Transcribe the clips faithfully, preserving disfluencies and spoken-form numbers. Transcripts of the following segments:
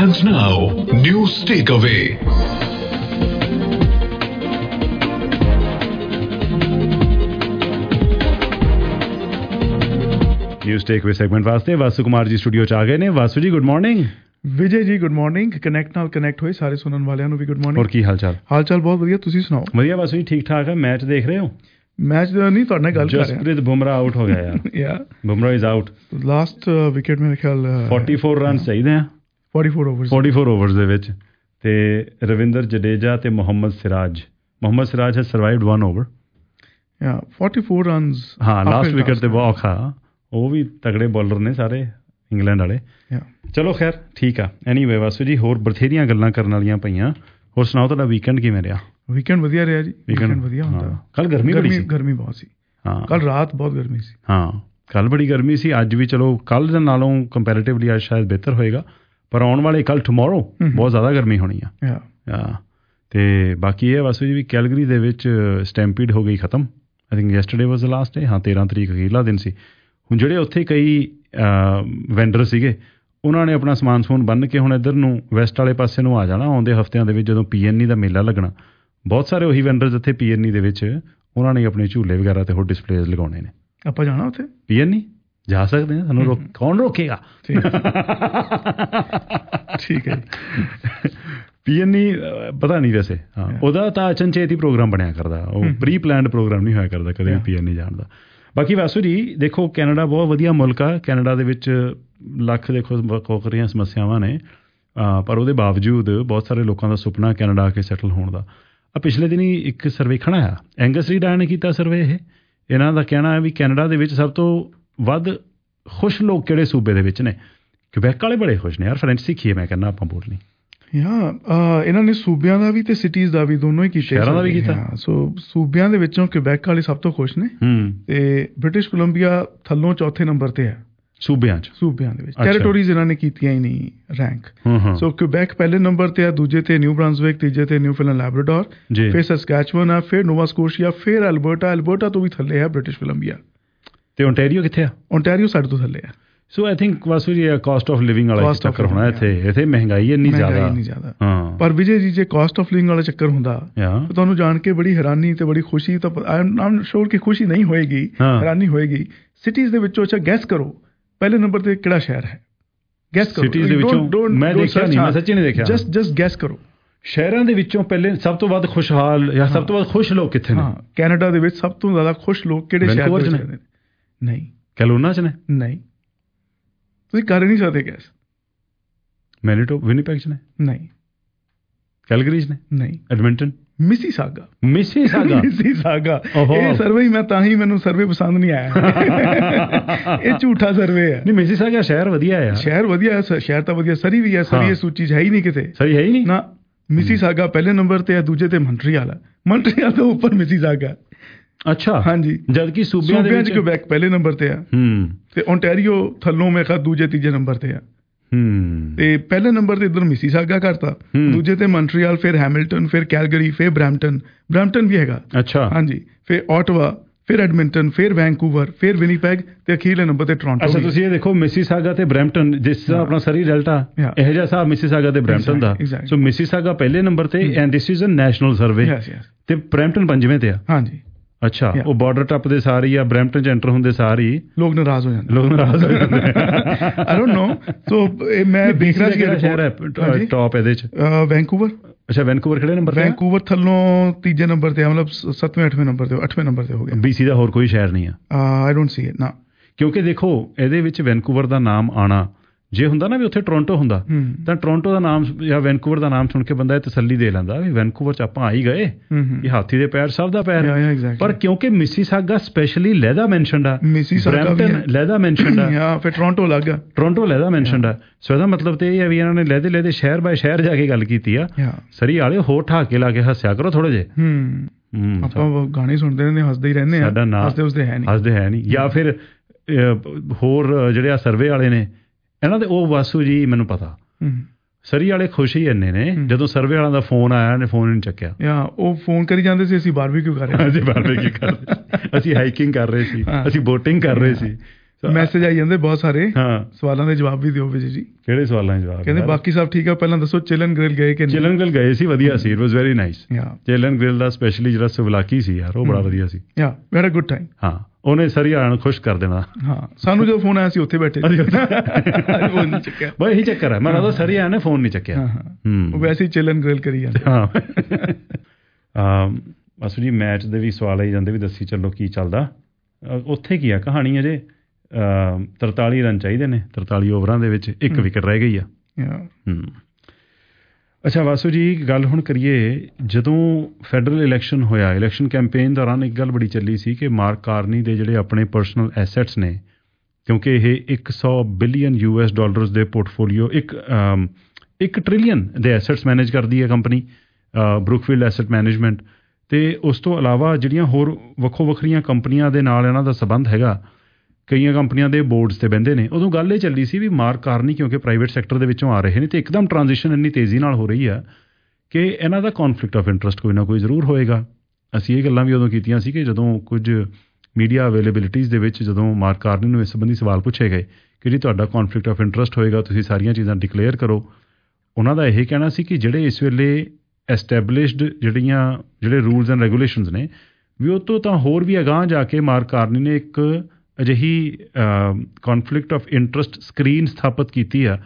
And now, News Takeaway. News takeaway segment ਵਾਸਤੇ Vasu Kumar ji studio 'ਚ ਆ ਗਏ ਨੇ। ਵਾਸੂ ਜੀ good morning. Vijay ji good morning. Connect ਨਾਲ ਕਨੈਕਟ ਹੋਏ ਸਾਰੇ ਸੁਣਨ ਵਾਲਿਆਂ ਨੂੰ ਵੀ ਗੁੱਡ ਮਾਰਨਿੰਗ। ਹੋਰ ਕੀ ਹਾਲ ਚਾਲ? ਹਾਲ ਚਾਲ ਬਹੁਤ ਵਧੀਆ, ਤੁਸੀਂ ਸੁਣਾਓ? ਵਧੀਆ ਵਾਸੂ ਜੀ, ਠੀਕ ਠਾਕ ਹੈ। ਮੈਚ ਦੇਖ ਰਹੇ ਹੋ? ਮੈਚ ਨਹੀਂ, ਤੁਹਾਡੇ ਨਾਲ ਗੱਲ ਕਰ ਰਿਹਾ। ਜਸਪ੍ਰੀਤ ਬੁਮਰਾਹ ਆਊਟ ਹੋ ਗਿਆ ਯਾਰ। Yeah Bumrah is out. Last wicket ਮੇਰੇ ਖਿਆਲ ਚੌਂਤਾਲੀ ਰਨਸ ਚਾਹੀਦੇ ਆ ਚੌਂਤਾਲੀ ਓਵਰਸ ਚੌਂਤਾਲੀ ਓਵਰਸ ਦੇ ਵਿੱਚ, ਤੇ ਰਵਿੰਦਰ ਜਡੇਜਾ ਤੇ Mohammed Siraj Mohammed Siraj has survived one over. Yeah ਚੌਂਤਾਲੀ ਰਨਸ। ਹਾਂ, ਲਾਸਟ ਵਿਕਟ ਤੇ ਬਹੁਤ ਔਖਾ। ਉਹ ਵੀ ਤਗੜੇ ਬੋਲਰ ਨੇ ਸਾਰੇ ਇੰਗਲੈਂਡ ਵਾਲੇ। ਚਲੋ ਖੈਰ ਠੀਕ ਆ। ਐਨੀਵੇ ਵਾਸੂ ਜੀ, ਹੋਰ ਬਥੇਰੀਆਂ ਗੱਲਾਂ ਕਰਨ ਵਾਲੀਆਂ ਪਈਆਂ। ਹੋਰ ਸੁਣਾਓ, ਤੁਹਾਡਾ ਵੀਕਐਂਡ ਕਿਵੇਂ ਰਿਹਾ? ਵੀਕਐਂਡ ਵਧੀਆ ਰਿਹਾ ਜੀ। ਵੀਕਐਂਡ ਵਧੀਆ ਹੁੰਦਾ। ਕੱਲ ਗਰਮੀ ਬੜੀ ਸੀ। ਗਰਮੀ ਬਹੁਤ ਸੀ। ਹਾਂ, ਕੱਲ ਰਾਤ ਬਹੁਤ ਗਰਮੀ ਸੀ। ਹਾਂ, ਕੱਲ ਬੜੀ ਗਰਮੀ ਸੀ। ਅੱਜ ਵੀ ਚਲੋ ਕੱਲ ਦੇ ਨਾਲੋਂ ਕੰਪੈਰੇਟਿਵਲੀ ਅੱਜ ਸ਼ਾਇਦ ਬਿਹਤਰ ਹੋਏਗਾ, ਪਰ ਆਉਣ ਵਾਲੇ ਕੱਲ ਟਮੋਰੋ ਬਹੁਤ ਜ਼ਿਆਦਾ ਗਰਮੀ ਹੋਣੀ ਆ। ਹਾਂ, ਤੇ ਬਾਕੀ ਇਹ ਵਾਸੂ ਜੀ ਵੀ ਕੈਲਗਰੀ ਦੇ ਵਿੱਚ ਸਟੈਂਪੀਡ ਹੋ ਗਈ ਖਤਮ। I think yesterday was the last day. ਹਾਂ, ਤੇਰ੍ਹਾਂ ਤਰੀਕ ਅਖੀਰਲਾ ਦਿਨ ਸੀ। ਹੁਣ ਜਿਹੜੇ ਉੱਥੇ ਕਈ ਵੈਂਡਰ ਸੀਗੇ, ਉਹਨਾਂ ਨੇ ਆਪਣਾ ਸਮਾਨ ਸਮੂਨ ਬੰਨ੍ਹ ਕੇ ਹੁਣ ਇੱਧਰ ਨੂੰ ਵੈਸਟ ਵਾਲੇ ਪਾਸੇ ਨੂੰ ਆ ਜਾਣਾ ਆਉਂਦੇ ਹਫ਼ਤਿਆਂ ਦੇ ਵਿੱਚ, ਜਦੋਂ ਪੀ ਐਨ ਈ ਦਾ ਮੇਲਾ ਲੱਗਣਾ। ਬਹੁਤ ਸਾਰੇ ਉਹੀ ਵੈਂਡਰਸ ਇੱਥੇ ਪੀ ਐਨ ਈ ਦੇ ਵਿੱਚ, ਉਹਨਾਂ ਨੇ ਆਪਣੇ ਝੂਲੇ ਵਗੈਰਾ ਤੇ ਹੋਰ ਡਿਸਪਲੇਜ਼ ਲਗਾਉਣੇ ਨੇ। ਆਪਾਂ ਜਾਣਾ ਉੱਥੇ ਪੀ ਐਨ ਈ? ਜਾ ਸਕਦੇ ਹਾਂ, ਸਾਨੂੰ ਰੋਕ ਕੌਣ ਰੋਕੇਗਾ? ਠੀਕ ਹੈ। ਪੀ ਐਨ ਈ ਪਤਾ ਨਹੀਂ ਵੈਸੇ। ਹਾਂ, ਉਹਦਾ ਤਾਂ ਅਚਨਚੇਤ ਹੀ ਪ੍ਰੋਗਰਾਮ ਬਣਿਆ ਕਰਦਾ। ਉਹ ਪ੍ਰੀ ਪਲੈਨਡ ਪ੍ਰੋਗਰਾਮ ਨਹੀਂ ਹੋਇਆ ਕਰਦਾ ਕਦੇ ਵੀ ਪੀ ਐਨ ਈ ਜਾਣ ਦਾ। ਬਾਕੀ ਵਾਸੂ ਜੀ ਦੇਖੋ, ਕੈਨੇਡਾ ਬਹੁਤ ਵਧੀਆ ਮੁਲਕ ਆ। ਕੈਨੇਡਾ ਦੇ ਵਿੱਚ ਲੱਖ ਦੇਖੋ ਵੱਖਰੀਆਂ ਸਮੱਸਿਆਵਾਂ ਨੇ, ਪਰ ਉਹਦੇ ਬਾਵਜੂਦ ਬਹੁਤ ਸਾਰੇ ਲੋਕਾਂ ਦਾ ਸੁਪਨਾ ਕੈਨੇਡਾ ਆ ਕੇ ਸੈਟਲ ਹੋਣ ਦਾ। ਆ ਪਿਛਲੇ ਦਿਨੀ ਇੱਕ ਸਰਵੇਖਣ ਆਇਆ, ਐਂਗਸ ਰੀਡਾ ਨੇ ਕੀਤਾ ਸਰਵੇ। ਇਹ ਇਹਨਾਂ ਦਾ ਕਹਿਣਾ ਹੈ ਵੀ ਕੈਨੇਡਾ ਦੇ ਵਿੱਚ ਸਭ ਤੋਂ ਵੱਧ ਖੁਸ਼ ਲੋਕ ਕਿਹੜੇ ਸੂਬੇ ਦੇ ਵਿੱਚ ਨੇ? ਕਿਊਬੈਕ ਵਾਲੇ ਬੜੇ ਖੁਸ਼ ਨੇ ਯਾਰ। ਫਰੈਂਚ ਸਿੱਖੀਏ ਮੈਂ ਕਹਿੰਦਾ ਆਪਾਂ ਬੋਲਣੀ। ਹਾਂ, ਇਹਨਾਂ ਨੇ ਸੂਬਿਆਂ ਦਾ ਵੀ ਤੇ ਸਿਟੀਜ਼ ਦਾ ਵੀ ਦੋਨੋਂ ਹੀ ਕੀਤਾ, ਸ਼ਹਿਰਾਂ ਦਾ ਵੀ ਕੀਤਾ। ਸੋ ਸੂਬਿਆਂ ਦੇ ਵਿੱਚੋਂ ਕਿਊਬੈਕ ਵਾਲੇ ਸਭ ਤੋਂ ਖੁਸ਼ ਨੇ, ਤੇ ਬ੍ਰਿਟਿਸ਼ ਕੋਲੰਬੀਆ ਥੱਲੋਂ ਚੌਥੇ ਨੰਬਰ ਤੇ ਹੈ ਸੂਬਿਆਂ 'ਚ। ਸੂਬਿਆਂ ਦੇ ਵਿੱਚ ਟੈਰੀਟੋਰੀਜ਼ ਇਹਨਾਂ ਨੇ ਕੀਤੀਆਂ ਹੀ ਨਹੀਂ ਰੈਂਕ। ਸੋ ਕਿਊਬੈਕ ਪਹਿਲੇ ਨੰਬਰ ਤੇ ਆ, ਦੂਜੇ ਤੇ ਨਿਊ ਬ੍ਰਾਂਸਵਿਕ, ਤੀਜੇ ਤੇ ਨਿਊਫਾਊਂਡਲੈਂਡ ਲੈਬਰਾਡੋਰ, ਫਿਰ ਸਸਕੈਚੁਅਨ ਆ, ਫਿਰ ਨੋਵਾ ਸਕੋਸ਼ੀਆ, ਫਿਰ ਐਲਬਰਟਾ। ਐਲਬਰਟਾ ਤੋਂ ਵੀ ਥੱਲੇ ਹੈ ਬ੍ਰਿਟਿਸ਼ ਕੋਲੰਬੀਆ। ਤੇ ਓਨਟਾਰੀਓ ਕਿੱਥੇ ਆ? ਓਨਟਾਰੀਓ ਸਾਡੇ ਤੋਂ ਥੱਲੇ ਆ। ਸੋ ਆਈ ਥਿੰਕ ਵਾਸੂ ਜੀ ਕਾਸਟ ਆਫ ਲਿਵਿੰਗ ਵਾਲਾ ਚੱਕਰ ਹੋਣਾ ਇੱਥੇ। ਇੱਥੇ ਮਹਿੰਗਾਈ ਇੰਨੀ ਜ਼ਿਆਦਾ। ਹਾਂ, ਪਰ ਵਿਜੇ ਜੀ ਜੇ ਕਾਸਟ ਆਫ ਲਿਵਿੰਗ ਵਾਲਾ ਚੱਕਰ ਹੁੰਦਾ ਤਾਂ ਤੁਹਾਨੂੰ ਜਾਣ ਕੇ ਬੜੀ ਹੈਰਾਨੀ ਤੇ ਬੜੀ ਖੁਸ਼ੀ, ਤਾਂ ਆਮ ਸ਼ੋਰ ਕਿ ਖੁਸ਼ੀ ਨਹੀਂ ਹੋਏਗੀ, ਹੈਰਾਨੀ ਹੋਏਗੀ। ਸਿਟੀਜ਼ ਦੇ ਵਿੱਚੋਂ ਅੱਛਾ ਗੈਸ ਕਰੋ, ਪਹਿਲੇ ਨੰਬਰ ਤੇ ਕਿਹੜਾ ਸ਼ਹਿਰ ਹੈ? ਗੈਸ ਕਰੋ। ਸਿਟੀਜ਼ ਦੇ ਵਿੱਚੋਂ ਮੈਂ ਦੇਖਿਆ ਨਹੀਂ, ਮੈਂ ਸੱਚੀ ਨਹੀਂ ਦੇਖਿਆ। ਜਸਟ ਜਸਟ ਗੈਸ ਕਰੋ। ਸ਼ਹਿਰਾਂ ਦੇ ਵਿੱਚੋਂ ਪਹਿਲੇ ਸਭ ਤੋਂ ਵੱਧ ਖੁਸ਼ਹਾਲ ਜਾਂ ਸਭ ਤੋਂ ਵੱਧ ਖੁਸ਼ ਲੋਕ ਕਿੱਥੇ ਨੇ? ਕੈਨੇਡਾ ਦੇ ਵਿੱਚ ਸਭ ਤੋਂ ਜ਼ਿਆਦਾ ਖੁਸ਼ ਲੋਕ ਕਿਹੜੇ ਸ਼ਹਿਰ ਵਿੱਚ ਨੇ? ਨਹੀਂ, ਕੈਲੋਨਾ 'ਚ ਨੇ? ਨਹੀਂ, ਤੁਸੀਂ ਕਰ ਨਹੀਂ ਸਕਦੇ ਗੈਸ। ਮੈਨੀਟੋ ਵਿਨੀਪੈਗ 'ਚ ਨੇ? ਨਹੀਂ। ਕੈਲਗਰੀ 'ਚ ਨੇ? ਨਹੀਂ। ਐਡਮਿੰਟਨ? ਮਿਸੀਸਾਗਾ। ਮਿਸੀਸਾਗਾ ਮਿਸੀਸਾਗਾ ਇਹ ਸਰਵੇ ਮੈਂ ਤਾਂ ਹੀ, ਮੈਨੂੰ ਸਰਵੇ ਪਸੰਦ ਨਹੀਂ ਆਇਆ। ਇਹ ਝੂਠਾ ਸਰਵੇ ਹੈ। ਨਹੀਂ, ਮਿਸੀਸਾਗਾ ਸ਼ਹਿਰ ਵਧੀਆ ਹੈ। ਸ਼ਹਿਰ ਵਧੀਆ ਹੈ, ਸ਼ਹਿਰ ਤਾਂ ਵਧੀਆ। ਸਰੀ ਵੀ ਹੈ। ਸਰੀ ਇਸ ਸੂਚੀ 'ਚ ਹੈ ਹੀ ਨਹੀਂ ਕਿਤੇ। ਸਰੀ ਹੈ ਹੀ ਨਹੀਂ ਨਾ। ਮਿਸੀਸਾਗਾ ਪਹਿਲੇ ਨੰਬਰ ਤੇ ਹੈ, ਦੂਜੇ ਤੇ ਮੌਂਟਰੀਅਲ ਹੈ। ਮੌਂਟਰੀਅਲ ਤੋਂ ਉੱਪਰ ਮਿਸੀਸਾਗਾ। ਅੱਛਾ, ਹਾਂਜੀ। ਜਦਕਿ ਸੂਬਿਆਂ ਦੇ ਵਿੱਚ ਕਿਊਬੈਕ ਪਹਿਲੇ ਨੰਬਰ ਤੇ ਆ, ਤੇ ਓਨਟਾਰੀਓ ਥੱਲੋਂ ਮੈਂ ਕਿਹਾ ਦੂਜੇ ਤੀਜੇ ਨੰਬਰ ਤੇ ਆ। ਤੇ ਪਹਿਲੇ ਨੰਬਰ ਤੇ ਇੱਧਰ ਮਿਸੀਸਾਗਾ ਕਰਤਾ, ਦੂਜੇ ਤੇ ਮੌਂਟਰੀਅਲ, ਫਿਰ ਹੈਮਿਲਟਨ, ਫਿਰ ਕੈਲਗਰੀ, ਫਿਰ ਬਰੈਂਪਟਨ। ਬਰੈਂਪਟਨ ਵੀ ਹੈਗਾ। ਅੱਛਾ, ਹਾਂਜੀ। ਫਿਰ ਓਟਵਾ, ਫਿਰ ਐਡਮਿੰਟਨ, ਫਿਰ ਵੈਨਕੂਵਰ, ਫਿਰ ਵਿਨੀਪੈਗ, ਤੇ ਅਖੀਰਲੇ ਨੰਬਰ ਤੇ ਟੋਰਾਂਟੋ। ਅੱਛਾ, ਤੁਸੀਂ ਇਹ ਦੇਖੋ ਮਿਸੀਸਾਗਾ ਤੇ ਬਰੈਂਪਟਨ, ਜਿਸ ਤਰ੍ਹਾਂ ਆਪਣਾ ਸਰੀ ਡੈਲਟਾ, ਇਹੋ ਜਿਹਾ ਹਿਸਾਬ ਮਿਸੀਸਾਗਾ ਤੇ ਬਰੈਂਪਟਨ ਦਾ। ਸੋ ਮਿਸੀਸਾਗਾ ਪਹਿਲੇ ਨੰਬਰ ਤੇ, and this is a national survey, ਤੇ ਬਰੈਂਪਟਨ ਪੰਜਵੇਂ ਤੇ ਆ। ਹਾਂਜੀ। ਅੱਛਾ, ਉਹ ਬਾਰਡਰ ਟੱਪਦੇ ਸਾਰ ਹੀ ਆ ਬਰੈਂਪਟਨ 'ਚ ਐਂਟਰ ਹੁੰਦੇ ਸਾਰ ਹੀ ਲੋਕ ਨਾਰਾਜ਼ ਹੋ ਜਾਂਦੇ। ਲੋਕ ਨਾਰਾਜ਼ ਹੋ ਜਾਂਦੇ। I don't know. ਸੋ ਮੈਂ ਦੇਖ ਰਿਹਾ ਸੀ ਕਿਹੜਾ ਸ਼ਹਿਰ ਹੈ ਟੌਪ ਇਹਦੇ 'ਚ? ਵੈਨਕੂਵਰ। ਅੱਛਾ, ਵੈਨਕੂਵਰ ਕਿਹੜੇ ਨੰਬਰ ਤੇ? ਵੈਨਕੂਵਰ ਥੱਲੋਂ ਤੀਜੇ ਨੰਬਰ ਤੇ ਆ, ਮਤਲਬ ਸੱਤਵੇਂ ਅੱਠਵੇਂ ਨੰਬਰ ਤੇ, ਅੱਠਵੇਂ ਨੰਬਰ ਤੇ ਹੋ ਗਿਆ। ਬੀਸੀ ਦਾ ਹੋਰ ਕੋਈ ਸ਼ਹਿਰ ਨਹੀਂ ਆ? ਆਈ ਡੋਂਟ ਸੀ ਇਟ ਨਾ। ਕਿਉਂਕਿ ਦੇਖੋ ਇਹਦੇ ਵਿੱਚ ਵੈਨਕੂਵਰ ਦਾ ਨਾਮ ਆਉਣਾ, ਜੇ ਹੁੰਦਾ ਨਾ ਵੀ ਉੱਥੇ ਟੋਰਾਂਟੋ ਹੁੰਦਾ, ਤਾਂ ਟੋਰਾਂਟੋ ਦਾ ਨਾਮ ਜਾਂ ਵੈਨਕੂਵਰ ਦਾ ਨਾਮ ਸੁਣ ਕੇ ਬੰਦਾ ਇਹ ਤਸੱਲੀ ਦੇ ਲੈਂਦਾ ਵੀ ਵੈਨਕੂਵਰ 'ਚ ਆਪਾਂ ਆ ਹੀ ਗਏ, ਇਹ ਹਾਥੀ ਦੇ ਪੈਰ ਸਭ ਦਾ ਪੈਰ। ਪਰ ਕਿਉਂਕਿ ਮਿਸੀਸਾਗਾ ਸਪੈਸ਼ਲੀ ਲਹਿਦਾ ਮੈਨਸ਼ਨਡ ਆ, ਬਰੈਂਪਟਨ ਲਹਿਦਾ ਮੈਨਸ਼ਨਡ ਆ, ਫਿਰ ਟੋਰਾਂਟੋ ਅਲੱਗ ਆ, ਟੋਰਾਂਟੋ ਲਹਿਦਾ ਮੈਨਸ਼ਨਡ ਆ। ਸੋ ਇਹਦਾ ਮਤਲਬ ਤੇ ਇਹ ਹੈ ਵੀ ਇਹਨਾਂ ਨੇ ਲਹਿਦੇ ਲਹਿਦੇ ਸ਼ਹਿਰ ਬਾਏ ਸ਼ਹਿਰ ਜਾ ਕੇ ਗੱਲ ਕੀਤੀ ਆ। ਸਰੀ ਵਾਲੇ ਹੋਰ ਠਾਕੇ ਲਾ ਕੇ ਹੱਸਿਆ ਕਰੋ ਥੋੜੇ ਜਿਹੇ। ਆਪਾਂ ਗਾਣੇ ਸੁਣਦੇ ਰਹਿੰਦੇ, ਹੱਸਦੇ ਹੀ ਰਹਿੰਦੇ, ਸਾਡਾ ਨਾਂ ਹੱਸਦੇ ਹੈ ਨਹੀਂ, ਹੱਸਦੇ ਹੈ ਨਹੀਂ। ਜਾਂ ਫਿਰ ਹੋਰ ਜਿਹੜੇ ਆ ਸਰਵੇ ਵਾਲੇ ਨੇ ਇਹਨਾਂ ਦੇ, ਉਹ ਵਾਸੂ ਜੀ ਮੈਨੂੰ ਪਤਾ ਸਰੀ ਵਾਲੇ ਖੁਸ਼ ਹੀ ਇੰਨੇ ਨੇ, ਜਦੋਂ ਸਰਵੇ ਵਾਲਿਆਂ ਦਾ ਫੋਨ ਆਇਆ ਨੇ ਫੋਨ ਨਹੀਂ ਚੱਕਿਆ। ਉਹ ਫੋਨ ਕਰੀ ਜਾਂਦੇ ਸੀ, ਅਸੀਂ ਬਾਰਬੀਕਿਊ ਕਰ ਰਹੇ, ਅਸੀਂ ਬਾਰਬੀਕਿਊ ਕਰ ਰਹੇ, ਅਸੀਂ ਹਾਈਕਿੰਗ ਕਰ ਰਹੇ ਸੀ, ਅਸੀਂ ਬੋਟਿੰਗ ਕਰ ਰਹੇ ਸੀ। ਮੈਸੇਜ ਆਈ ਜਾਂਦੇ ਬਹੁਤ ਸਾਰੇ। ਹਾਂ, ਸਵਾਲਾਂ ਦੇ ਜਵਾਬ ਵੀ ਦਿਓ ਵਿਜੇ ਜੀ। ਕਿਹੜੇ ਸਵਾਲਾਂ ਦੇ ਜਵਾਬ? ਕਹਿੰਦੇ ਬਾਕੀ ਸਭ ਠੀਕ ਆ, ਪਹਿਲਾਂ ਦੱਸੋ ਚਿਲਨ ਗ੍ਰਿਲ ਗਏ ਕਿ ਨਹੀਂ? ਚਿਲਨ ਗ੍ਰਿਲ ਗਏ ਸੀ, ਵਧੀਆ ਸੀ, it was very nice. Chillin Grill ਦਾ ਸਪੈਸ਼ਲੀ ਜਿਹੜਾ ਸਵਲਾਕੀ ਸੀ ਯਾਰ, ਉਹ ਬੜਾ ਵਧੀਆ ਸੀ। Yeah we had a good time. ਹਾਂ, ਉਹਨੇ ਸਾਰੀ ਆਣ ਖੁਸ਼ ਕਰ ਦੇਣਾ। ਹਾਂ, ਸਾਨੂੰ ਜਦੋਂ ਫੋਨ ਆਇਆ ਸੀ ਉੱਥੇ ਬੈਠੇ ਸੀ, ਫੋਨ ਨਹੀਂ ਚੱਕਿਆ। ਬਸ ਇਹੀ ਚੱਕਰ ਹੈ, ਮੈਂ ਲੱਗਦਾ ਸਾਰੀ ਆਣ ਨੇ ਫੋਨ ਨਹੀਂ ਚੱਕਿਆ। ਉਹ ਵੈਸੇ ਹੀ ਚਿਲਨ ਗ੍ਰਿਲ ਕਰੀ ਜਾਂਦੇ। ਹਾਂ, ਬਸ ਜੀ ਮੈਚ ਦੇ ਵੀ ਸਵਾਲ ਆਈ ਜਾਂਦੇ ਵੀ ਦੱਸੀ ਚੱਲੋ ਕੀ ਚੱਲਦਾ ਉੱਥੇ। ਕੀ ਆ ਕਹਾਣੀ ਅਜੇ ਤਰਤਾਲੀ ਰਨ ਚਾਹੀਦੇ ਨੇ, ਤਰਤਾਲੀ ਓਵਰਾਂ ਦੇ ਵਿੱਚ ਇੱਕ ਵਿਕਟ ਰਹਿ ਗਈ ਆ। ਅੱਛਾ ਵਾਸੂ ਜੀ, ਗੱਲ ਹੁਣ ਕਰੀਏ ਜਦੋਂ ਫੈਡਰਲ ਇਲੈਕਸ਼ਨ ਹੋਇਆ, ਇਲੈਕਸ਼ਨ ਕੈਂਪੇਨ ਦੌਰਾਨ ਇੱਕ ਗੱਲ ਬੜੀ ਚੱਲੀ ਸੀ ਕਿ ਮਾਰਕ ਕਾਰਨੀ ਦੇ ਜਿਹੜੇ ਆਪਣੇ ਪਰਸਨਲ ਐਸੈਟਸ ਨੇ, ਕਿਉਂਕਿ ਇਹ ਇੱਕ ਸੌ ਬਿਲੀਅਨ ਯੂ ਐਸ ਡਾਲਰਸ ਦੇ ਪੋਰਟਫੋਲੀਓ, ਇੱਕ ਇੱਕ ਟ੍ਰਿਲੀਅਨ ਦੇ ਐਸੈਟਸ ਮੈਨੇਜ ਕਰਦੀ ਹੈ ਕੰਪਨੀ ਬਰੁਕਫੀਲਡ ਐਸੈਟ ਮੈਨੇਜਮੈਂਟ। ਅਤੇ ਉਸ ਤੋਂ ਇਲਾਵਾ ਜਿਹੜੀਆਂ ਹੋਰ ਵੱਖੋ ਵੱਖਰੀਆਂ ਕੰਪਨੀਆਂ ਦੇ ਨਾਲ ਇਹਨਾਂ ਦਾ ਸੰਬੰਧ ਹੈਗਾ, ਕਈਆਂ ਕੰਪਨੀਆਂ ਦੇ ਬੋਰਡਸ 'ਤੇ ਬਹਿੰਦੇ ਨੇ। ਉਦੋਂ ਗੱਲ ਇਹ ਚੱਲੀ ਸੀ ਵੀ ਮਾਰਕ ਕਾਰਨੀ ਕਿਉਂਕਿ ਪ੍ਰਾਈਵੇਟ ਸੈਕਟਰ ਦੇ ਵਿੱਚੋਂ ਆ ਰਹੇ ਨੇ ਅਤੇ ਇੱਕਦਮ ਟਰਾਂਜੀਸ਼ਨ ਇੰਨੀ ਤੇਜ਼ੀ ਨਾਲ ਹੋ ਰਹੀ ਆ ਕਿ ਇਹਨਾਂ ਦਾ ਕੌਨਫਲਿਕਟ ਆਫ ਇੰਟਰਸਟ ਕੋਈ ਨਾ ਕੋਈ ਜ਼ਰੂਰ ਹੋਏਗਾ। ਅਸੀਂ ਇਹ ਗੱਲਾਂ ਵੀ ਉਦੋਂ ਕੀਤੀਆਂ ਸੀ ਕਿ ਜਦੋਂ ਕੁਝ ਮੀਡੀਆ ਅਵੇਲੇਬਿਲਿਟੀਜ਼ ਦੇ ਵਿੱਚ ਜਦੋਂ ਮਾਰਕ ਕਾਰਨੀ ਨੂੰ ਇਸ ਸੰਬੰਧੀ ਸਵਾਲ ਪੁੱਛੇ ਗਏ ਕਿ ਜੀ ਤੁਹਾਡਾ ਕੌਨਫਲਿਕਟ ਆਫ ਇੰਟਰਸਟ ਹੋਏਗਾ, ਤੁਸੀਂ ਸਾਰੀਆਂ ਚੀਜ਼ਾਂ ਡਿਕਲੇਅਰ ਕਰੋ। ਉਹਨਾਂ ਦਾ ਇਹ ਕਹਿਣਾ ਸੀ ਕਿ ਜਿਹੜੇ ਇਸ ਵੇਲੇ ਐਸਟੈਬਲਿਸ਼ਡ ਜਿਹੜੀਆਂ ਜਿਹੜੇ ਰੂਲਸ ਐਂਡ ਰੈਗੂਲੇਸ਼ਨਸ ਨੇ ਵੀ ਉਹ ਤੋਂ ਤਾਂ ਹੋਰ ਵੀ ਅਗਾਂਹ ਜਾ ਕੇ ਮਾਰਕ ਕਾਰਨੀ ਨੇ ਇੱਕ ਅਜਿਹੀ ਕੌਨਫਲਿਕਟ ਆਫ ਇੰਟਰਸਟ ਸਕਰੀਨ ਸਥਾਪਿਤ ਕੀਤੀ ਆ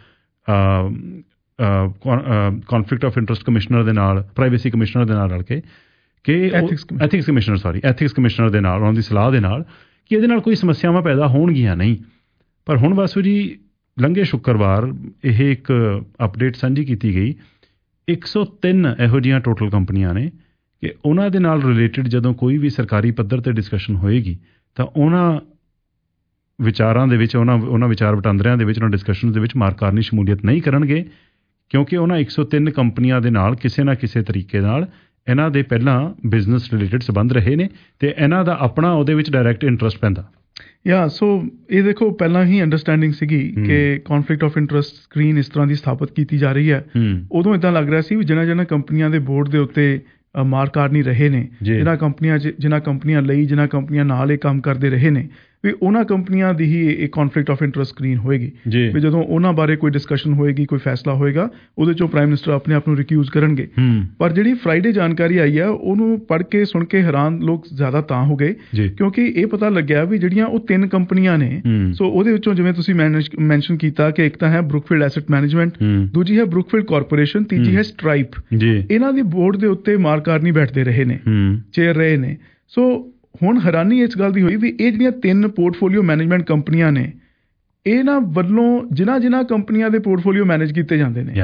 ਕੌਨਫਲਿਕਟ ਆਫ ਇੰਟਰਸਟ ਕਮਿਸ਼ਨਰ ਦੇ ਨਾਲ, ਪ੍ਰਾਈਵੇਸੀ ਕਮਿਸ਼ਨਰ ਦੇ ਨਾਲ ਰਲ ਕੇ, ਕਿ ethics commissioner sorry ethics commissioner ਦੇ ਨਾਲ, ਉਹਨਾਂ ਦੀ ਸਲਾਹ ਦੇ ਨਾਲ, ਕਿ ਇਹਦੇ ਨਾਲ ਕੋਈ ਸਮੱਸਿਆਵਾਂ ਪੈਦਾ ਹੋਣਗੀਆਂ ਨਹੀਂ। ਪਰ ਹੁਣ ਵਾਸੂ ਜੀ ਲੰਘੇ ਸ਼ੁੱਕਰਵਾਰ ਇਹ ਇੱਕ ਅਪਡੇਟ ਸਾਂਝੀ ਕੀਤੀ ਗਈ, ਇੱਕ ਸੌ ਤਿੰਨ ਇਹੋ ਜਿਹੀਆਂ ਟੋਟਲ ਕੰਪਨੀਆਂ ਨੇ ਕਿ ਉਹਨਾਂ ਦੇ ਨਾਲ ਰਿਲੇਟਡ ਜਦੋਂ ਕੋਈ ਵੀ ਸਰਕਾਰੀ ਪੱਧਰ 'ਤੇ ਡਿਸਕਸ਼ਨ ਹੋਏਗੀ ਤਾਂ ਉਹਨਾਂ ਵਿਚਾਰਾਂ ਦੇ ਵਿੱਚ, ਉਹਨਾਂ ਉਹਨਾਂ ਵਿਚਾਰ ਵਟਾਂਦਰਿਆਂ ਦੇ ਵਿੱਚ, ਉਹਨਾਂ ਡਿਸਕਸ਼ਨ ਦੇ ਵਿੱਚ ਮਾਰਕ ਕਾਰਨੀ ਸ਼ਮੂਲੀਅਤ ਨਹੀਂ ਕਰਨਗੇ, ਕਿਉਂਕਿ ਉਹਨਾਂ ਇੱਕ ਸੌ ਤਿੰਨ ਕੰਪਨੀਆਂ ਦੇ ਨਾਲ ਕਿਸੇ ਨਾ ਕਿਸੇ ਤਰੀਕੇ ਨਾਲ ਇਹਨਾਂ ਦੇ ਪਹਿਲਾਂ ਬਿਜ਼ਨਸ ਰਿਲੇਟਡ ਸੰਬੰਧ ਰਹੇ ਨੇ ਅਤੇ ਇਹਨਾਂ ਦਾ ਆਪਣਾ ਉਹਦੇ ਵਿੱਚ ਡਾਇਰੈਕਟ ਇੰਟਰਸਟ ਪੈਂਦਾ। ਯਾ ਸੋ ਇਹ ਦੇਖੋ ਪਹਿਲਾਂ ਹੀ ਅੰਡਰਸਟੈਂਡਿੰਗ ਸੀਗੀ ਕਿ ਕੌਨਫਲਿਕਟ ਆਫ ਇੰਟਰਸਟ ਸਕਰੀਨ ਇਸ ਤਰ੍ਹਾਂ ਦੀ ਸਥਾਪਿਤ ਕੀਤੀ ਜਾ ਰਹੀ ਹੈ। ਉਦੋਂ ਇੱਦਾਂ ਲੱਗ ਰਿਹਾ ਸੀ ਵੀ ਜਿਹਨਾਂ ਜਿਹਨਾਂ ਕੰਪਨੀਆਂ ਦੇ ਬੋਰਡ ਦੇ ਉੱਤੇ ਮਾਰਕ ਕਾਰਨੀ ਰਹੇ ਨੇ, ਜਿਹਨਾਂ ਕੰਪਨੀਆਂ 'ਚ ਜਿਹਨਾਂ ਕੰਪਨੀਆਂ ਲਈ ਜਿਹਨਾਂ ਕੰਪਨੀਆਂ ਨਾਲ ਇਹ ਕੰਮ ਕਰਦੇ ਰਹੇ ਨੇ, ਵੀ ਉਹਨਾਂ ਕੰਪਨੀਆਂ ਦੀ ਹੀ ਇਹ ਕੌਨਫਲਿਕਟ ਆਫ ਇੰਟਰਸਟ ਸਕਰੀਨ ਹੋਏਗੀ। ਵੀ ਜਦੋਂ ਉਹਨਾਂ ਬਾਰੇ ਕੋਈ ਡਿਸਕਸ਼ਨ ਹੋਏਗੀ, ਕੋਈ ਫੈਸਲਾ ਹੋਏਗਾ, ਉਹਦੇ 'ਚੋਂ ਪ੍ਰਾਈਮ ਮਿਨਿਸਟਰ ਆਪਣੇ ਆਪ ਨੂੰ ਰਿਕਿਊਜ਼ ਕਰਨਗੇ। ਪਰ ਜਿਹੜੀ ਫਰਾਈਡੇ ਜਾਣਕਾਰੀ ਆਈ ਆ ਉਹਨੂੰ ਪੜ੍ਹ ਕੇ ਸੁਣ ਕੇ ਹੈਰਾਨ ਲੋਕ ਜ਼ਿਆਦਾ ਤਾਂ ਹੋ ਗਏ ਕਿਉਂਕਿ ਇਹ ਪਤਾ ਲੱਗਿਆ ਵੀ ਜਿਹੜੀਆਂ ਉਹ ਤਿੰਨ ਕੰਪਨੀਆਂ ਨੇ, ਸੋ ਉਹਦੇ ਵਿੱਚੋਂ ਜਿਵੇਂ ਤੁਸੀਂ ਮੈਨਸ਼ਨ ਕੀਤਾ ਕਿ ਇੱਕ ਤਾਂ ਹੈ ਬਰੁਕਫੀਲਡ ਐਸੈਟ ਮੈਨੇਜਮੈਂਟ, ਦੂਜੀ ਹੈ ਬਰੁਕਫੀਲਡ ਕਾਰਪੋਰੇਸ਼ਨ, ਤੀਜੀ ਹੈ ਸਟਰਾਈਪ। ਇਹਨਾਂ ਦੀ ਬੋਰਡ ਦੇ ਉੱਤੇ ਮਾਰਕ ਕਾਰਨੀ ਬੈਠਦੇ ਰਹੇ ਨੇ, ਚੇਅਰ ਰਹੇ ਨੇ। ਸੋ ਹੁਣ ਹੈਰਾਨੀ ਇਸ ਗੱਲ ਦੀ ਹੋਈ ਵੀ ਇਹ ਜਿਹੜੀਆਂ ਤਿੰਨ ਪੋਰਟਫੋਲੀਓ ਮੈਨੇਜਮੈਂਟ ਕੰਪਨੀਆਂ ਨੇ, ਇਹਨਾਂ ਵੱਲੋਂ ਜਿਨ੍ਹਾਂ ਜਿਨ੍ਹਾਂ ਕੰਪਨੀਆਂ ਦੇ ਪੋਰਟਫੋਲੀਓ ਮੈਨੇਜ ਕੀਤੇ ਜਾਂਦੇ ਨੇ,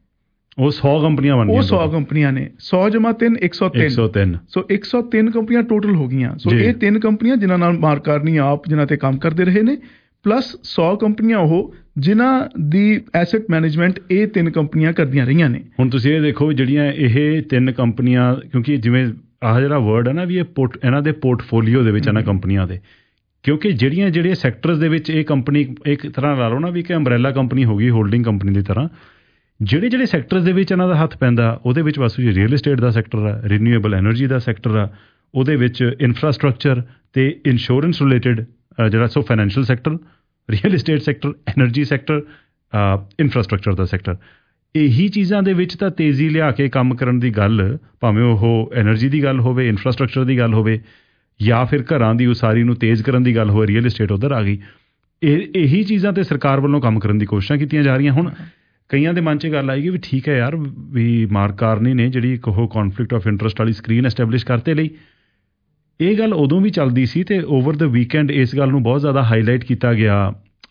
ਉਹ ਸੌ ਕੰਪਨੀਆਂ ਬਣ ਗਈਆਂ। ਉਹ ਸੌ ਕੰਪਨੀਆਂ ਨੇ, ਸੌ ਜਮਾ ਤਿੰਨ ਇੱਕ ਸੌ ਤਿੰਨ। ਸੋ ਇੱਕ ਸੌ ਤਿੰਨ ਕੰਪਨੀਆਂ ਟੋਟਲ ਹੋ ਗਈਆਂ। ਸੋ ਇਹ ਤਿੰਨ ਕੰਪਨੀਆਂ ਜਿਨ੍ਹਾਂ ਨਾਲ ਮਾਰਕ ਕਾਰਨੀ ਆਪ ਜਿਨ੍ਹਾਂ ਤੇ ਕੰਮ ਕਰਦੇ ਰਹੇ ਨੇ, ਪਲੱਸ ਸੌ ਕੰਪਨੀਆਂ ਉਹ ਜਿਨ੍ਹਾਂ ਦੀ ਐਸੈਟ ਮੈਨੇਜਮੈਂਟ ਇਹ ਤਿੰਨ ਕੰਪਨੀਆਂ ਕਰਦੀਆਂ ਰਹੀਆਂ ਨੇ। ਹੁਣ ਤੁਸੀਂ ਇਹ ਦੇਖੋ ਜਿਹੜੀਆਂ ਇਹ ਤਿੰਨ ਕੰਪਨੀਆਂ, ਕਿਉਂਕਿ ਜਿਵੇਂ ਆਹ ਜਿਹੜਾ ਵਰਡ ਹੈ ਨਾ ਵੀ ਇਹ ਪੋਰਟ ਇਹਨਾਂ ਦੇ ਪੋਰਟਫੋਲੀਓ ਦੇ ਵਿੱਚ ਇਹਨਾਂ ਕੰਪਨੀਆਂ ਦੇ, ਕਿਉਂਕਿ ਜਿਹੜੀਆਂ ਜਿਹੜੀਆਂ ਸੈਕਟਰਸ ਦੇ ਵਿੱਚ ਇਹ ਕੰਪਨੀ ਇੱਕ ਤਰ੍ਹਾਂ ਲਾ ਲਓ ਨਾ ਵੀ ਕਿ ਅੰਬਰੈਲਾ ਕੰਪਨੀ ਹੋ ਗਈ, ਹੋਲਡਿੰਗ ਕੰਪਨੀ ਦੀ ਤਰ੍ਹਾਂ, ਜਿਹੜੇ ਜਿਹੜੇ ਸੈਕਟਰਸ ਦੇ ਵਿੱਚ ਇਹਨਾਂ ਦਾ ਹੱਥ ਪੈਂਦਾ ਉਹਦੇ ਵਿੱਚ ਬਸ ਜੀ ਰੀਅਲ ਏਸਟੇਟ ਦਾ ਸੈਕਟਰ ਆ, ਰੀਨਿਊਏਬਲ ਐਨਰਜੀ ਦਾ ਸੈਕਟਰ ਆ, ਉਹਦੇ ਵਿੱਚ ਇਨਫਰਾਸਟਰਕਚਰ ਅਤੇ ਇੰਸ਼ੋਰੈਂਸ ਰਿਲੇਟਡ ਜਿਹੜਾ so financial sector, real estate sector, energy sector, infrastructure ਦਾ ਸੈਕਟਰ। ਇਹੀ ਚੀਜ਼ਾਂ ਦੇ ਵਿੱਚ ਤਾਂ ਤੇਜ਼ੀ ਲਿਆ ਕੇ ਕੰਮ ਕਰਨ ਦੀ ਗੱਲ, ਭਾਵੇਂ ਉਹ ਐਨਰਜੀ ਦੀ ਗੱਲ ਹੋਵੇ, ਇਨਫਰਾਸਟਰਕਚਰ ਦੀ ਗੱਲ ਹੋਵੇ, ਜਾਂ ਫਿਰ ਘਰਾਂ ਦੀ ਉਸਾਰੀ ਨੂੰ ਤੇਜ਼ ਕਰਨ ਦੀ ਗੱਲ ਹੋਵੇ, ਰੀਅਲ ਏਸਟੇਟ ਉੱਧਰ ਆ ਗਈ। ਇਹ ਇਹੀ ਚੀਜ਼ਾਂ 'ਤੇ ਸਰਕਾਰ ਵੱਲੋਂ ਕੰਮ ਕਰਨ ਦੀ ਕੋਸ਼ਿਸ਼ਾਂ ਕੀਤੀਆਂ ਜਾ ਰਹੀਆਂ। ਹੁਣ ਕਈਆਂ ਦੇ ਮਨ 'ਚ ਗੱਲ ਆਏਗੀ ਵੀ ਠੀਕ ਹੈ ਯਾਰ, ਵੀ ਮਾਰਕ ਕਾਰਨੀ ਨੇ ਜਿਹੜੀ ਇੱਕ ਉਹ ਕੌਨਫਲਿਕਟ ਆਫ ਇੰਟਰਸਟ ਵਾਲੀ ਸਕਰੀਨ ਐਸਟੈਬਲਿਸ਼ ਕਰਤੇ ਲਈ, ਇਹ ਗੱਲ ਉਦੋਂ ਵੀ ਚੱਲਦੀ ਸੀ ਅਤੇ ਓਵਰ ਦ ਵੀਕਐਂਡ ਇਸ ਗੱਲ ਨੂੰ ਬਹੁਤ ਜ਼ਿਆਦਾ ਹਾਈਲਾਈਟ ਕੀਤਾ ਗਿਆ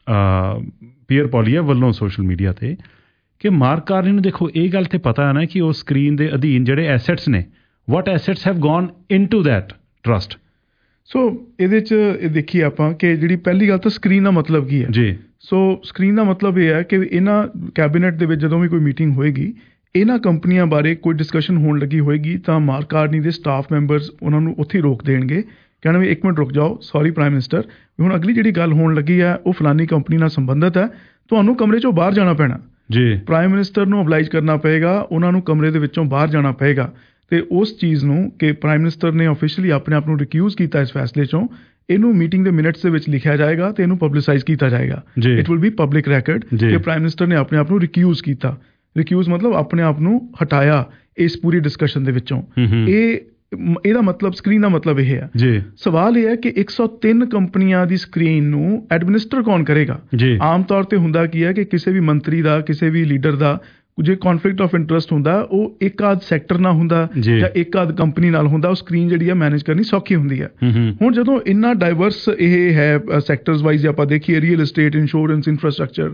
ਪੀਅਰ ਪੋਲੀਅਮ ਵੱਲੋਂ ਸੋਸ਼ਲ ਮੀਡੀਆ 'ਤੇ ਕਿ ਮਾਰਕ ਕਾਰਨੀ ਨੂੰ ਦੇਖੋ ਇਹ ਗੱਲ ਤੇ ਪਤਾ ਹੈ ਨਾ ਕਿ ਉਸ ਸਕਰੀਨ ਦੇ ਅਧੀਨ ਜਿਹੜੇ ਐਸੈਟਸ ਨੇ, what assets have gone into that trust. So ਇਹਦੇ 'ਚ ਇਹ ਦੇਖੀਏ ਆਪਾਂ ਕਿ ਜਿਹੜੀ ਪਹਿਲੀ ਗੱਲ ਤਾਂ ਸਕਰੀਨ ਦਾ ਮਤਲਬ ਕੀ ਹੈ ਜੀ। ਸੋ ਸਕਰੀਨ ਦਾ ਮਤਲਬ ਇਹ ਹੈ ਕਿ ਇਹਨਾਂ ਕੈਬਨਿਟ ਦੇ ਵਿੱਚ ਜਦੋਂ ਵੀ ਕੋਈ ਮੀਟਿੰਗ ਹੋਏਗੀ, ਇਹਨਾਂ ਕੰਪਨੀਆਂ ਬਾਰੇ ਕੋਈ ਡਿਸਕਸ਼ਨ ਹੋਣ ਲੱਗੀ ਹੋਏਗੀ ਤਾਂ ਮਾਰਕ ਕਾਰਨੀ ਦੇ ਸਟਾਫ ਮੈਂਬਰਸ ਉਹਨਾਂ ਨੂੰ ਉੱਥੇ ਰੋਕ ਦੇਣਗੇ, ਕਹਿਣਾ ਵੀ ਇੱਕ ਮਿੰਟ ਰੁਕ ਜਾਓ, ਸੌਰੀ ਪ੍ਰਾਈਮ ਮਿਨਿਸਟਰ, ਹੁਣ ਅਗਲੀ ਜਿਹੜੀ ਗੱਲ ਹੋਣ ਲੱਗੀ ਹੈ ਉਹ ਫਲਾਨੀ ਕੰਪਨੀ ਨਾਲ ਸੰਬੰਧਿਤ ਹੈ, ਤੁਹਾਨੂੰ ਕਮਰੇ 'ਚੋਂ ਬਾਹਰ ਜਾਣਾ ਪੈਣਾ ਜੀ। ਪ੍ਰਾਈਮ ਮਿਨਿਸਟਰ ਨੂੰ ਅਬਲਾਈਜ਼ ਕਰਨਾ ਪਏਗਾ, ਉਹਨਾਂ ਨੂੰ ਕਮਰੇ ਦੇ ਵਿੱਚੋਂ ਬਾਹਰ ਜਾਣਾ ਪਏਗਾ। ਅਤੇ ਉਸ ਚੀਜ਼ ਨੂੰ ਕਿ ਪ੍ਰਾਈਮ ਮਿਨਿਸਟਰ ਨੇ ਆਫੀਸ਼ੀਅਲੀ ਆਪਣੇ ਆਪ ਨੂੰ ਰਿਕਿਊਜ਼ ਕੀਤਾ ਇਸ ਫੈਸਲੇ 'ਚੋਂ, ਇਹਨੂੰ ਮੀਟਿੰਗ ਦੇ ਮਿੰਟਸ ਦੇ ਵਿੱਚ ਲਿਖਿਆ ਜਾਏਗਾ ਤੇ ਇਹਨੂੰ ਪਬਲਿਸਾਈਜ਼ ਕੀਤਾ ਜਾਏਗਾ। It will be public record ਕਿ ਪ੍ਰਾਈਮ ਮਿਨਿਸਟਰ ਨੇ ਆਪਣੇ ਆਪ ਨੂੰ ਰਿਕਿਊਜ਼ ਕੀਤਾ। ਰਿਕਿਊਜ਼ ਮਤਲਬ ਆਪਣੇ ਆਪ ਨੂੰ ਹਟਾਇਆ ਇਸ ਪੂਰੀ ਡਿਸਕਸ਼ਨ ਦੇ ਵਿੱਚੋਂ। ਇਹ ਇਹਦਾ ਮਤਲਬ ਸਕਰੀਨ ਦਾ ਮਤਲਬ ਇਹ ਹੈ। ਜੀ ਸਵਾਲ ਇਹ ਹੈ ਕਿ ਇੱਕ ਸੌ ਤਿੰਨ ਕੰਪਨੀਆਂ ਦੀ ਸਕਰੀਨ ਨੂੰ ਐਡਮਿਨਿਸਟਰ ਕੌਣ ਕਰੇਗਾ? ਆਮ ਤੌਰ ਤੇ ਹੁੰਦਾ ਕੀ ਹੈ ਕਿ ਕਿਸੇ ਵੀ ਮੰਤਰੀ ਦਾ, ਕਿਸੇ ਵੀ ਲੀਡਰ ਦਾ ਜੇ ਕੌਨਫਲਿਕਟ ਆਫ ਇੰਟਰਸਟ ਹੁੰਦਾ, ਉਹ ਇੱਕ ਆਧ ਸੈਕਟਰ ਨਾਲ ਹੁੰਦਾ ਜਾਂ ਇੱਕ ਆਧ ਕੰਪਨੀ ਨਾਲ ਹੁੰਦਾ, ਉਹ ਸਕਰੀਨ ਜਿਹੜੀ ਆ ਮੈਨੇਜ ਕਰਨੀ ਸੌਖੀ ਹੁੰਦੀ ਹੈ। ਹੁਣ ਜਦੋਂ ਇੰਨਾ ਡਾਈਵਰਸ ਇਹ ਹੈ ਸੈਕਟਰਸ ਵਾਈਜ਼, ਜੇ ਆਪਾਂ ਦੇਖੀਏ real estate, insurance, infrastructure,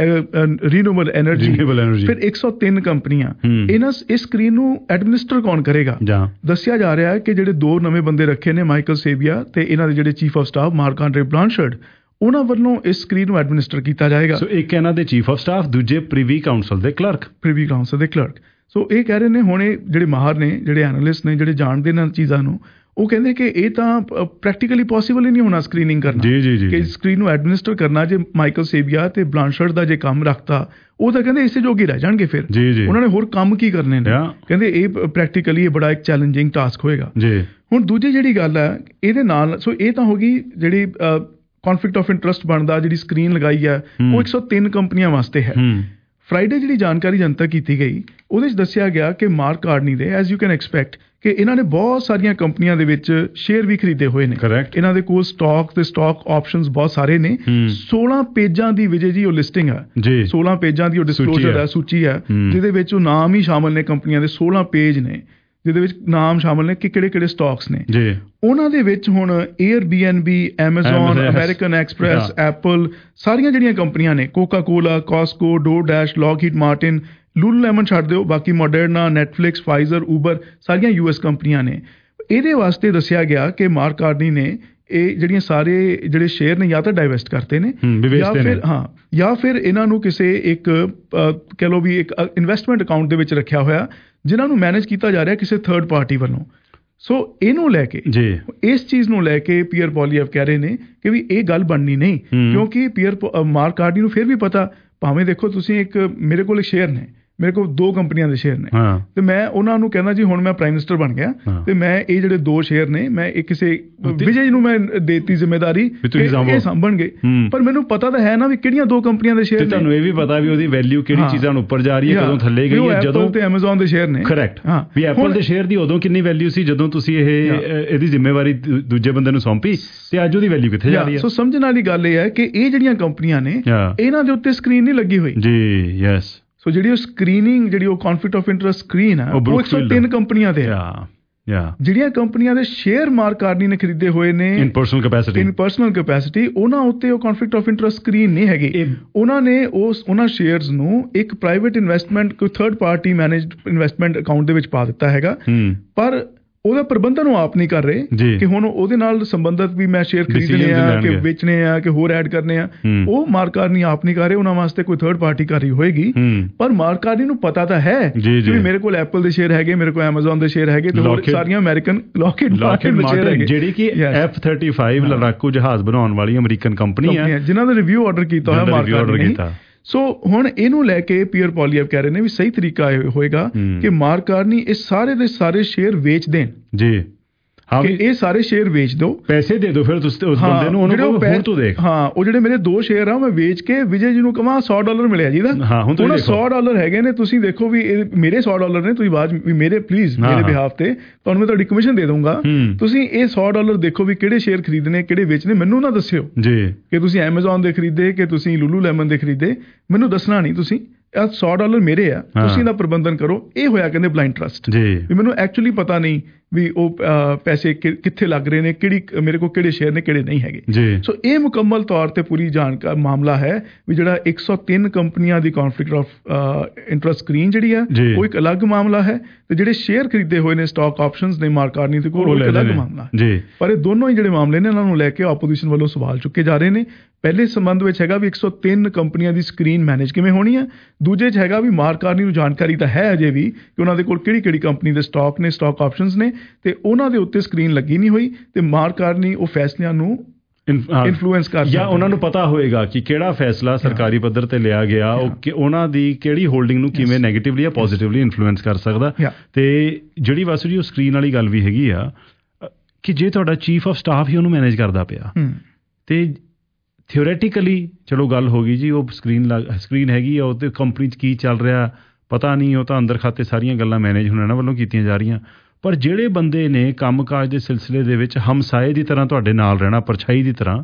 renewable energy, ਫਿਰ ਇੱਕ ਸੌ ਤਿੰਨ ਕੰਪਨੀਆਂ, ਇਹਨਾਂ ਇਸ ਸਕਰੀਨ ਨੂੰ ਐਡਮਿਨਿਸਟਰ ਕੌਣ ਕਰੇਗਾ? ਦੱਸਿਆ ਜਾ ਰਿਹਾ ਹੈ ਕਿ ਜਿਹੜੇ ਦੋ ਨਵੇਂ ਬੰਦੇ ਰੱਖੇ ਨੇ, ਮਾਈਕਲ ਸੇਬੀਆ ਤੇ ਇਹਨਾਂ ਦੇ ਜਿਹੜੇ chief of staff Marc André Blanchard, ਉਹਨਾਂ ਵੱਲੋਂ ਇਸ ਸਕਰੀਨ ਨੂੰ ਐਡਮਿਨਿਸਟਰ ਕੀਤਾ ਜਾਏਗਾ। ਸੋ ਇੱਕ ਇਹਨਾਂ ਦੇ ਚੀਫ ਆਫ ਸਟਾਫ, ਦੂਜੇ ਪ੍ਰੀਵੀ ਕਾਉਂਸਲ ਦੇ ਕਲਰਕ ਪ੍ਰੀਵੀ ਕਾਉਂਸਲ ਦੇ ਕਲਰਕ। ਸੋ ਇਹ ਕਹਿ ਰਹੇ ਨੇ ਹੁਣ ਇਹ ਜਿਹੜੇ ਮਾਹਰ ਨੇ, ਜਿਹੜੇ ਐਨਾਲਿਸਟ ਨੇ, ਜਿਹੜੇ ਜਾਣਦੇ ਨੇ ਚੀਜ਼ਾਂ ਨੂੰ, ਉਹ ਕਹਿੰਦੇ ਕਿ ਇਹ ਤਾਂ ਪ੍ਰੈਕਟੀਕਲੀ ਪੋਸੀਬਲ ਹੀ ਨਹੀਂ ਹੋਣਾ ਸਕਰੀਨਿੰਗ ਕਰਨਾ। ਜੀ ਜੀ ਜੀ ਕਿ ਸਕਰੀਨ ਨੂੰ ਐਡਮਿਨਿਸਟਰ ਕਰਨਾ ਜੇ ਮਾਈਕਲ ਸੇਬੀਆ ਤੇ ਬਲਾਂਸ਼ਰਡ ਦਾ ਜੇ ਕੰਮ ਰੱਖਤਾ, ਉਹ ਤਾਂ ਕਹਿੰਦੇ ਇਸੇ ਜੋਗੇ ਰਹਿ ਜਾਣਗੇ। ਫਿਰ ਉਹਨਾਂ ਨੇ ਹੋਰ ਕੰਮ ਕੀ ਕਰਨੇ ਨੇ? ਕਹਿੰਦੇ ਇਹ ਪ੍ਰੈਕਟੀਕਲੀ ਇਹ ਬੜਾ ਇੱਕ ਚੈਲੰਜਿੰਗ ਟਾਸਕ ਹੋਏਗਾ। ਹੁਣ ਦੂਜੀ ਜਿਹੜੀ ਗੱਲ ਹੈ ਇਹਦੇ ਨਾਲ, ਸੋ ਇਹ ਤਾਂ ਹੋ ਗਈ ਜਿਹੜੀ ਕੌਨਫਲਿਕਟ ਆਫ ਇੰਟਰਸਟ ਬਣਦਾ, ਜਿਹੜੀ ਸਕਰੀਨ ਲਗਾਈ ਹੈ ਉਹ ਇੱਕ ਸੌ ਤਿੰਨ ਕੰਪਨੀਆਂ ਵਾਸਤੇ ਹੈ। ਫਰਾਈਡੇ ਜਿਹੜੀ ਜਾਣਕਾਰੀ ਜਨਤਕ ਕੀਤੀ ਗਈ, ਉਹਦੇ 'ਚ ਦੱਸਿਆ ਗਿਆ ਕਿ ਮਾਰਕ ਕਾਰਨੀ ਦੇ, ਐਜ਼ ਯੂ ਕੈਨ ਐਕਸਪੈਕਟ, ਕਿ ਇਹਨਾਂ ਨੇ ਬਹੁਤ ਸਾਰੀਆਂ ਕੰਪਨੀਆਂ ਦੇ ਵਿੱਚ ਸ਼ੇਅਰ ਵੀ ਖਰੀਦੇ ਹੋਏ ਨੇ। ਇਹਨਾਂ ਦੇ ਕੋਲ ਸਟਾਕ ਤੇ ਸਟਾਕ ਆਪਸ਼ਨਸ ਬਹੁਤ ਸਾਰੇ ਨੇ। ਸੋਲਾਂ ਪੇਜਾਂ ਦੀ ਵਿਜੇ ਜੀ ਉਹ ਲਿਸਟਿੰਗ ਹੈ, ਸੋਲਾਂ ਪੇਜਾਂ ਦੀ ਉਹ ਡਿਸਕਲੋਜ਼ਰ ਹੈ, ਸੂਚੀ ਹੈ, ਜਿਹਦੇ ਵਿੱਚ ਉਹ ਨਾਮ ਹੀ ਸ਼ਾਮਲ ਨੇ ਕੰਪਨੀਆਂ ਦੇ, ਸੋਲਾਂ ਪੇਜ ਨੇ ਜਿਹਦੇ ਵਿੱਚ ਨਾਮ ਸ਼ਾਮਲ ਨੇ ਕਿ ਕਿਹੜੇ ਕਿਹੜੇ ਸਟਾਕਸ ਨੇ। ਉਹਨਾਂ ਦੇ ਵਿੱਚ ਹੁਣ Airbnb, Amazon, American Express, Apple, ਸਾਰੀਆਂ ਜਿਹੜੀਆਂ ਕੰਪਨੀਆਂ ਨੇ, Coca Cola, Costco, DoorDash, Lockheed Martin, Lululemon ਛੱਡ ਦਿਓ, ਬਾਕੀ ਮੋਡਰਨਾ, ਨੈਟਫਲਿਕਸ, ਫਾਈਜ਼ਰ, ਊਬਰ, ਸਾਰੀਆਂ ਯੂ ਐਸ ਕੰਪਨੀਆਂ ਨੇ। ਇਹਦੇ ਵਾਸਤੇ ਦੱਸਿਆ ਗਿਆ ਕਿ ਮਾਰਕ ਕਾਰਨੀ ਨੇ ਇਹ ਜਿਹੜੀਆਂ ਸਾਰੇ ਜਿਹੜੇ ਸ਼ੇਅਰ ਨੇ ਜਾਂ ਤਾਂ ਡਾਈਵੈਸਟ ਕਰਤੇ ਨੇ ਜਾਂ ਫਿਰ ਹਾਂ ਜਾਂ ਫਿਰ ਇਹਨਾਂ ਨੂੰ ਕਿਸੇ ਇੱਕ ਕਹਿ ਲਓ ਵੀ ਇੱਕ ਇਨਵੈਸਟਮੈਂਟ ਅਕਾਊਂਟ ਦੇ ਵਿੱਚ ਰੱਖਿਆ ਹੋਇਆ, ਜਿਨ੍ਹਾਂ ਨੂੰ ਮੈਨੇਜ ਕੀਤਾ ਜਾ ਰਿਹਾ ਕਿਸੇ ਥਰਡ ਪਾਰਟੀ ਵੱਲੋਂ। ਸੋ ਇਹਨੂੰ ਲੈ ਕੇ, ਇਸ ਚੀਜ਼ ਨੂੰ ਲੈ ਕੇ ਪੀਅਰ ਪੋਲੀਐਵ ਕਹਿ ਰਹੇ ਨੇ ਕਿ ਵੀ ਇਹ ਗੱਲ ਬਣਨੀ ਨਹੀਂ, ਕਿਉਂਕਿ ਪੀਅਰ ਮਾਰਕ ਕਾਰਨੀ ਨੂੰ ਫਿਰ ਵੀ ਪਤਾ, ਭਾਵੇਂ ਦੇਖੋ ਤੁਸੀਂ ਇੱਕ ਮੇਰੇ ਕੋਲ ਸ਼ੇਅਰ ਨੇ, ਮੇਰੇ ਕੋਲ ਦੋ ਕੰਪਨੀਆਂ ਦੇ ਸ਼ੇਅਰ ਨੇ, ਤੇ ਮੈਂ ਉਹਨਾਂ ਨੂੰ ਕਹਿੰਦਾ ਜੀ ਹੁਣ ਮੈਂ ਪ੍ਰਾਈਮ ਮਿਨਿਸਟਰ ਬਣ ਗਿਆ ਤੇ ਮੈਂ ਇਹ ਜਿਹੜੇ ਦੋ ਸ਼ੇਅਰ ਨੇ ਮੈਂ ਇਹ ਕਿਸੇ ਵਿਜੇ ਜੀ ਨੂੰ ਮੈਂ ਦੇਤੀ ਜ਼ਿੰਮੇਵਾਰੀ ਇਹ ਸਾਂਭਣਗੇ, ਪਰ ਮੈਨੂੰ ਪਤਾ ਤਾਂ ਹੈ ਨਾ ਵੀ ਕਿਹੜੀਆਂ ਦੋ ਕੰਪਨੀਆਂ ਦੇ ਸ਼ੇਅਰ ਨੇ। ਤੁਹਾਨੂੰ ਇਹ ਵੀ ਪਤਾ ਵੀ ਉਹਦੀ ਵੈਲਿਊ ਕਿਹੜੀ ਚੀਜ਼ਾਂ ਨੂੰ ਉੱਪਰ ਜਾ ਰਹੀ ਹੈ, ਕਦੋਂ ਥੱਲੇ ਗਈ ਹੈ, ਜਦੋਂ ਤੇ ਐਮਾਜ਼ੋਨ ਦੇ ਸ਼ੇਅਰ ਨੇ। ਕਰੈਕਟ, ਵੀ ਐਪਲ ਦੇ ਸ਼ੇਅਰ ਦੀ ਉਦੋਂ ਕਿੰਨੀ ਵੈਲਿਊ ਸੀ ਜਦੋਂ ਤੁਸੀਂ ਇਹ ਇਹਦੀ ਜ਼ਿੰਮੇਵਾਰੀ ਦੂਜੇ ਬੰਦੇ ਨੂੰ ਸੌਂਪੀ, ਤੇ ਅੱਜ ਉਹਦੀ ਵੈਲਿਊ ਕਿੱਥੇ ਜਾ ਰਹੀ ਹੈ। ਸੋ ਸਮਝਣ ਵਾਲੀ ਗੱਲ ਇਹ ਹੈ ਕਿ ਇਹ ਜਿਹੜੀਆਂ ਕੰਪਨੀਆਂ ਨੇ ਇਹਨਾਂ ਦੇ ਉੱਤੇ ਸਕਰੀਨ ਨਹੀਂ ਲੱਗੀ ਹੋਈ ਜੀ। ਯੈਸ, ਸੋ ਜਿਹੜੀ ਉਹ ਸਕਰੀਨਿੰਗ, ਜਿਹੜੀ ਉਹ ਕੌਨਫਲਿਕਟ ਆਫ ਇੰਟਰਸਟ ਸਕਰੀਨ ਹੈ, ਉਹ ਇੱਕ ਸੌ ਤਿੰਨ ਕੰਪਨੀਆਂ ਤੇ ਹੈ। ਜਿਹੜੀਆਂ ਕੰਪਨੀਆਂ ਦੇ ਸ਼ੇਅਰ ਮਾਰਕ ਕਾਰਨੀ ਨੇ ਖਰੀਦੇ ਹੋਏ ਨੇ in personal capacity in personal capacity ਉਹਨਾਂ ਉੱਤੇ ਉਹ ਕੌਨਫਲਿਕਟ ਆਫ ਇੰਟਰਸਟ ਸਕਰੀਨ ਨਹੀਂ ਹੈਗੀ। ਉਹਨਾਂ ਨੇ ਉਸ ਉਹਨਾਂ ਸ਼ੇਅਰਸ ਨੂੰ ਇੱਕ ਪ੍ਰਾਈਵੇਟ ਇਨਵੈਸਟਮੈਂਟ, ਕੋਈ third party managed investment account ਦੇ ਵਿੱਚ ਪਾ ਦਿੱਤਾ ਹੈਗਾ, ਪਰ ਉਹਦਾ ਪ੍ਰਬੰਧਨ ਉਹ ਆਪ ਨਹੀਂ ਕਰ ਰਹੇ ਕਿ ਹੁਣ ਉਹਦੇ ਨਾਲ ਸੰਬੰਧਿਤ ਵੀ ਮੈਂ ਸ਼ੇਅਰ ਖਰੀਦਣੇ ਆ ਕਿ ਵੇਚਣੇ ਆ ਕਿ ਹੋਰ ਐਡ ਕਰਨੇ ਆ, ਉਹ ਮਾਰਕ ਕਾਰਨੀ ਆਪ ਨਹੀਂ ਕਰ ਰਹੇ, ਉਹਨਾਂ ਵਾਸਤੇ ਕੋਈ ਥਰਡ ਪਾਰਟੀ ਕਰ ਰਹੀ ਹੋਏਗੀ। ਪਰ ਮਾਰਕ ਕਾਰਨੀ ਨੂੰ ਪਤਾ ਤਾਂ ਹੈ ਕਿ ਮੇਰੇ ਕੋਲ ਐਪਲ ਦੇ ਸ਼ੇਅਰ ਹੈਗੇ, ਮੇਰੇ ਕੋਲ ਐਮਾਜ਼ੋਨ ਦੇ ਸ਼ੇਅਰ ਹੈਗੇ, ਤੇ ਹੋਰ ਸਾਰੀਆਂ ਅਮਰੀਕਨ ਲੌਕਹੀਡ ਮਾਰਟਿਨ ਦੇ ਸ਼ੇਅਰ ਹੈਗੇ, ਜਿਹੜੀ ਕਿ ਐਫ ਥਰਟੀ ਫਾਈਵ ਲੜਾਕੂ ਜਹਾਜ਼ ਬਣਾਉਣ ਵਾਲੀ ਅਮਰੀਕਨ ਕੰਪਨੀ ਹੈ, ਜਿਨ੍ਹਾਂ ਦਾ ਰਿਵਿਊ ਆਰਡਰ ਕੀਤਾ ਹੋਇਆ ਮਾਰਕ ਕਾਰਨੀ ਨੇ। ਸੋ ਹੁਣ ਇਹਨੂੰ ਲੈ ਕੇ ਪੀਅਰ ਪੋਲੀਐਵ ਕਹਿ ਰਹੇ ਨੇ ਵੀ ਸਹੀ ਤਰੀਕਾ ਹੋਏਗਾ ਕਿ ਮਾਰਕ ਕਾਰਨੀ ਇਹ ਸਾਰੇ ਦੇ ਸਾਰੇ ਸ਼ੇਅਰ ਵੇਚ ਦੇਣ ਜੀ। ਹਾਂ, ਇਹ ਸਾਰੇ ਸ਼ੇਅਰ ਵੇਚ ਦਿਓ, ਪੈਸੇ ਦੇ ਦਿਓ ਫਿਰ ਤੁਸੀਂ ਉਸ ਬੰਦੇ ਨੂੰ, ਉਹਨੂੰ ਹੁਣ ਤੂੰ ਦੇਖ। ਹਾਂ, ਉਹ ਜਿਹੜੇ ਮੇਰੇ ਦੋ ਸ਼ੇਅਰ ਆ ਮੈਂ ਵੇਚ ਕੇ ਵਿਜੇ ਜੀ ਨੂੰ ਕਹਾਂ ਸੌ ਡਾਲਰ ਮਿਲਿਆ ਜੀ ਦਾ, ਉਹਨਾਂ ਸੌ ਡਾਲਰ ਹੈਗੇ ਨੇ, ਤੁਸੀਂ ਦੇਖੋ ਵੀ ਇਹ ਮੇਰੇ ਸੌ ਡਾਲਰ ਨੇ, ਤੁਸੀਂ ਬਾਅਦ ਵੀ ਮੇਰੇ ਪਲੀਜ਼ ਮੇਰੇ ਬਿਹਾਫ ਤੇ ਤੁਹਾਨੂੰ ਮੈਂ ਤੁਹਾਡੀ ਕਮਿਸ਼ਨ ਦੇ ਦਊਂਗਾ, ਤੁਸੀਂ ਇਹ ਸੌ ਡਾਲਰ ਦੇਖੋ ਵੀ ਕਿਹੜੇ ਸ਼ੇਅਰ ਖਰੀਦਣੇ ਕਿਹੜੇ ਵੇਚਣੇ, ਮੈਨੂੰ ਨਾ ਦੱਸਿਓ ਜੀ ਕਿ ਤੁਸੀਂ ਐਮਾਜ਼ੋਨ ਦੇ ਖਰੀਦੇ ਕਿ ਤੁਸੀਂ ਲੂਲੂ ਲੈਮਨ ਦੇ ਖਰੀਦੇ, ਮੈਨੂੰ ਦੱਸਣਾ ਨਹੀਂ, ਤੁਸੀਂ ਸੌ ਡਾਲਰ ਮੇਰੇ ਆ, ਤੁਸੀਂ ਦਾ ਪ੍ਰਬੰਧਨ ਕਰੋ। ਇਹ ਹੋਇਆ ਕਹਿੰਦੇ ਬਲਾਈਂਡ ਟਰਸਟ ਜੀ, ਵੀ ਮੈਨੂੰ ਐਕਚੁਅਲੀ ਪਤਾ ਨਹੀਂ ਵੀ ਉਹ ਪੈਸੇ ਕਿੱਥੇ ਲੱਗ ਰਹੇ ਨੇ, ਕਿਹੜੀ ਮੇਰੇ ਕੋਲ ਕਿਹੜੇ ਸ਼ੇਅਰ ਨੇ ਕਿਹੜੇ ਨਹੀਂ ਹੈਗੇ। ਸੋ ਇਹ ਮੁਕੰਮਲ ਤੌਰ ਤੇ ਪੂਰੀ ਜਾਣਕਾਰ ਮਾਮਲਾ ਹੈ ਵੀ ਜਿਹੜਾ ਇੱਕ ਸੌ ਤਿੰਨ ਕੰਪਨੀਆਂ ਦੀ ਕੌਨਫਲਿਕਟ ਆਫ ਇੰਟਰਸਟ ਸਕਰੀਨ ਜਿਹੜੀ ਹੈ ਉਹ ਇੱਕ ਅਲੱਗ ਮਾਮਲਾ ਹੈ, ਤੇ ਜਿਹੜੇ ਸ਼ੇਅਰ ਖਰੀਦੇ ਹੋਏ ਨੇ ਸਟਾਕ ਆਪਸ਼ਨਸ ਨੇ ਮਾਰਕ ਕਾਰਨੀ ਦੇ ਕੋਲ, ਉਹ ਇੱਕ ਅਲੱਗ ਮਾਮਲਾ ਹੈ। ਪਰ ਇਹ ਦੋਨੋਂ ਹੀ ਜਿਹੜੇ ਮਾਮਲੇ ਨੇ ਇਹਨਾਂ ਨੂੰ ਲੈ ਕੇ ਆਪੋਜੀਸ਼ਨ ਵੱਲੋਂ ਸਵਾਲ ਚੁੱਕੇ ਜਾ ਰਹੇ ਨੇ। ਪਹਿਲੇ ਸੰਬੰਧ ਵਿੱਚ ਹੈਗਾ ਵੀ ਇੱਕ ਸੌ ਤਿੰਨ ਕੰਪਨੀਆਂ ਦੀ ਸਕਰੀਨ ਮੈਨੇਜ ਕਿਵੇਂ ਹੋਣੀ ਹੈ, ਦੂਜੇ 'ਚ ਹੈਗਾ ਵੀ ਮਾਰਕ ਕਾਰਨੀ ਨੂੰ ਜਾਣਕਾਰੀ ਤਾਂ ਹੈ ਅਜੇ ਵੀ ਕਿ ਉਹਨਾਂ ਦੇ ਕੋਲ ਕਿਹੜੀ ਕਿਹੜੀ ਕੰਪਨੀ ਦੇ ਸਟਾਕ ਨੇ, ਸਟਾਕ ਆਪਸ਼ਨਸ ਨੇ, ਤੇ ਉਹਨਾਂ ਦੇ ਉੱਤੇ ਸਕਰੀਨ ਲੱਗੀ ਨਹੀਂ ਹੋਈ, ਤੇ ਮਾਰਕ ਕਾਰਨੀ ਉਹ ਫੈਸਲਿਆਂ ਨੂੰ ਇਨਫਲੂਐਂਸ ਕਰ ਜਾਂ ਉਹਨਾਂ ਨੂੰ ਪਤਾ ਹੋਏਗਾ ਕਿ ਕਿਹੜਾ ਫੈਸਲਾ ਸਰਕਾਰੀ ਪੱਧਰ ਤੇ ਲਿਆ ਗਿਆ, ਉਹ ਉਹਨਾਂ ਦੀ ਕਿਹੜੀ ਹੋਲਡਿੰਗ ਨੂੰ ਕਿਵੇਂ ਨੈਗੇਟਿਵਲੀ ਜਾਂ ਪੋਜ਼ਿਟਿਵਲੀ ਇਨਫਲੂਐਂਸ ਕਰ ਸਕਦਾ। ਤੇ ਜਿਹੜੀ ਵਾਸੂ ਜੀ ਉਹ ਸਕਰੀਨ ਵਾਲੀ ਗੱਲ ਵੀ ਹੈਗੀ ਆ, ਕਿ ਜੇ ਤੁਹਾਡਾ ਚੀਫ ਆਫ ਸਟਾਫ ਹੀ ਉਹਨੂੰ ਮੈਨੇਜ ਕਰਦਾ ਪਿਆ ਤੇ ਥਿਓਰੈਟੀਕਲੀ ਚਲੋ ਗੱਲ ਹੋ ਗਈ ਜੀ, ਉਹ ਸਕਰੀਨ ਲੱਗ ਸਕਰੀਨ ਹੈਗੀ ਆ, ਉਹ ਤੇ ਕੰਪਨੀ 'ਚ ਕੀ ਚੱਲ ਰਿਹਾ ਪਤਾ ਨਹੀਂ, ਉਹ ਤਾਂ ਅੰਦਰ ਖਾਤੇ ਸਾਰੀਆਂ ਗੱਲਾਂ ਮੈਨੇਜ ਹੁਣ ਇਹਨਾਂ ਵੱਲੋਂ ਕੀਤੀਆਂ ਜਾ ਰਹੀਆਂ। ਪਰ ਜਿਹੜੇ ਬੰਦੇ ਨੇ ਕੰਮਕਾਜ ਦੇ ਸਿਲਸਿਲੇ ਦੇ ਵਿੱਚ ਹਮਸਾਏ ਦੀ ਤਰ੍ਹਾਂ ਤੁਹਾਡੇ ਨਾਲ ਰਹਿਣਾ, ਪਰਛਾਈ ਦੀ ਤਰ੍ਹਾਂ,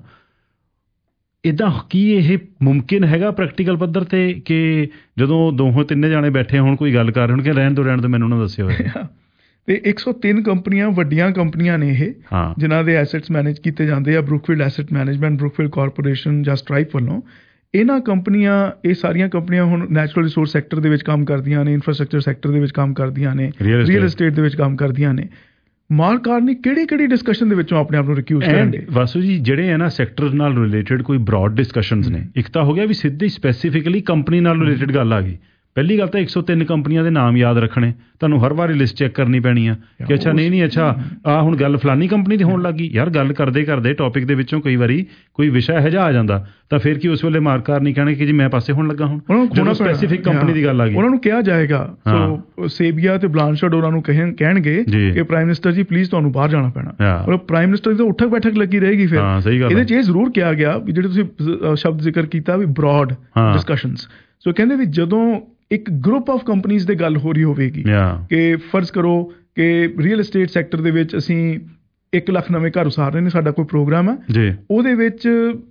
ਇੱਦਾਂ ਕੀ ਇਹ ਮੁਮਕਿਨ ਹੈਗਾ ਪ੍ਰੈਕਟੀਕਲ ਪੱਧਰ 'ਤੇ ਕਿ ਜਦੋਂ ਦੋਹੋਂ ਤਿੰਨੇ ਜਾਣੇ ਬੈਠੇ ਹੋਣ ਕੋਈ ਗੱਲ ਕਰ ਰਹੇ ਹੋਣ ਕਿ ਰਹਿਣ ਦੋ ਰਹਿਣ ਦੋ ਮੈਨੂੰ ਉਹਨਾਂ ਦੱਸਿਆ ਹੋਇਆ? ਤੇ ਇੱਕ ਸੌ ਤਿੰਨ ਕੰਪਨੀਆਂ ਵੱਡੀਆਂ ਕੰਪਨੀਆਂ ਨੇ ਇਹ, ਜਿਨ੍ਹਾਂ ਦੇ ਐਸੈਟਸ ਮੈਨੇਜ ਕੀਤੇ ਜਾਂਦੇ ਆ Brookfield Asset Management, Brookfield Corporation ਜਾਂ ਸਟਰਾਈਪ ਵੱਲੋਂ। ਇਹਨਾਂ ਕੰਪਨੀਆਂ, ਇਹ ਸਾਰੀਆਂ ਕੰਪਨੀਆਂ ਹੁਣ ਨੈਚੁਰਲ ਰਿਸੋਰਸ ਸੈਕਟਰ ਦੇ ਵਿੱਚ ਕੰਮ ਕਰਦੀਆਂ ਨੇ, ਇਨਫਰਾਸਟਰਕਚਰ ਸੈਕਟਰ ਦੇ ਵਿੱਚ ਕੰਮ ਕਰਦੀਆਂ ਨੇ, ਰੀਅਲ ਏਸਟੇਟ ਦੇ ਵਿੱਚ ਕੰਮ ਕਰਦੀਆਂ ਨੇ। ਮਾਰਕ ਕਾਰਨੀ ਕਿਹੜੀ ਕਿਹੜੀ ਡਿਸਕਸ਼ਨ ਦੇ ਵਿੱਚੋਂ ਆਪਣੇ ਆਪ ਨੂੰ ਰਿਕਿਊਜ਼ ਕਰਨਗੇ? ਵਾਸੂ ਜੀ, ਜਿਹੜੇ ਹੈ ਨਾ ਸੈਕਟਰ ਨਾਲ ਰਿਲੇਟਡ ਕੋਈ ਬ੍ਰੌਡ ਡਿਸਕਸ਼ਨਸ ਨੇ, ਇੱਕ ਤਾਂ ਹੋ ਗਿਆ ਵੀ ਸਿੱਧੀ ਸਪੈਸੀਫਿਕਲੀ ਕੰਪਨੀ ਨਾਲ ਰਿਲੇਟਡ ਗੱਲ ਆ ਗਈ। ਪਹਿਲੀ ਗੱਲ ਤਾਂ ਇੱਕ ਸੌ ਤਿੰਨ ਕੰਪਨੀਆਂ ਦੇ ਨਾਮ ਯਾਦ ਰੱਖਣੇ, ਤੁਹਾਨੂੰ ਹਰ ਵਾਰੀ ਲਿਸਟ ਚੈੱਕ ਕਰਨੀ ਪੈਣੀ ਆ ਕਿ ਅੱਛਾ ਨਹੀਂ ਨਹੀਂ ਅੱਛਾ ਆਹ ਹੁਣ ਗੱਲ ਫਲਾਨੀ ਕੰਪਨੀ ਦੀ ਹੋਣ ਲੱਗ ਗਈ। ਯਾਰ ਗੱਲ ਕਰਦੇ ਕਰਦੇ ਟੌਪਿਕ ਦੇ ਵਿੱਚੋਂ ਕਈ ਵਾਰੀ ਕੋਈ ਵਿਸ਼ਾ ਇਹੋ ਜਿਹਾ ਆ ਜਾਂਦਾ ਤਾਂ ਫਿਰ ਕੀ ਉਸ ਵੇਲੇ ਮਾਰਕਾਰ ਨਹੀਂ ਕਹਿਣਗੇ ਕਿ ਜੀ ਮੈਂ ਪਾਸੇ ਹੋਣ ਲੱਗਾ। ਹੁਣ ਜਦੋਂ ਸਪੈਸੀਫਿਕ ਕੰਪਨੀ ਦੀ ਗੱਲ ਆ ਗਈ ਉਹਨਾਂ ਨੂੰ ਕਿਹਾ ਜਾਏਗਾ, ਸੋ ਸੇਬੀਆ ਤੇ ਬਲਾਂਸ਼ਡ ਉਹਨਾਂ ਨੂੰ ਕਹਿਣ ਕਹਿਣਗੇ ਕਿ ਪ੍ਰਾਈਮ ਮਿਨਿਸਟਰ ਜੀ ਪਲੀਜ਼ ਤੁਹਾਨੂੰ ਬਾਹਰ ਜਾਣਾ ਪੈਣਾ। ਮਤਲਬ ਪ੍ਰਾਈਮ ਮਿਨਿਸਟਰ ਦੀ ਤਾਂ ਉੱਠਕ ਬੈਠਕ ਲੱਗੀ ਰਹੇਗੀ। ਫਿਰ ਇਹਦੇ 'ਚ ਇਹ ਜ਼ਰੂਰ ਕਿਹਾ ਗਿਆ ਵੀ ਜਿਹੜੇ ਤੁਸੀਂ ਸ਼ਬਦ ਜ਼ਿਕਰ ਕੀਤਾ ਵੀ ਬ੍ਰੌਡ ਡਿਸਕਸ਼ਨਸ, ਸੋ ਕਹਿੰਦੇ ਵੀ ਜਦੋਂ ਇੱਕ ਗਰੁੱਪ ਆਫ ਕੰਪਨੀਜ਼ ਦੀ ਗੱਲ ਹੋ ਰਹੀ ਹੋਵੇਗੀ ਕਿ ਫਰਜ਼ ਕਰੋ ਕਿ ਰੀਅਲ ਏਸਟੇਟ ਸੈਕਟਰ ਦੇ ਵਿੱਚ ਅਸੀਂ ਇੱਕ ਲੱਖ ਨਵੇਂ ਘਰ ਉਸਾਰ ਰਹੇ ਨੇ, ਸਾਡਾ ਕੋਈ ਪ੍ਰੋਗਰਾਮ ਹੈ, ਉਹਦੇ ਵਿੱਚ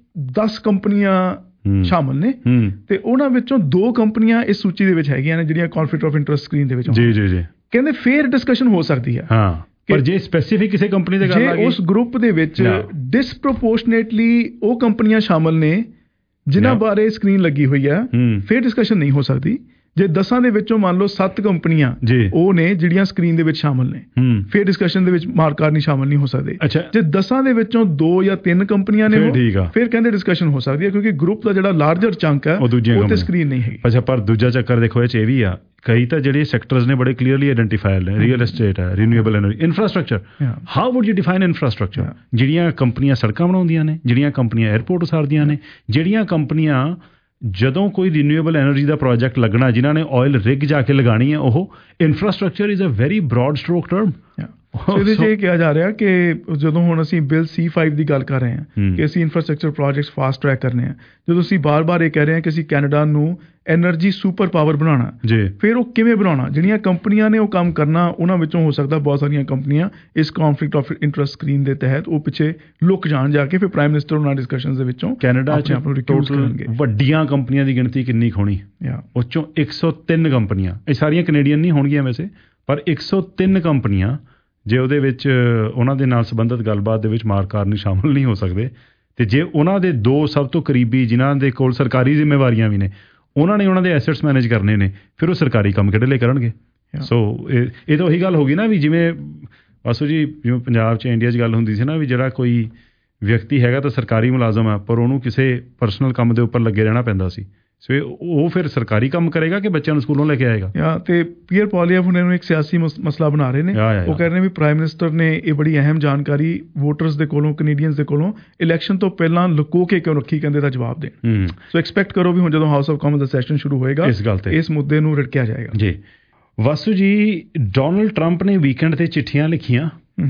ਦਸ ਕੰਪਨੀਆਂ ਸ਼ਾਮਲ ਨੇ ਤੇ ਉਹਨਾਂ ਵਿੱਚੋਂ ਦੋ ਕੰਪਨੀਆਂ ਇਸ ਸੂਚੀ ਦੇ ਵਿੱਚ ਹੈਗੀਆਂ ਨੇ ਜਿਹੜੀਆਂ ਕਨਫਲਿਕਟ ਆਫ ਇੰਟਰਸਟ ਸਕਰੀਨ ਦੇ ਵਿੱਚ ਜੀ ਜੀ ਜੀ ਕਹਿੰਦੇ ਫੇਰ ਡਿਸਕਸ਼ਨ ਹੋ ਸਕਦੀ ਹੈ। ਹਾਂ, ਪਰ ਜੇ ਸਪੈਸੀਫਿਕ ਕਿਸੇ ਕੰਪਨੀ ਦੀ ਗੱਲ ਆ ਗਈ, ਉਸ ਗਰੁੱਪ ਦੇ ਵਿੱਚ ਡਿਸਪ੍ਰੋਪੋਰਸ਼ਨੇਟਲੀ ਉਹ ਕੰਪਨੀਆਂ ਸ਼ਾਮਲ ਨੇ ਜਿਨ੍ਹਾਂ ਬਾਰੇ ਸਕਰੀਨ ਲੱਗੀ ਹੋਈ ਹੈ, ਫੇਰ ਡਿਸਕਸ਼ਨ ਨਹੀਂ ਹੋ ਸਕਦੀ। ਜੇ ਦਸਾਂ ਦੇ ਵਿੱਚੋਂ ਮੰਨ ਲਓ ਸੱਤ ਕੰਪਨੀਆਂ ਉਹ ਨੇ ਜਿਹੜੀਆਂ ਸਕਰੀਨ ਦੇ ਵਿੱਚ ਸ਼ਾਮਲ ਨੇ, ਫਿਰ ਡਿਸਕਸ਼ਨ ਦੇ ਵਿੱਚ ਮਾਰਕਾਰ ਨਹੀਂ ਸ਼ਾਮਲ ਨਹੀਂ ਹੋ ਸਕਦੇ। ਜੇ ਦਸਾਂ ਦੇ ਵਿੱਚੋਂ ਦੋ ਜਾਂ ਤਿੰਨ ਕੰਪਨੀਆਂ ਨੇ ਫਿਰ ਕਹਿੰਦੇ ਡਿਸਕਸ਼ਨ ਹੋ ਸਕਦੀ ਹੈ, ਕਿਉਂਕਿ ਗਰੁੱਪ ਦਾ ਜਿਹੜਾ ਲਾਰਜਰ ਚੰਕ ਹੈ ਉਹ ਤੇ ਸਕਰੀਨ ਨਹੀਂ ਹੈਗੀ। ਅੱਛਾ, ਪਰ ਦੂਜਾ ਚੱਕਰ ਦੇਖੋ ਇਹ 'ਚ ਇਹ ਵੀ ਆ, ਕਈ ਤਾਂ ਜਿਹੜੇ ਸੈਕਟਰਸ ਨੇ ਬੜੇ ਕਲੀਅਰਲੀ ਆਇਡੈਂਟੀਫਾਈਡ ਨੇ, ਰੀਅਲ ਏਸਟੇਟ ਹੈ, renewable energy, infrastructure. How would you define infrastructure? ਜਿਹੜੀਆਂ ਕੰਪਨੀਆਂ ਸੜਕਾਂ ਬਣਾਉਂਦੀਆਂ ਨੇ, ਜਿਹੜੀਆਂ ਕੰਪਨੀਆਂ 에ਅਰਪੋਰਟ ਉਸਾਰਦੀਆਂ ਨੇ, ਜਿਹੜੀਆਂ ਕੰਪਨੀਆਂ ਜਦੋਂ ਕੋਈ ਰੀਨਿਊਏਬਲ ਐਨਰਜੀ ਦਾ ਪ੍ਰੋਜੈਕਟ ਲੱਗਣਾ, ਜਿਨ੍ਹਾਂ ਨੇ ਆਇਲ ਰਿਗ ਜਾ ਕੇ ਲਗਾਣੀ ਹੈ, ਉਹ infrastructure is a very broad stroke term. ਇਹਦੇ 'ਚ ਇਹ ਕਿਹਾ ਜਾ ਰਿਹਾ ਕਿ ਜਦੋਂ ਹੁਣ ਅਸੀਂ ਬਿੱਲ ਸੀ ਫਾਈਵ ਦੀ ਗੱਲ ਕਰ ਰਹੇ ਹਾਂ ਕਿ ਅਸੀਂ ਇਨਫਰਾਸਟਰਕਚਰ ਪ੍ਰੋਜੈਕਟਸ ਫਾਸਟ ਟਰੈਕ ਕਰਨੇ ਆ, ਜਦੋਂ ਅਸੀਂ ਬਾਰ-ਬਾਰ ਇਹ ਕਹਿ ਰਹੇ ਹਾਂ ਕਿ ਅਸੀਂ ਕੈਨੇਡਾ ਨੂੰ ਐਨਰਜੀ ਸੁਪਰ ਪਾਵਰ ਬਣਾਉਣਾ, ਫਿਰ ਉਹ ਕਿਵੇਂ ਬਣਾਉਣਾ? ਜਿਹੜੀਆਂ ਕੰਪਨੀਆਂ ਨੇ ਉਹ ਕੰਮ ਕਰਨਾ, ਉਹਨਾਂ ਵਿੱਚੋਂ ਹੋ ਸਕਦਾ ਬਹੁਤ ਸਾਰੀਆਂ ਕੰਪਨੀਆਂ ਇਸ ਕਨਫਲਿਕਟ ਆਫ ਇੰਟਰਸਟ ਸਕਰੀਨ ਦੇ ਤਹਿਤ ਉਹ ਪਿੱਛੇ ਲੁਕ ਜਾਣ ਜਾ ਕੇ, ਫਿਰ ਪ੍ਰਾਈਮ ਮਿਨਿਸਟਰ ਉਹਨਾਂ ਡਿਸਕਸ਼ਨਸ ਦੇ ਵਿੱਚੋਂ ਕੈਨੇਡਾ 'ਚ ਟੋਟਲ ਵੱਡੀਆਂ ਕੰਪਨੀਆਂ ਦੀ ਗਿਣਤੀ ਕਿੰਨੀ ਹੋਣੀ? ਉਸ 'ਚੋਂ ਇੱਕ ਸੌ ਤਿੰਨ ਕੰਪਨੀਆਂ, ਇਹ ਸਾਰੀਆਂ ਕੈਨੇਡੀਅਨ ਨਹੀਂ ਹੋਣਗੀਆਂ ਵੈਸੇ, ਪਰ ਇੱਕ ਸੌ ਤਿੰਨ ਕੰਪਨੀਆਂ ਜੇ ਉਹਦੇ ਵਿੱਚ ਉਹਨਾਂ ਦੇ ਨਾਲ ਸੰਬੰਧਿਤ ਗੱਲਬਾਤ ਦੇ ਵਿੱਚ ਮਾਰਕਾਰ ਨਹੀਂ ਸ਼ਾਮਲ ਨਹੀਂ ਹੋ ਸਕਦੇ, ਤੇ ਜੇ ਉਹਨਾਂ ਦੇ ਦੋ ਸਭ ਤੋਂ ਕਰੀਬੀ ਜਿਨ੍ਹਾਂ ਦੇ ਕੋਲ ਸਰਕਾਰੀ ਜ਼ਿੰਮੇਵਾਰੀਆਂ ਵੀ ਨੇ, ਉਹਨਾਂ ਨੇ ਉਹਨਾਂ ਦੇ ਐਸੈਟਸ ਮੈਨੇਜ ਕਰਨੇ ਨੇ, ਫਿਰ ਉਹ ਸਰਕਾਰੀ ਕੰਮ ਕਿਹੜੇ ਲਈ ਕਰਨਗੇ? ਸੋ ਇਹ ਇਹ ਤਾਂ ਉਹੀ ਗੱਲ ਹੋ ਗਈ ਨਾ ਵੀ ਜਿਵੇਂ ਵਾਸੂ ਜੀ, ਜਿਵੇਂ ਪੰਜਾਬ 'ਚ ਇੰਡੀਆ 'ਚ ਗੱਲ ਹੁੰਦੀ ਸੀ ਨਾ ਵੀ ਜਿਹੜਾ ਕੋਈ ਵਿਅਕਤੀ ਹੈਗਾ ਤਾਂ ਸਰਕਾਰੀ ਮੁਲਾਜ਼ਮ ਹੈ, ਪਰ ਉਹਨੂੰ ਕਿਸੇ ਪਰਸਨਲ ਕੰਮ ਦੇ ਉੱਪਰ ਲੱਗੇ ਰਹਿਣਾ ਪੈਂਦਾ ਸੀ। ਸੋ ਉਹ ਫਿਰ ਸਰਕਾਰੀ ਕੰਮ ਕਰੇਗਾ ਕਿ ਬੱਚਿਆਂ ਨੂੰ ਸਕੂਲੋਂ ਲੈ ਕੇ ਆਏਗਾ? ਜਾਂ ਤੇ ਪੀਅਰ ਪੋਲੀਐਫ ਹੁਣ ਇਹਨੂੰ ਇੱਕ ਸਿਆਸੀ ਮਸਲਾ ਬਣਾ ਰਹੇ ਨੇ। ਉਹ ਕਹਿ ਰਹੇ ਨੇ ਵੀ ਪ੍ਰਾਈਮ ਮਿਨਿਸਟਰ ਨੇ ਇਹ ਬੜੀ ਅਹਿਮ ਜਾਣਕਾਰੀ ਵੋਟਰਸ ਦੇ ਕੋਲੋਂ, ਕੈਨੇਡੀਅਨਸ ਦੇ ਕੋਲੋਂ ਇਲੈਕਸ਼ਨ ਤੋਂ ਪਹਿਲਾਂ ਲੁਕੋ ਕੇ ਕਿਉਂ ਰੱਖੀ, ਕਹਿੰਦੇ ਦਾ ਜਵਾਬ ਦੇਣ। ਸੋ ਐਕਸਪੈਕਟ ਕਰੋ ਵੀ ਹੁਣ ਜਦੋਂ ਹਾਊਸ ਆਫ ਕਾਮਨਸ ਦਾ ਸੈਸ਼ਨ ਸ਼ੁਰੂ ਹੋਏਗਾ ਇਸ ਗੱਲ ਤੇ ਇਸ ਮੁੱਦੇ ਨੂੰ ਰਿੜਕਿਆ ਜਾਏਗਾ। ਜੀ ਵਾਸੂ ਜੀ, ਡੋਨਲਡ ਟਰੰਪ ਨੇ ਵੀਕਐਂਡ ਤੇ ਚਿੱਠੀਆਂ ਲਿਖੀਆਂ,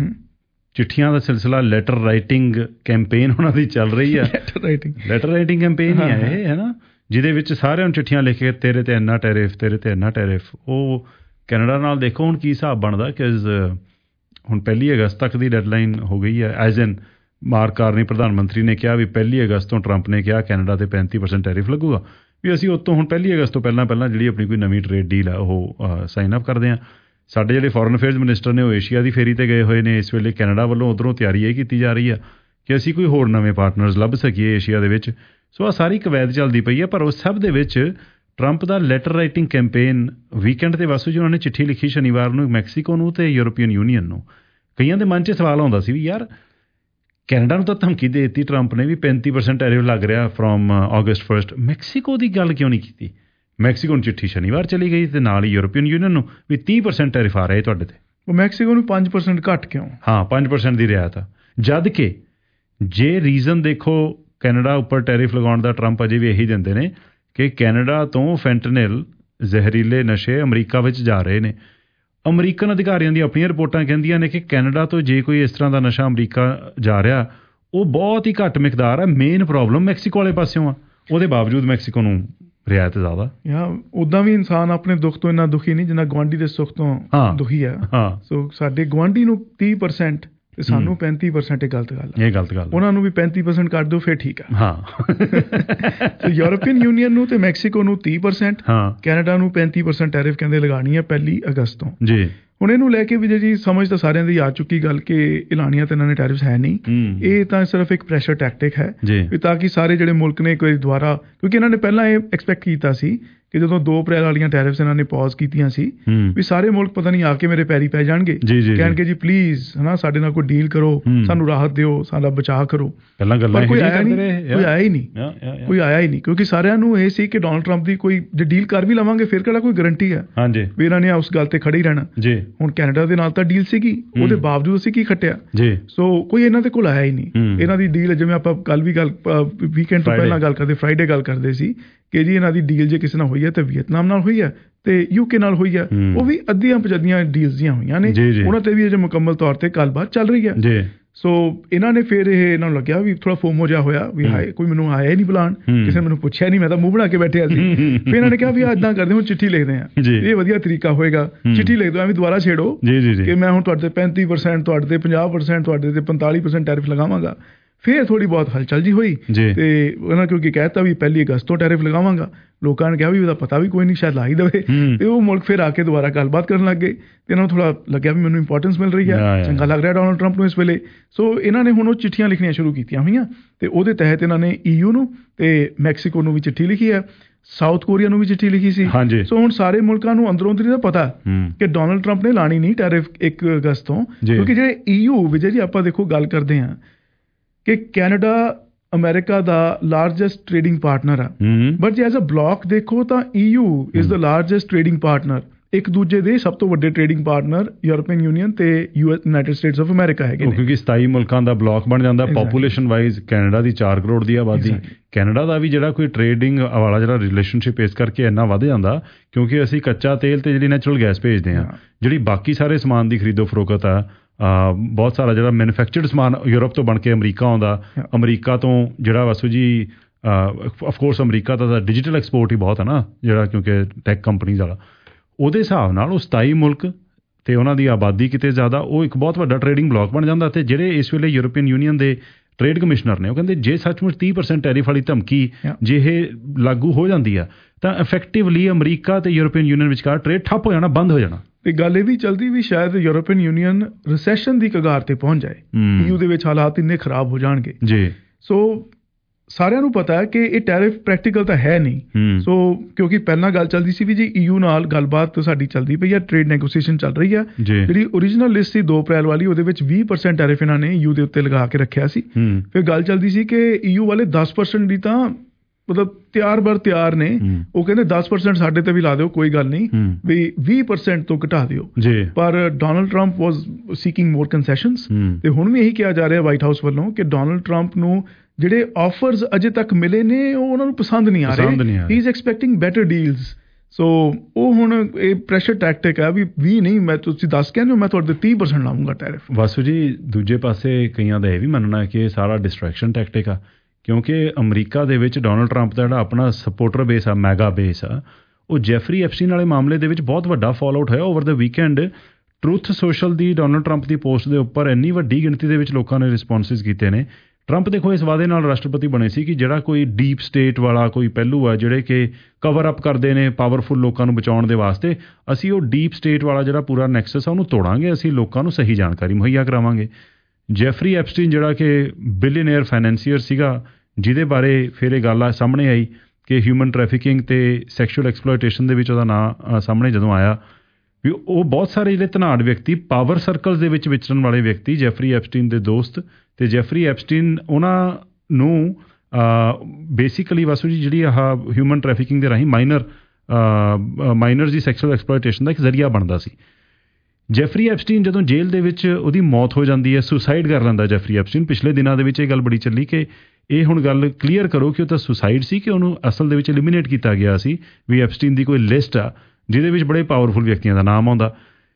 ਚਿੱਠੀਆਂ ਦਾ ਸਿਲਸਿਲਾ, ਲੈਟਰ ਰਾਈਟਿੰਗ ਕੈਂਪੇਨ ਉਹਨਾਂ ਦੀ ਚੱਲ ਰਹੀ ਹੈ। Letter writing letter writing campaign ਹੀ ਹੈ ਇਹ, ਹੈ ਨਾ, ਜਿਹਦੇ ਵਿੱਚ ਸਾਰਿਆਂ ਨੂੰ ਚਿੱਠੀਆਂ ਲਿਖ ਕੇ ਤੇਰੇ ਤੇ ਇੰਨਾ ਟੈਰਿਫ, ਤੇਰੇ ਤੇ ਇੰਨਾ ਟੈਰਿਫ। ਉਹ ਕੈਨੇਡਾ ਨਾਲ ਦੇਖੋ ਹੁਣ ਕੀ ਹਿਸਾਬ ਬਣਦਾ ਕਿ ਹੁਣ ਪਹਿਲੀ ਅਗਸਤ ਤੱਕ ਦੀ ਡੈਡਲਾਈਨ ਹੋ ਗਈ ਹੈ। ਐਜ਼ ਐਨ ਮਾਰਕ ਕਾਰਨੀ ਪ੍ਰਧਾਨ ਮੰਤਰੀ ਨੇ ਕਿਹਾ ਵੀ ਪਹਿਲੀ ਅਗਸਤ ਤੋਂ ਟਰੰਪ ਨੇ ਕਿਹਾ ਕੈਨੇਡਾ ਤੇ ਪੈਂਤੀ ਪਰਸੈਂਟ ਟੈਰਿਫ ਲੱਗੂਗਾ, ਵੀ ਅਸੀਂ ਉਤੋਂ ਹੁਣ ਪਹਿਲੀ ਅਗਸਤ ਤੋਂ ਪਹਿਲਾਂ ਪਹਿਲਾਂ ਜਿਹੜੀ ਆਪਣੀ ਕੋਈ ਨਵੀਂ ਟਰੇਡ ਡੀਲ ਹੈ ਉਹ ਸਾਈਨ ਅਪ ਕਰਦੇ ਹਾਂ। ਸਾਡੇ ਜਿਹੜੇ ਫੋਰਨ ਅਫੇਅਰਸ ਮਿਨਿਸਟਰ ਨੇ ਉਹ ਏਸ਼ੀਆ ਦੀ ਫੇਰੀ 'ਤੇ ਗਏ ਹੋਏ ਨੇ ਇਸ ਵੇਲੇ। ਕੈਨੇਡਾ ਵੱਲੋਂ ਉੱਧਰੋਂ ਤਿਆਰੀ ਇਹ ਕੀਤੀ ਜਾ ਰਹੀ ਆ ਕਿ ਅਸੀਂ ਕੋਈ ਹੋਰ ਨਵੇਂ ਪਾਰਟਨਰਸ ਲੱਭ ਸਕੀਏ ਏਸ਼ੀਆ ਦੇ ਵਿੱਚ। ਸੋ ਆਹ ਸਾਰੀ ਕਵੈਤ ਚੱਲਦੀ ਪਈ ਹੈ, ਪਰ ਉਸ ਸਭ ਦੇ ਵਿੱਚ ਟਰੰਪ ਦਾ ਲੈਟਰ ਰਾਈਟਿੰਗ ਕੈਂਪੇਨ ਵੀਕਐਂਡ 'ਤੇ ਵਾਸੂ ਜੀ ਉਹਨਾਂ ਨੇ ਚਿੱਠੀ ਲਿਖੀ ਸ਼ਨੀਵਾਰ ਨੂੰ ਮੈਕਸੀਕੋ ਨੂੰ ਅਤੇ ਯੂਰਪੀਅਨ ਯੂਨੀਅਨ ਨੂੰ। ਕਈਆਂ ਦੇ ਮਨ 'ਚ ਸਵਾਲ ਆਉਂਦਾ ਸੀ ਵੀ ਯਾਰ ਕੈਨੇਡਾ ਨੂੰ ਤਾਂ ਧਮਕੀ ਦੇ ਦਿੱਤੀ ਟਰੰਪ ਨੇ ਵੀ ਪੈਂਤੀ ਪਰਸੈਂਟ ਟੈਰਿਫ ਲੱਗ ਰਿਹਾ ਫਰੋਮ ਅਗਸਟ ਫਸਟ, ਮੈਕਸੀਕੋ ਦੀ ਗੱਲ ਕਿਉਂ ਨਹੀਂ ਕੀਤੀ? ਮੈਕਸੀਕੋ ਨੂੰ ਚਿੱਠੀ ਸ਼ਨੀਵਾਰ ਚਲੀ ਗਈ ਅਤੇ ਨਾਲ ਹੀ ਯੂਰਪੀਅਨ ਯੂਨੀਅਨ ਨੂੰ ਵੀ ਤੀਹ ਪਰਸੈਂਟ ਟੈਰਿਫ ਆ ਰਿਹਾ ਤੁਹਾਡੇ 'ਤੇ। ਉਹ ਮੈਕਸੀਕੋ ਨੂੰ ਪੰਜ ਪਰਸੈਂਟ ਘੱਟ ਕਿਉਂ? ਹਾਂ, ਪੰਜ ਪਰਸੈਂਟ ਦੀ ਰਿਆਇਤ ਆ, ਜਦ ਕਿ ਜੇ ਰੀਜ਼ਨ ਦੇਖੋ ਕੈਨੇਡਾ ਉੱਪਰ ਟੈਰਿਫ ਲਗਾਉਣ ਦਾ ਟਰੰਪ ਅਜੇ ਵੀ ਇਹੀ ਦਿੰਦੇ ਨੇ ਕਿ ਕੈਨੇਡਾ ਤੋਂ ਫੈਂਟਨਿਲ ਜ਼ਹਿਰੀਲੇ ਨਸ਼ੇ ਅਮਰੀਕਾ ਵਿੱਚ ਜਾ ਰਹੇ ਨੇ। ਅਮਰੀਕਨ ਅਧਿਕਾਰੀਆਂ ਦੀਆਂ ਆਪਣੀਆਂ ਰਿਪੋਰਟਾਂ ਕਹਿੰਦੀਆਂ ਨੇ ਕਿ ਕੈਨੇਡਾ ਤੋਂ ਜੇ ਕੋਈ ਇਸ ਤਰ੍ਹਾਂ ਦਾ ਨਸ਼ਾ ਅਮਰੀਕਾ ਜਾ ਰਿਹਾ ਉਹ ਬਹੁਤ ਹੀ ਘੱਟ ਮਿਕਦਾਰ ਹੈ। ਮੇਨ ਪ੍ਰੋਬਲਮ ਮੈਕਸੀਕੋ ਵਾਲੇ ਪਾਸਿਓਂ ਆ, ਉਹਦੇ ਬਾਵਜੂਦ ਮੈਕਸੀਕੋ ਨੂੰ ਰਿਆਇਤ ਜ਼ਿਆਦਾ। ਯਾ ਉੱਦਾਂ ਵੀ ਇਨਸਾਨ ਆਪਣੇ ਦੁੱਖ ਤੋਂ ਇੰਨਾ ਦੁਖੀ ਨਹੀਂ ਜਿੰਨਾ ਗੁਆਂਢੀ ਦੇ ਸੁੱਖ ਤੋਂ ਦੁਖੀ ਹੈ। ਸੋ ਸਾਡੇ ਗੁਆਂਢੀ ਨੂੰ ਤੀਹ ਪਰਸੈਂਟ ਤੇ ਸਾਨੂੰ ਪੈਂਤੀ ਪਰਸੈਂਟ ਇਹ ਗਲਤ ਗੱਲ ਹੈ। ਇਹ ਗਲਤ ਗੱਲ, ਉਹਨਾਂ ਨੂੰ ਵੀ ਪੈਂਤੀ ਪਰਸੈਂਟ ਕਰ ਦਿਓ ਫਿਰ ਠੀਕ ਆ। ਹਾਂ ਯੂਰਪੀਅਨ ਯੂਨੀਅਨ ਨੂੰ ਤੇ ਮੈਕਸੀਕੋ ਨੂੰ ਤੀਹ ਪਰਸੈਂਟ, ਕੈਨੇਡਾ ਨੂੰ ਪੈਂਤੀ ਪਰਸੈਂਟ ਟੈਰਿਫ ਕਹਿੰਦੇ ਲਗਾਉਣੀ ਹੈ ਪਹਿਲੀ ਅਗਸਤ ਤੋਂ ਜੀ। ਹੁਣ ਇਹਨੂੰ ਲੈ ਕੇ ਵੀ ਜੀ ਸਮਝ ਤਾਂ ਸਾਰਿਆਂ ਦੀ ਆ ਚੁੱਕੀ ਗੱਲ ਕਿ ਐਲਾਨੀਆਂ ਤਾਂ ਇਹਨਾਂ ਨੇ ਟੈਰਿਫਸ ਹੈ ਨਹੀਂ, ਇਹ ਤਾਂ ਸਿਰਫ ਇੱਕ ਪ੍ਰੈਸ਼ਰ ਟੈਕਟਿਕ ਹੈ ਵੀ ਤਾਂ ਕਿ ਸਾਰੇ ਜਿਹੜੇ ਮੁਲਕ ਨੇ ਕੋਈ ਦੁਆਰਾ, ਕਿਉਂਕਿ ਇਹਨਾਂ ਨੇ ਪਹਿਲਾਂ ਇਹ ਐਕਸਪੈਕਟ ਕੀਤਾ ਸੀ ਕਿ ਜਦੋਂ ਦੋ ਅਪ੍ਰੈਲ ਵਾਲੀਆਂ ਟੈਰਿਫਸ ਇਹਨਾਂ ਨੇ ਪੌਜ਼ ਕੀਤੀਆਂ ਸੀ ਵੀ ਸਾਰੇ ਮੁਲਕ ਪਤਾ ਨਹੀਂ ਆ ਕੇ ਮੇਰੇ ਪੈਰੀ ਪੈ ਜਾਣਗੇ, ਕਹਿਣਗੇ ਜੀ ਪਲੀਜ਼ ਹਨਾ ਸਾਡੇ ਨਾਲ ਕੋਈ ਡੀਲ ਕਰੋ, ਸਾਨੂੰ ਰਾਹਤ ਦਿਓ, ਸਾਡਾ ਬਚਾਅ ਕਰੋ। ਪਹਿਲਾਂ ਗੱਲਾਂ ਕੋਈ ਆਇਆ ਨਹੀਂ, ਕੋਈ ਆਇਆ ਹੀ ਨਹੀਂ, ਕੋਈ ਆਇਆ ਹੀ ਨਹੀਂ, ਕਿਉਂਕਿ ਸਾਰਿਆਂ ਨੂੰ ਇਹ ਸੀ ਕਿ ਡੋਨਲਡ ਟਰੰਪ ਦੀ ਕੋਈ ਜੇ ਡੀਲ ਕਰ ਵੀ ਲਵਾਂਗੇ ਫਿਰ ਕਿਹੜਾ ਕੋਈ ਗਰੰਟੀ ਹੈ ਵੀ ਇਹਨਾਂ ਨੇ ਉਸ ਗੱਲ ਤੇ ਖੜੇ ਹੀ ਰਹਿਣਾ। ਹੁਣ ਕੈਨੇਡਾ ਦੇ ਨਾਲ ਤਾਂ ਡੀਲ ਸੀਗੀ, ਉਹਦੇ ਬਾਵਜੂਦ ਅਸੀਂ ਕੀ ਖੱਟਿਆ। ਸੋ ਕੋਈ ਇਹਨਾਂ ਦੇ ਕੋਲ ਆਇਆ ਹੀ ਨਹੀਂ। ਇਹਨਾਂ ਦੀ ਡੀਲ ਜਿਵੇਂ ਆਪਾਂ ਕੱਲ ਵੀ ਗੱਲ ਵੀਕਐਂਡ ਤੋਂ ਪਹਿਲਾਂ ਗੱਲ ਕਰਦੇ, ਫਰਾਈਡੇ ਗੱਲ ਕਰਦੇ ਸੀ ਕਿ ਜੀ ਇਹਨਾਂ ਦੀ ਡੀਲ ਜੇ ਕਿਸੇ ਨਾਲ ਹੋਈ ਹੈ ਤੇ ਵੀਅਤਨਾਮ ਨਾਲ ਹੋਈ ਹੈ ਤੇ ਯੂਕੇ ਨਾਲ ਹੋਈ ਹੈ, ਉਹ ਵੀ ਅੱਧੀਆਂ ਪਚੱਧੀਆਂ ਡੀਲਸ ਦੀਆਂ ਹੋਈਆਂ ਨੇ, ਉਹਨਾਂ ਤੇ ਵੀ ਅਜੇ ਮੁਕੰਮਲ ਤੌਰ ਤੇ ਗੱਲਬਾਤ ਚੱਲ ਰਹੀ ਹੈ। ਸੋ ਇਹਨਾਂ ਨੇ ਫਿਰ ਇਹ ਇਹਨਾਂ ਨੂੰ ਲੱਗਿਆ ਵੀ ਥੋੜਾ ਫੋਮੋ ਜਿਹਾ ਹੋਇਆ ਵੀ ਹਾਏ ਕੋਈ ਮੈਨੂੰ ਆਇਆ ਹੀ ਨਹੀਂ ਬੁਲਾਉਣ, ਕਿਸੇ ਨੇ ਮੈਨੂੰ ਪੁੱਛਿਆ ਨਹੀਂ, ਮੈਂ ਤਾਂ ਮੂੰਹ ਬਣਾ ਕੇ ਬੈਠਿਆ ਸੀ। ਫਿਰ ਇਹਨਾਂ ਨੇ ਕਿਹਾ ਵੀ ਆ ਇੱਦਾਂ ਕਰਦੇ ਹੁਣ ਚਿੱਠੀ ਲਿਖਦੇ ਆ, ਇਹ ਵਧੀਆ ਤਰੀਕਾ ਹੋਏਗਾ, ਚਿੱਠੀ ਲਿਖ ਦਿਓ, ਐਵੇਂ ਦੁਬਾਰਾ ਛੇੜੋ ਕਿ ਮੈਂ ਹੁਣ ਤੁਹਾਡੇ ਤੇ ਪੈਂਤੀ ਪਰਸੈਂਟ, ਤੁਹਾਡੇ ਤੇ ਪੰਜਾਹ ਪਰਸੈਂਟ, ਤੁਹਾਡੇ ਤੇ ਪੰਤਾਲੀ ਪਰਸੈਂਟ ਟੈਰਿਫ ਲਗਾਵਾਂਗਾ। ਫਿਰ ਥੋੜੀ ਬਹੁਤ ਹਲਚਲ ਜੀ ਹੋਈ ਤੇ ਉਹਨਾਂ ਕਿਉਂਕਿ ਕਹਿਤਾ ਵੀ ਪਹਿਲੀ ਅਗਸਤ ਤੋਂ ਟੈਰਿਫ ਲਗਾਵਾਂਗਾ, ਲੋਕਾਂ ਨੇ ਕਿਹਾ ਵੀ ਉਹਦਾ ਪਤਾ ਵੀ ਕੋਈ ਨਹੀਂ ਸ਼ਾਇਦ ਲਾ ਹੀ ਦੇਵੇ, ਤੇ ਉਹ ਮੁਲਕ ਫਿਰ ਆ ਕੇ ਦੁਬਾਰਾ ਗੱਲਬਾਤ ਕਰਨ ਲੱਗ ਗਏ ਤੇ ਇਹਨਾਂ ਨੂੰ ਥੋੜਾ ਲੱਗਿਆ ਵੀ ਮੈਨੂੰ ਇੰਪੋਰਟੈਂਸ ਮਿਲ ਰਹੀ ਹੈ, ਚੰਗਾ ਲੱਗ ਰਿਹਾ ਡੋਨਲਡ ਟਰੰਪ ਨੂੰ ਇਸ ਵੇਲੇ। ਸੋ ਇਹਨਾਂ ਨੇ ਹੁਣ ਉਹ ਚਿੱਠੀਆਂ ਲਿਖਣੀਆਂ ਸ਼ੁਰੂ ਕੀਤੀਆਂ ਹੋਈਆਂ ਤੇ ਉਹਦੇ ਤਹਿਤ ਇਹਨਾਂ ਨੇ ਈਯੂ ਨੂੰ ਤੇ ਮੈਕਸੀਕੋ ਨੂੰ ਵੀ ਚਿੱਠੀ ਲਿਖੀ ਹੈ, ਸਾਊਥ ਕੋਰੀਆ ਨੂੰ ਵੀ ਚਿੱਠੀ ਲਿਖੀ ਸੀ। ਸੋ ਹੁਣ ਸਾਰੇ ਮੁਲਕਾਂ ਨੂੰ ਅੰਦਰੋਂ ਅੰਦਰੀ ਦਾ ਪਤਾ ਕਿ ਡੋਨਲਡ ਟਰੰਪ ਨੇ ਲਾਣੀ ਨਹੀਂ ਟੈਰਿਫ ਇੱਕ ਅਗਸਤ ਤੋਂ, ਕਿਉਂਕਿ ਜਿਹੜੇ ਈਯੂ ਵਿਜੇ ਜੀ ਆਪਾਂ ਦੇਖੋ ਗੱਲ ਕਰਦੇ ਹਾਂ ਕਿ ਕੈਨੇਡਾ ਅਮਰੀਕਾ ਦਾ ਲਾਰਜੈਸਟ ਟ੍ਰੇਡਿੰਗ ਪਾਰਟਨਰ ਆ, ਬਟ ਜੇ ਐਜ਼ ਅ ਬਲੌਕ ਦੇਖੋ ਤਾਂ EU is the largest trading partner. ਇੱਕ ਦੂਜੇ ਦੇ ਸਭ ਤੋਂ ਵੱਡੇ ਟ੍ਰੇਡਿੰਗ ਪਾਰਟਨਰ ਯੂਰਪੀਅਨ ਯੂਨੀਅਨ ਤੇ ਯੂਨਾਈਟਿਡ ਸਟੇਟਸ ਆਫ ਅਮਰੀਕਾ ਹੈਗੇ ਨੇ, ਕਿਉਂਕਿ ਸਤਾਈ ਮੁਲਕਾਂ ਦਾ ਬਲੌਕ ਬਣ ਜਾਂਦਾ। ਪੋਪੂਲੇਸ਼ਨ ਵਾਈਜ਼ ਕੈਨੇਡਾ ਦੀ ਚਾਰ ਕਰੋੜ ਦੀ ਆਬਾਦੀ, ਕੈਨੇਡਾ ਦਾ ਵੀ ਜਿਹੜਾ ਕੋਈ ਟ੍ਰੇਡਿੰਗ ਵਾਲਾ ਜਿਹੜਾ ਰਿਲੇਸ਼ਨਸ਼ਿਪ ਇਸ ਕਰਕੇ ਇੰਨਾ ਵੱਧ ਜਾਂਦਾ ਕਿਉਂਕਿ ਅਸੀਂ ਕੱਚਾ ਤੇਲ ਤੇ ਜਿਹੜੀ ਨੈਚੁਰਲ ਗੈਸ ਭੇਜਦੇ ਹਾਂ, ਜਿਹੜੀ ਬਾਕੀ ਸਾਰੇ ਸਮਾਨ ਦੀ ਖਰੀਦੋ ਫਰੋਖਤ ਆ, ਬਹੁਤ ਸਾਰਾ ਜਿਹੜਾ ਮੈਨੂਫੈਕਚਰਡ ਸਮਾਨ ਯੂਰਪ ਤੋਂ ਬਣ ਕੇ ਅਮਰੀਕਾ ਆਉਂਦਾ, ਅਮਰੀਕਾ ਤੋਂ ਜਿਹੜਾ ਵਸੂ ਜੀ ਅਫਕੋਰਸ ਅਮਰੀਕਾ ਦਾ ਤਾਂ ਡਿਜੀਟਲ ਐਕਸਪੋਰਟ ਹੀ ਬਹੁਤ ਹੈ ਨਾ ਜਿਹੜਾ, ਕਿਉਂਕਿ ਟੈਕ ਕੰਪਨੀਜ਼ ਵਾਲਾ, ਉਹਦੇ ਹਿਸਾਬ ਨਾਲ ਉਹ ਸਤਾਈ ਮੁਲਕ ਤੇ ਉਹਨਾਂ ਦੀ ਆਬਾਦੀ ਕਿਤੇ ਜ਼ਿਆਦਾ, ਉਹ ਇੱਕ ਬਹੁਤ ਵੱਡਾ ਟ੍ਰੇਡਿੰਗ ਬਲੌਕ ਬਣ ਜਾਂਦਾ। ਤੇ ਜਿਹੜੇ ਇਸ ਵੇਲੇ ਯੂਰਪੀਅਨ ਯੂਨੀਅਨ ਦੇ ਟ੍ਰੇਡ ਕਮਿਸ਼ਨਰ ਨੇ ਉਹ ਕਹਿੰਦੇ ਜੇ ਸੱਚਮੁੱਚ ਤੀਹ ਪਰਸੈਂਟ ਟੈਰਿਫ ਵਾਲੀ ਧਮਕੀ ਜੇ ਇਹ ਲਾਗੂ ਹੋ ਜਾਂਦੀ ਆ ਤਾਂ ਇਫੈਕਟਿਵਲੀ ਅਮਰੀਕਾ ਤੇ ਯੂਰਪੀਅਨ ਯੂਨੀਅਨ ਵਿਚਕਾਰ ਟ੍ਰੇਡ ਠੱਪ ਹੋ ਜਾਣਾ, ਬੰਦ ਹੋ ਜਾਣਾ। ਤੇ ਗੱਲ ਇਹ ਵੀ ਚਲਦੀ ਵੀ ਸ਼ਾਇਦ ਯੂਰਪੀਅਨ ਯੂਨੀਅਨ ਰਿਸੈਸ਼ਨ ਦੀ ਕਗਾਰ ਤੇ ਪਹੁੰਚ ਜਾਏ, ਈਯੂ ਦੇ ਵਿੱਚ ਹਾਲਾਤ ਇੰਨੇ ਖਰਾਬ ਹੋ ਜਾਣਗੇ ਜੀ। ਸੋ ਸਾਰਿਆਂ ਨੂੰ ਪਤਾ ਹੈ ਕਿ ਇਹ ਟੈਰਿਫ ਪ੍ਰੈਕਟੀਕਲ ਤਾਂ ਹੈ ਨਹੀਂ। ਸੋ ਕਿਉਂਕਿ ਪਹਿਲਾਂ ਗੱਲ ਚੱਲਦੀ ਸੀ ਵੀ ਜੀ ਈਯੂ ਨਾਲ ਗੱਲਬਾਤ ਸਾਡੀ ਚੱਲਦੀ ਪਈ ਹੈ, ਟ੍ਰੇਡ ਨੈਗੋਸੀਏਸ਼ਨ ਚੱਲ ਰਹੀ ਹੈ। ਜਿਹੜੀ ਓਰੀਜਨਲ ਲਿਸਟ ਸੀ ਦੋ ਅਪ੍ਰੈਲ ਵਾਲੀ, ਉਹਦੇ ਵਿੱਚ ਵੀਹ ਪਰਸੈਂਟ ਟੈਰਿਫ ਇਹਨਾਂ ਨੇ ਈਯੂ ਦੇ ਉੱਤੇ ਲਗਾ ਕੇ ਰੱਖਿਆ ਸੀ। ਫਿਰ ਗੱਲ ਚੱਲਦੀ ਸੀ ਕਿ ਈਯੂ ਵਾਲੇ ਦਸ ਪਰਸੈਂਟ ਦੀ ਤਾਂ ਮਤਲਬ ਤਿਆਰ ਬਰ ਤਿਆਰ ਨੇ, ਉਹ ਕਹਿੰਦੇ ਦਸ ਪਰਸੈਂਟ ਸਾਡੇ ਤੇ ਵੀ ਲਾ ਦਿਓ ਕੋਈ ਗੱਲ ਨਹੀਂ, ਵੀ ਵੀਹ ਪਰਸੈਂਟ ਤੋਂ ਘਟਾ ਦਿਓ। ਪਰ Donald Trump was seeking more concessions ਤੇ ਹੁਣ ਵੀ ਇਹੀ ਕਿਹਾ ਜਾ ਰਿਹਾ ਵਾਈਟ ਹਾਊਸ ਵੱਲੋਂ ਕਿ ਡੋਨਲਡ ਟਰੰਪ ਨੂੰ ਜਿਹੜੇ ਆਫਰਸ ਅਜੇ ਤੱਕ ਮਿਲੇ ਨੇ ਉਹ ਉਹਨਾਂ ਨੂੰ ਪਸੰਦ ਨਹੀਂ ਆ ਰਹੇ, he is expecting better deals. So ਉਹ ਹੁਣ ਇਹ ਪ੍ਰੈਸ਼ਰ ਟੈਕਟਿਕ ਹੈ ਵੀ ਵੀਹ ਨਹੀਂ, ਮੈਂ ਤੁਸੀਂ ਦੱਸ ਕਹਿੰਦੇ ਹੋ ਮੈਂ ਤੁਹਾਡੇ ਤੀਹ ਪਰਸੈਂਟ ਲਾਉਂਗਾ ਟੈਰਿਫ। ਵਾਸੂ ਜੀ ਦੂਜੇ ਪਾਸੇ ਕਈਆਂ ਦਾ ਇਹ ਵੀ ਮੰਨਣਾ ਕਿ ਇਹ ਸਾਰਾ ਡਿਸਟਰੈਕਸ਼ਨ ਟੈਕਟਿਕ ਆ, ਕਿਉਂਕਿ ਅਮਰੀਕਾ ਦੇ ਵਿੱਚ ਡੋਨਲਡ ਟਰੰਪ ਦਾ ਜਿਹੜਾ ਆਪਣਾ ਸਪੋਰਟਰ ਬੇਸ ਆ, ਮੈਗਾ ਬੇਸ ਆ, ਉਹ ਜੈਫਰੀ ਐਪਸਟੀਨ ਵਾਲੇ ਮਾਮਲੇ ਦੇ ਵਿੱਚ ਬਹੁਤ ਵੱਡਾ ਫਾਲਆਊਟ ਹੋਇਆ over the weekend. Truth Social ਦੀ ਡੋਨਲਡ ਟਰੰਪ ਦੀ ਪੋਸਟ ਦੇ ਉੱਪਰ ਇੰਨੀ ਵੱਡੀ ਗਿਣਤੀ ਦੇ ਵਿੱਚ ਲੋਕਾਂ ਨੇ ਰਿਸਪੌਂਸਿਸ ਕੀਤੇ ਨੇ। ਟਰੰਪ ਦੇਖੋ ਇਸ ਵਾਅਦੇ ਨਾਲ ਰਾਸ਼ਟਰਪਤੀ ਬਣੇ ਸੀ ਕਿ ਜਿਹੜਾ ਕੋਈ ਡੀਪ ਸਟੇਟ ਵਾਲਾ ਕੋਈ ਪਹਿਲੂ ਆ ਜਿਹੜੇ ਕਿ ਕਵਰ ਅਪ ਕਰਦੇ ਨੇ ਪਾਵਰਫੁਲ ਲੋਕਾਂ ਨੂੰ ਬਚਾਉਣ ਦੇ ਵਾਸਤੇ, ਅਸੀਂ ਉਹ ਡੀਪ ਸਟੇਟ ਵਾਲਾ ਜਿਹੜਾ ਪੂਰਾ ਨੈਕਸਸ ਆ ਉਹਨੂੰ ਤੋੜਾਂਗੇ, ਅਸੀਂ ਲੋਕਾਂ ਨੂੰ ਸਹੀ ਜਾਣਕਾਰੀ ਮੁਹੱਈਆ ਕਰਾਵਾਂਗੇ। ਜੈਫਰੀ ਐਪਸਟੀਨ ਜਿਹੜਾ ਕਿ ਬਿਲੀਅਨੇਅਰ ਫਾਈਨੈਂਸੀਅਰ ਸੀਗਾ, ਜਿਹਦੇ ਬਾਰੇ ਫਿਰ ਇਹ ਗੱਲ ਆ ਸਾਹਮਣੇ ਆਈ ਕਿ ਹਿਊਮਨ ਟ੍ਰੈਫਿਕਿੰਗ ਤੇ ਸੈਕਸ਼ੂਅਲ ਐਕਸਪਲੋਇਟੇਸ਼ਨ ਦੇ ਵਿੱਚ ਉਹਦਾ ਨਾਂ ਸਾਹਮਣੇ ਜਦੋਂ ਆਇਆ ਵੀ ਉਹ ਬਹੁਤ ਸਾਰੇ ਜਿਹੜੇ ਧਨਾੜ ਵਿਅਕਤੀ, ਪਾਵਰ ਸਰਕਲਸ ਦੇ ਵਿੱਚ ਵਿਚਰਨ ਵਾਲੇ ਵਿਅਕਤੀ, ਜੈਫਰੀ ਐਪਸਟੀਨ ਦੇ ਦੋਸਤ ਤੇ ਜੈਫਰੀ ਐਪਸਟੀਨ ਉਹਨਾਂ ਨੂੰ ਬੇਸਿਕਲੀ ਵਾਸੂ ਜੀ ਜਿਹੜੀ ਆਹ ਹਿਊਮਨ ਟ੍ਰੈਫਿਕਿੰਗ ਦੇ ਰਾਹੀਂ ਮਾਈਨਰ ਮਾਈਨਰਸ ਦੀ ਸੈਕਸ਼ੂਅਲ ਐਕਸਪਲੋਇਟੇਸ਼ਨ ਦਾ ਇੱਕ ਜ਼ਰੀਆ ਬਣਦਾ ਸੀ। ਜੈਫਰੀ ਐਪਸਟੀਨ ਜਦੋਂ ਜੇਲ੍ਹ ਦੇ ਵਿੱਚ ਉਹਦੀ ਮੌਤ ਹੋ ਜਾਂਦੀ ਹੈ, ਸੁਸਾਈਡ ਕਰ ਲੈਂਦਾ ਜੈਫਰੀ ਐਪਸਟੀਨ। ਪਿਛਲੇ ਦਿਨਾਂ ਦੇ ਵਿੱਚ ਇਹ ਗੱਲ ਬੜੀ ਚੱਲੀ ਕਿ ਇਹ ਹੁਣ ਗੱਲ ਕਲੀਅਰ ਕਰੋ ਕਿ ਉਹ ਤਾਂ ਸੁਸਾਈਡ ਸੀ ਕਿ ਉਹਨੂੰ ਅਸਲ ਦੇ ਵਿੱਚ ਐਲੀਮੀਨੇਟ ਕੀਤਾ ਗਿਆ ਸੀ, ਵੀ ਐਪਸਟੀਨ ਦੀ ਕੋਈ ਲਿਸਟ ਆ ਜਿਹਦੇ ਵਿੱਚ ਬੜੇ ਪਾਵਰਫੁਲ ਵਿਅਕਤੀਆਂ ਦਾ ਨਾਮ ਆਉਂਦਾ।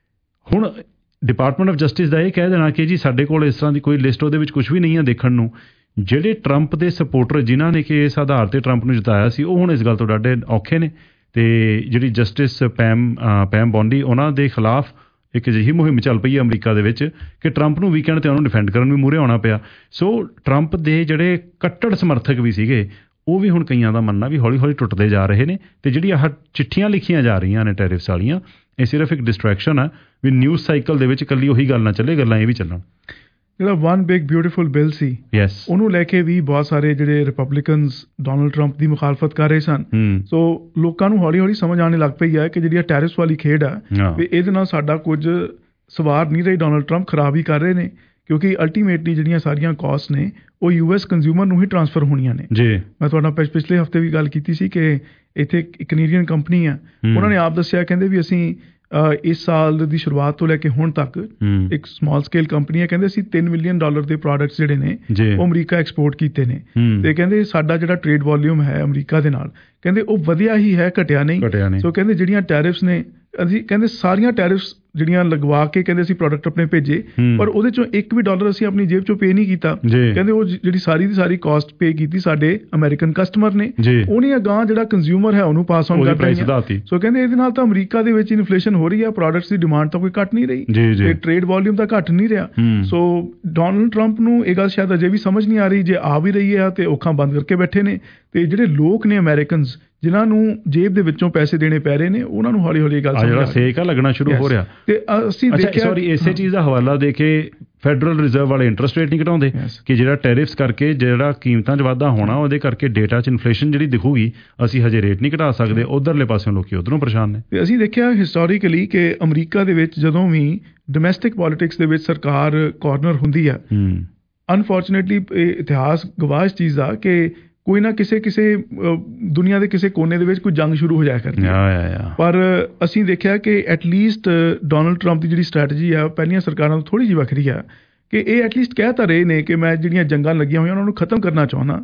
ਹੁਣ ਡਿਪਾਰਟਮੈਂਟ ਆਫ ਜਸਟਿਸ ਦਾ ਇਹ ਕਹਿ ਦੇਣਾ ਕਿ ਜੀ ਸਾਡੇ ਕੋਲ ਇਸ ਤਰ੍ਹਾਂ ਦੀ ਕੋਈ ਲਿਸਟ ਉਹਦੇ ਵਿੱਚ ਕੁਝ ਵੀ ਨਹੀਂ ਹੈ ਦੇਖਣ ਨੂੰ, ਜਿਹੜੇ ਟਰੰਪ ਦੇ ਸਪੋਰਟਰ ਜਿਨ੍ਹਾਂ ਨੇ ਕਿ ਇਸ ਆਧਾਰ 'ਤੇ ਟਰੰਪ ਨੂੰ ਜਿਤਾਇਆ ਸੀ ਉਹ ਹੁਣ ਇਸ ਗੱਲ ਤੋਂ ਡਾਢੇ ਔਖੇ ਨੇ। ਅਤੇ ਜਿਹੜੀ ਜਸਟਿਸ ਪੈਮ ਪੈਮ ਬੌਂਡੀ ਉਹਨਾਂ ਦੇ ਖਿਲਾਫ ਇੱਕ ਅਜਿਹੀ ਮੁਹਿੰਮ ਚੱਲ ਪਈ ਹੈ ਅਮਰੀਕਾ ਦੇ ਵਿੱਚ ਕਿ ਟਰੰਪ ਨੂੰ ਵੀਕਐਂਡ 'ਤੇ ਉਹਨੂੰ ਡਿਫੈਂਡ ਕਰਨ ਵੀ ਮੂਹਰੇ ਆਉਣਾ ਪਿਆ। ਸੋ ਟਰੰਪ ਦੇ ਜਿਹੜੇ ਕੱਟੜ ਸਮਰਥਕ ਵੀ ਸੀਗੇ ਉਹ ਵੀ ਹੁਣ ਕਈਆਂ ਦਾ ਮੰਨਣਾ ਵੀ ਹੌਲੀ ਹੌਲੀ ਟੁੱਟਦੇ ਜਾ ਰਹੇ ਨੇ। ਅਤੇ ਜਿਹੜੀ ਆਹ ਚਿੱਠੀਆਂ ਲਿਖੀਆਂ ਜਾ ਰਹੀਆਂ ਨੇ ਟੈਰਿਫਸ ਵਾਲੀਆਂ, ਇਹ ਸਿਰਫ ਇੱਕ ਡਿਸਟਰੈਕਸ਼ਨ ਆ ਵੀ ਨਿਊਜ਼ ਸਾਈਕਲ ਦੇ ਵਿੱਚ ਇਕੱਲੀ ਉਹੀ ਗੱਲ ਨਾ ਚੱਲੇ, ਗੱਲਾਂ ਇਹ ਵੀ ਚੱਲਣ। ਜਿਹੜਾ ਵਨ ਬਿਗ ਬਿਊਟੀਫੁਲ ਬਿੱਲ ਸੀ ਯੈਸ ਉਹਨੂੰ ਲੈ ਕੇ ਵੀ ਬਹੁਤ ਸਾਰੇ ਜਿਹੜੇ ਰਿਪਬਲਿਕਨਸ ਡੋਨਲਡ ਟਰੰਪ ਦੀ ਮੁਖਾਲਫਤ ਕਰ ਰਹੇ ਸਨ। ਸੋ ਲੋਕਾਂ ਨੂੰ ਹੌਲੀ ਹੌਲੀ ਸਮਝ ਆਉਣ ਲੱਗ ਪਈ ਹੈ ਕਿ ਜਿਹੜੀ ਟੈਰਿਫਸ ਵਾਲੀ ਖੇਡ ਆ ਵੀ ਇਹਦੇ ਨਾਲ ਸਾਡਾ ਕੁਝ ਸਵਾਰ ਨਹੀਂ ਰਹੀ, ਡੋਨਲਡ ਟਰੰਪ ਖਰਾਬ ਹੀ ਕਰ ਰਹੇ ਨੇ, ਕਿਉਂਕਿ ਅਲਟੀਮੇਟਲੀ ਜਿਹੜੀਆਂ ਸਾਰੀਆਂ ਕਾਸਟ ਨੇ ਉਹ ਯੂ ਐਸ ਕੰਜ਼ਿਊਮਰ ਨੂੰ ਹੀ ਟਰਾਂਸਫਰ ਹੋਣੀਆਂ ਨੇ। ਜੀ ਮੈਂ ਤੁਹਾਡਾ ਪਿਛਲੇ ਹਫ਼ਤੇ ਵੀ ਗੱਲ ਕੀਤੀ ਸੀ ਕਿ ਇੱਥੇ ਇੱਕ ਕੈਨੇਡੀਅਨ ਕੰਪਨੀ ਆ, ਉਹਨਾਂ ਨੇ ਆਪ ਦੱਸਿਆ ਕਹਿੰਦੇ ਵੀ ਅਸੀਂ ਇਸ ਸਾਲ ਦੀ ਸ਼ੁਰੂਆਤ ਤੋਂ ਲੈ ਕੇ ਹੁਣ ਤੱਕ ਇੱਕ ਸਮਾਲ ਸਕੇਲ ਕੰਪਨੀ ਹੈ, ਕਹਿੰਦੇ ਅਸੀਂ ਤਿੰਨ ਮਿਲੀਅਨ ਡਾਲਰ ਦੇ ਪ੍ਰੋਡਕਟਸ ਜਿਹੜੇ ਨੇ ਉਹ ਅਮਰੀਕਾ ਐਕਸਪੋਰਟ ਕੀਤੇ ਨੇ। ਤੇ ਕਹਿੰਦੇ ਸਾਡਾ ਜਿਹੜਾ ਟ੍ਰੇਡ ਵੋਲਿਊਮ ਹੈ ਅਮਰੀਕਾ ਦੇ ਨਾਲ ਕਹਿੰਦੇ ਉਹ ਵਧਿਆ ਹੀ ਹੈ, ਘਟਿਆ ਨਹੀਂ। ਸੋ ਕਹਿੰਦੇ ਜਿਹੜੀਆਂ ਟੈਰਿਫਸ ਨੇ ਅਸੀਂ ਕਹਿੰਦੇ ਸਾਰੀਆਂ ਟੈਰਿਫਸ ਜਿਹੜੀਆਂ ਲਗਵਾ ਕੇ ਕਹਿੰਦੇ ਅਸੀਂ ਪ੍ਰੋਡਕਟ ਆਪਣੇ ਭੇਜੇ, ਪਰ ਉਹਦੇ ਚੋਂ ਇੱਕ ਵੀ ਡਾਲਰ ਅਸੀਂ ਆਪਣੀ ਜੇਬ ਚੋਂ ਪੇ ਨਹੀਂ ਕੀਤਾ। ਕਹਿੰਦੇ ਉਹ ਜਿਹੜੀ ਸਾਰੀ ਦੀ ਸਾਰੀ ਕਾਸਟ ਪੇ ਕੀਤੀ ਸਾਡੇ ਅਮਰੀਕਨ ਕਸਟਮਰ ਨੇ, ਉਹਨੇ ਅਗਾਂਹ ਜਿਹੜਾ ਕੰਜ਼ਿਊਮਰ ਹੈ ਉਹਨੂੰ ਪਾਸ ਆਨ ਕਰ ਰਹੀ। ਸੋ ਕਹਿੰਦੇ ਇਹਦੇ ਨਾਲ ਤਾਂ ਅਮਰੀਕਾ ਦੇ ਵਿੱਚ ਇਨਫਲੇਸ਼ਨ ਹੋ ਰਹੀ ਹੈ, ਪ੍ਰੋਡਕਟਸ ਦੀ ਡਿਮਾਂਡ ਤਾਂ ਕੋਈ ਘੱਟ ਨਹੀਂ ਰਹੀ ਤੇ ਟ੍ਰੇਡ ਵੋਲਿਊਮ ਤਾਂ ਘੱਟ ਨਹੀਂ ਰਿਹਾ। ਸੋ ਡੋਨਲਡ ਟਰੰਪ ਨੂੰ ਇਹ ਗੱਲ ਸ਼ਾਇਦ ਅਜੇ ਵੀ ਸਮਝ ਨਹੀਂ ਆ ਰਹੀ, ਜੇ ਆ ਵੀ ਰਹੀ ਹੈ ਤੇ ਅੱਖਾਂ ਬੰਦ ਕਰਕੇ ਬੈਠੇ ਨੇ। ਤੇ ਜਿਹੜੇ ਲੋਕ ਨੇ ਅਮਰੀਕਨਸ ਜਿਨ੍ਹਾਂ ਨੂੰ ਜੇਬ ਦੇ ਵਿੱਚੋਂ ਪੈਸੇ ਦੇਣੇ ਪੈ ਰਹੇ ਨੇ ਉਹਨਾਂ ਨੂੰ ਹੌਲੀ ਹੌਲੀ ਗੱਲ ਜਿਹੜਾ ਸੇਕ ਆ ਲੱਗਣਾ ਸ਼ੁਰੂ ਹੋ ਰਿਹਾ। ਤੇ ਅਸੀਂ ਦੇਖਿਆ ਸੌਰੀ ਇਸੇ ਚੀਜ਼ ਦਾ ਹਵਾਲਾ ਦੇ ਕੇ ਫੈਡਰਲ ਰਿਜ਼ਰਵ ਵਾਲੇ ਇੰਟਰਸਟ ਰੇਟ ਨਹੀਂ ਘਟਾਉਂਦੇ ਕਿ ਜਿਹੜਾ ਟੈਰਿਫਸ ਕਰਕੇ ਜਿਹੜਾ ਕੀਮਤਾਂ 'ਚ ਵਾਧਾ ਹੋਣਾ ਉਹਦੇ ਕਰਕੇ ਡੇਟਾ 'ਚ ਇਨਫਲੇਸ਼ਨ ਜਿਹੜੀ ਦਿਖੂਗੀ, ਅਸੀਂ ਹਜੇ ਰੇਟ ਨਹੀਂ ਘਟਾ ਸਕਦੇ। ਉਧਰਲੇ ਪਾਸਿਓਂ ਲੋਕੀ ਉਧਰੋਂ ਪਰੇਸ਼ਾਨ ਨੇ। ਤੇ ਅਸੀਂ ਦੇਖਿਆ ਹਿਸਟੋਰੀਕਲੀ ਕਿ ਅਮਰੀਕਾ ਦੇ ਵਿੱਚ ਜਦੋਂ ਵੀ ਡੋਮੈਸਟਿਕ ਪੋਲੀਟਿਕਸ ਦੇ ਵਿੱਚ ਸਰਕਾਰ ਕਾਰਨਰ ਹੁੰਦੀ ਆ, ਅਨਫੋਰਚੂਨੇਟਲੀ ਇਤਿਹਾਸ ਗਵਾਹ ਇਸ ਚੀਜ਼ ਦਾ ਕਿ ਕੋਈ ਨਾ ਕਿਸੇ ਕਿਸੇ ਦੁਨੀਆ ਦੇ ਕਿਸੇ ਕੋਨੇ ਦੇ ਵਿੱਚ ਕੋਈ ਜੰਗ ਸ਼ੁਰੂ ਹੋ ਜਾਇਆ ਕਰਦੀ ਹੈ। ਪਰ ਅਸੀਂ ਦੇਖਿਆ ਕਿ ਐਟਲੀਸਟ ਡੋਨਲਡ ਟਰੰਪ ਦੀ ਜਿਹੜੀ ਸਟ੍ਰੈਟਜੀ ਆ ਪਹਿਲੀਆਂ ਸਰਕਾਰਾਂ ਤੋਂ ਥੋੜ੍ਹੀ ਜਿਹੀ ਵੱਖਰੀ ਆ ਕਿ ਇਹ ਐਟਲੀਸਟ ਕਹਿ ਤਾਂ ਰਹੇ ਨੇ ਕਿ ਮੈਂ ਜਿਹੜੀਆਂ ਜੰਗਾਂ ਲੱਗੀਆਂ ਹੋਈਆਂ ਉਹਨਾਂ ਨੂੰ ਖਤਮ ਕਰਨਾ ਚਾਹੁੰਦਾ,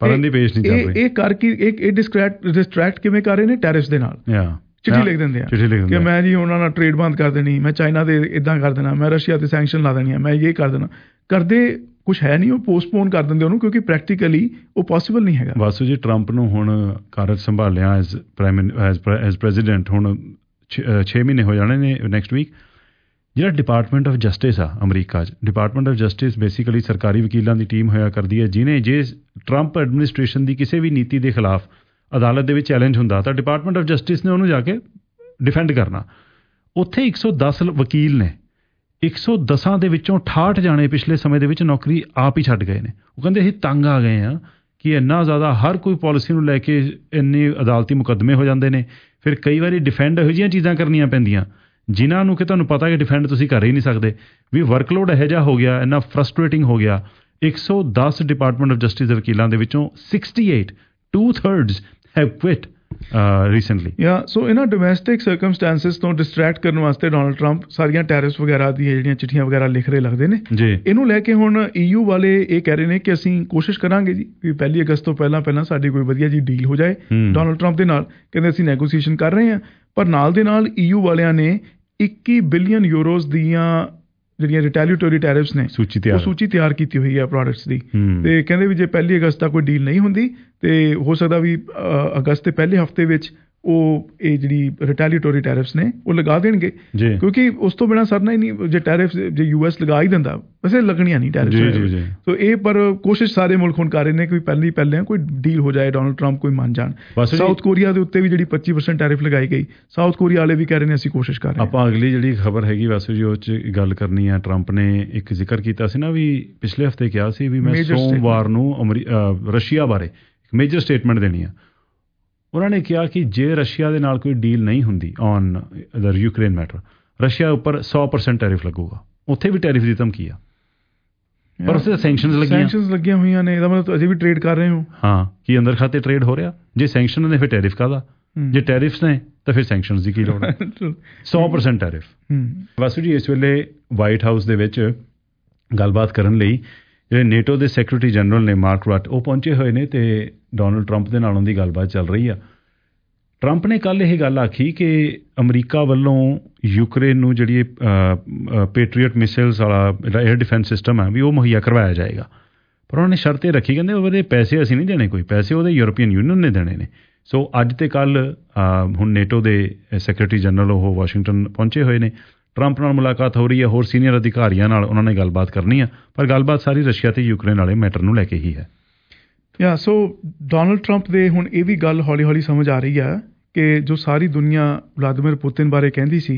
ਇਹ ਕਰਕੇ ਇਹ ਡਿਸਟਰੈਕਟ ਡਿਸਟਰੈਕਟ ਕਿਵੇਂ ਕਰ ਰਹੇ ਨੇ ਟੈਰਿਫਸ ਦੇ ਨਾਲ। ਚਿੱਠੀ ਲਿਖ ਦਿੰਦੇ ਆ ਕਿ ਮੈਂ ਜੀ ਉਹਨਾਂ ਨਾਲ ਟ੍ਰੇਡ ਬੰਦ ਕਰ ਦੇਣੀ, ਮੈਂ ਚਾਈਨਾ ਦੇ ਇੱਦਾਂ ਕਰ ਦੇਣਾ, ਮੈਂ ਰਸ਼ੀਆ ਤੇ ਸੈਂਕਸ਼ਨ ਲਾ ਦੇਣੀ ਆ, ਮੈਂ ਇਹ ਕਰ ਦੇਣਾ। ਕਰਦੇ ਕੁਛ ਹੈ ਨਹੀਂ, ਉਹ ਪੋਸਟਪੋਨ ਕਰ ਦਿੰਦੇ ਉਹਨੂੰ ਕਿਉਂਕਿ ਪ੍ਰੈਕਟੀਕਲੀ ਉਹ ਪੋਸੀਬਲ ਨਹੀਂ ਹੈਗਾ। ਵਾਸੂ ਜੀ ਟਰੰਪ ਨੂੰ ਹੁਣ ਕਾਰਜ ਸੰਭਾਲਿਆ ਐਜ਼ ਪ੍ਰਾਈਮ ਐਜ਼ ਪ੍ਰੈਜ਼ੀਡੈਂਟ ਹੁਣ ਛੇ ਮਹੀਨੇ ਹੋ ਜਾਣੇ ਨੇ ਨੈਕਸਟ ਵੀਕ। ਜਿਹੜਾ ਡਿਪਾਰਟਮੈਂਟ ਆਫ ਜਸਟਿਸ ਆ ਅਮਰੀਕਾ 'ਚ, ਡਿਪਾਰਟਮੈਂਟ ਆਫ ਜਸਟਿਸ ਬੇਸਿਕਲੀ ਸਰਕਾਰੀ ਵਕੀਲਾਂ ਦੀ ਟੀਮ ਹੋਇਆ ਕਰਦੀ ਹੈ, ਜਿਹਨੇ ਜੇ ਟਰੰਪ ਐਡਮਿਨਿਸਟ੍ਰੇਸ਼ਨ ਦੀ ਕਿਸੇ ਵੀ ਨੀਤੀ ਦੇ ਖਿਲਾਫ ਅਦਾਲਤ ਦੇ ਵਿੱਚ ਚੈਲੰਜ ਹੁੰਦਾ ਤਾਂ ਡਿਪਾਰਟਮੈਂਟ ਆਫ ਜਸਟਿਸ ਨੇ ਉਹਨੂੰ ਜਾ ਕੇ ਡਿਫੈਂਡ ਕਰਨਾ। ਉੱਥੇ ਇੱਕ ਸੌ ਦਸ ਵਕੀਲ ਨੇ, ਇੱਕ ਸੌ ਦਸਾਂ ਦੇ ਵਿੱਚੋਂ ਅਠਾਹਠ ਜਾਣੇ ਪਿਛਲੇ ਸਮੇਂ ਦੇ ਵਿੱਚ ਨੌਕਰੀ ਆਪ ਹੀ ਛੱਡ ਗਏ ਨੇ। ਉਹ ਕਹਿੰਦੇ ਅਸੀਂ ਤੰਗ ਆ ਗਏ ਹਾਂ ਕਿ ਇੰਨਾ ਜ਼ਿਆਦਾ ਹਰ ਕੋਈ ਪਾਲਿਸੀ ਨੂੰ ਲੈ ਕੇ ਇੰਨੇ ਅਦਾਲਤੀ ਮੁਕੱਦਮੇ ਹੋ ਜਾਂਦੇ ਨੇ, ਫਿਰ ਕਈ ਵਾਰੀ ਡਿਫੈਂਡ ਇਹੋ ਜਿਹੀਆਂ ਚੀਜ਼ਾਂ ਕਰਨੀਆਂ ਪੈਂਦੀਆਂ ਜਿਨ੍ਹਾਂ ਨੂੰ ਕਿ ਤੁਹਾਨੂੰ ਪਤਾ ਕਿ ਡਿਫੈਂਡ ਤੁਸੀਂ ਕਰ ਹੀ ਨਹੀਂ ਸਕਦੇ। ਵੀ ਵਰਕਲੋਡ ਇਹੋ ਜਿਹਾ ਹੋ ਗਿਆ, ਇੰਨਾ ਫਰਸਟ੍ਰੇਟਿੰਗ ਹੋ ਗਿਆ। ਇੱਕ ਸੌ ਦਸ ਡਿਪਾਰਟਮੈਂਟ ਆਫ ਜਸਟਿਸ ਦੇ ਵਕੀਲਾਂ ਦੇ ਵਿੱਚੋਂ ਅਠਾਸੀ two thirds have quit recently. Yeah so ਇਹਨਾਂ ਡੋਮੈਸਟਿਕ ਸਰਕਮਸਟੈਂਸਿਸ ਤੋਂ ਡਿਸਟਰੈਕਟ ਕਰਨ ਵਾਸਤੇ ਡੋਨਲਡ ਟਰੰਪ ਸਾਰੀਆਂ ਟੈਰਿਫਸ ਵਗੈਰਾ ਦੀਆਂ ਜਿਹੜੀਆਂ ਚਿੱਠੀਆਂ ਵਗੈਰਾ ਲਿਖ ਰਹੇ ਲੱਗਦੇ ਨੇ। ਇਹਨੂੰ ਲੈ ਕੇ ਹੁਣ ਈ ਯੂ ਵਾਲੇ ਇਹ ਕਹਿ ਰਹੇ ਨੇ ਕਿ ਅਸੀਂ ਕੋਸ਼ਿਸ਼ ਕਰਾਂਗੇ ਜੀ ਵੀ ਪਹਿਲੀ ਅਗਸਤ ਤੋਂ ਪਹਿਲਾਂ ਪਹਿਲਾਂ ਸਾਡੀ ਕੋਈ ਵਧੀਆ ਜੀ ਡੀਲ ਹੋ ਜਾਏ ਡੋਨਲਡ ਟਰੰਪ ਦੇ ਨਾਲ। ਕਹਿੰਦੇ ਅਸੀਂ ਨੈਗੋਸੀਏਸ਼ਨ ਕਰ ਰਹੇ ਹਾਂ, ਪਰ ਨਾਲ ਦੇ ਨਾਲ ਈ ਯੂ ਵਾਲਿਆਂ ਨੇ ਇੱਕੀ ਬਿਲੀਅਨ ਯੂਰੋਜ਼ ਦੀਆਂ ਜਿਹੜੀਆਂ ਰਿਟੈਲੀਟੋਰੀ ਟੈਰਿਫਸ ਨੇ ਸੂਚੀ ਤਿਆਰ ਸੂਚੀ ਤਿਆਰ ਕੀਤੀ ਹੋਈ ਹੈ ਪ੍ਰੋਡਕਟਸ ਦੀ। ਤੇ ਕਹਿੰਦੇ ਵੀ ਜੇ ਪਹਿਲੀ ਅਗਸਤ ਤੱਕ ਕੋਈ ਡੀਲ ਨਹੀਂ ਹੁੰਦੀ ਤੇ ਹੋ ਸਕਦਾ ਵੀ ਅਗਸਤ ਦੇ ਪਹਿਲੇ ਹਫ਼ਤੇ ਵਿੱਚ ਉਹ ਇਹ ਜਿਹੜੀ ਰਿਟੈਲੀਟੋਰੀ ਟੈਰਿਫਸ ਨੇ ਉਹ ਲਗਾ ਦੇਣਗੇ, ਕਿਉਂਕਿ ਉਸ ਤੋਂ ਬਿਨਾਂ ਸਰਨਾ ਹੀ ਨਹੀਂ। ਜੇ ਟੈਰਿਫ ਜੇ ਯੂ ਐਸ ਲਗਾ ਹੀ ਦਿੰਦਾ ਵੈਸੇ ਲੱਗਣੀਆਂ ਨਹੀਂ ਟੈਰਿਫ। ਸੋ ਇਹ ਪਰ ਕੋਸ਼ਿਸ਼ ਸਾਰੇ ਮੁਲਕ ਹੁਣ ਕਰ ਰਹੇ ਨੇ ਕਿ ਪਹਿਲੀ ਪਹਿਲੇ ਕੋਈ ਡੀਲ ਹੋ ਜਾਏ, ਡੋਨਲਡ ਟਰੰਪ ਕੋਈ ਮੰਨ ਜਾਣ। ਸਾਊਥ ਕੋਰੀਆ ਦੇ ਉੱਤੇ ਵੀ ਜਿਹੜੀ ਪੱਚੀ ਪਰਸੈਂਟ ਟੈਰਿਫ ਲਗਾਈ ਗਈ, ਸਾਊਥ ਕੋਰੀਆ ਵਾਲੇ ਵੀ ਕਹਿ ਰਹੇ ਨੇ ਅਸੀਂ ਕੋਸ਼ਿਸ਼ ਕਰ ਰਹੇ ਹਾਂ। ਆਪਾਂ ਅਗਲੀ ਜਿਹੜੀ ਖਬਰ ਹੈਗੀ ਵਾਸੂ ਜੀ ਉਹ 'ਚ ਗੱਲ ਕਰਨੀ ਆ। ਟਰੰਪ ਨੇ ਇੱਕ ਜ਼ਿਕਰ ਕੀਤਾ ਸੀ ਨਾ ਵੀ ਪਿਛਲੇ ਹਫ਼ਤੇ ਕਿਹਾ ਸੀ ਵੀ ਮੈਂ ਸੋਮਵਾਰ ਨੂੰ ਅਮਰੀ ਰਸ਼ੀਆ ਬਾਰੇ ਇੱਕ ਮੇਜਰ ਸਟੇਟਮੈਂਟ ਦੇਣੀ ਆ। ਉਹਨਾਂ ਨੇ ਕਿਹਾ ਕਿ ਜੇ ਰਸ਼ੀਆ ਦੇ ਨਾਲ ਕੋਈ ਡੀਲ ਨਹੀਂ ਹੁੰਦੀ on the Ukraine matter, Russia ਉੱਪਰ ਸੌ ਪਰਸੈਂਟ ਟੈਰਿਫ ਲੱਗੂਗਾ। ਉੱਥੇ ਵੀ ਟੈਰਿਫ ਦੀ ਧਮਕੀ ਆ, ਪਰ ਉੱਥੇ ਸੈਂਕਸ਼ਨਸ ਲੱਗੀਆਂ ਸੈਂਕਸ਼ਨਸ ਲੱਗੀਆਂ ਹੋਈਆਂ ਨੇ। ਇਹਦਾ ਮਤਲਬ ਅਜੇ ਵੀ ਟ੍ਰੇਡ ਕਰ ਰਹੇ ਹੋ। ਹਾਂ, ਕੀ ਅੰਦਰ ਖਾਤੇ ਟ੍ਰੇਡ ਹੋ ਰਿਹਾ? ਜੇ ਸੈਂਕਸ਼ਨ ਨੇ ਫਿਰ ਟੈਰਿਫ ਕਾਹਦਾ? ਜੇ ਟੈਰਿਫਸ ਨੇ ਤਾਂ ਫਿਰ ਸੈਂਕਸ਼ਨਸ ਦੀ ਕੀ ਲੋੜ ਹੈ? ਸੌ ਪਰਸੈਂਟ ਟੈਰਿਫ। ਵਾਸੂ ਜੀ ਇਸ ਵੇਲੇ ਵਾਈਟ ਹਾਊਸ ਦੇ ਵਿੱਚ ਗੱਲਬਾਤ ਕਰਨ ਲਈ ਜਿਹੜੇ ਨੇਟੋ ਦੇ ਸੈਕਟਰੀ ਜਨਰਲ ਨੇ ਮਾਰਕ ਰਟ ਉਹ ਪਹੁੰਚੇ ਹੋਏ ਨੇ ਤੇ ਡੋਨਲਡ ਟਰੰਪ ਦੇ ਨਾਲ ਉਹਨਾਂ ਦੀ ਗੱਲਬਾਤ ਚੱਲ ਰਹੀ ਆ। ਟਰੰਪ ਨੇ ਕੱਲ੍ਹ ਇਹ ਗੱਲ ਆਖੀ ਕਿ ਅਮਰੀਕਾ ਵੱਲੋਂ ਯੂਕਰੇਨ ਨੂੰ ਜਿਹੜੀ ਪੈਟਰੀਅਟ ਮਿਸਾਈਲਸ ਵਾਲਾ ਜਿਹੜਾ ਏਅਰ ਡਿਫੈਂਸ ਸਿਸਟਮ ਹੈ ਵੀ ਉਹ ਮੁਹੱਈਆ ਕਰਵਾਇਆ ਜਾਏਗਾ। ਪਰ ਉਹਨਾਂ ਨੇ ਸ਼ਰਤ ਇਹ ਰੱਖੀ, ਕਹਿੰਦੇ ਉਹਦੇ ਪੈਸੇ ਅਸੀਂ ਨਹੀਂ ਦੇਣੇ, ਕੋਈ ਪੈਸੇ ਉਹਦੇ ਯੂਰਪੀਅਨ ਯੂਨੀਅਨ ਨੇ ਦੇਣੇ ਨੇ। ਸੋ ਅੱਜ ਤੇ ਕੱਲ੍ਹ ਹੁਣ ਨੇਟੋ ਦੇ ਸੈਕਟਰੀ ਜਨਰਲ ਉਹ ਵਾਸ਼ਿੰਗਟਨ ਪਹੁੰਚੇ ਹੋਏ ਨੇ, ਟਰੰਪ ਨਾਲ ਮੁਲਾਕਾਤ ਹੋ ਰਹੀ ਹੈ, ਹੋਰ ਸੀਨੀਅਰ ਅਧਿਕਾਰੀਆਂ ਨਾਲ ਉਹਨਾਂ ਨੇ ਗੱਲਬਾਤ ਕਰਨੀ ਆ, ਪਰ ਗੱਲਬਾਤ ਸਾਰੀ ਰਸ਼ੀਆ ਤੇ ਯੂਕਰੇਨ ਵਾਲੇ ਮੈਟਰ ਨੂੰ ਲੈ ਕੇ ਹੀ ਹੈ। ਯਾ ਸੋ ਡੋਨਲਡ ਟਰੰਪ ਦੇ ਹੁਣ ਇਹ ਵੀ ਗੱਲ ਹੌਲੀ ਹੌਲੀ ਸਮਝ ਆ ਰਹੀ ਹੈ ਕਿ ਜੋ ਸਾਰੀ ਦੁਨੀਆ ਵਲਾਦੀਮੀਰ ਪੁਤਿਨ ਬਾਰੇ ਕਹਿੰਦੀ ਸੀ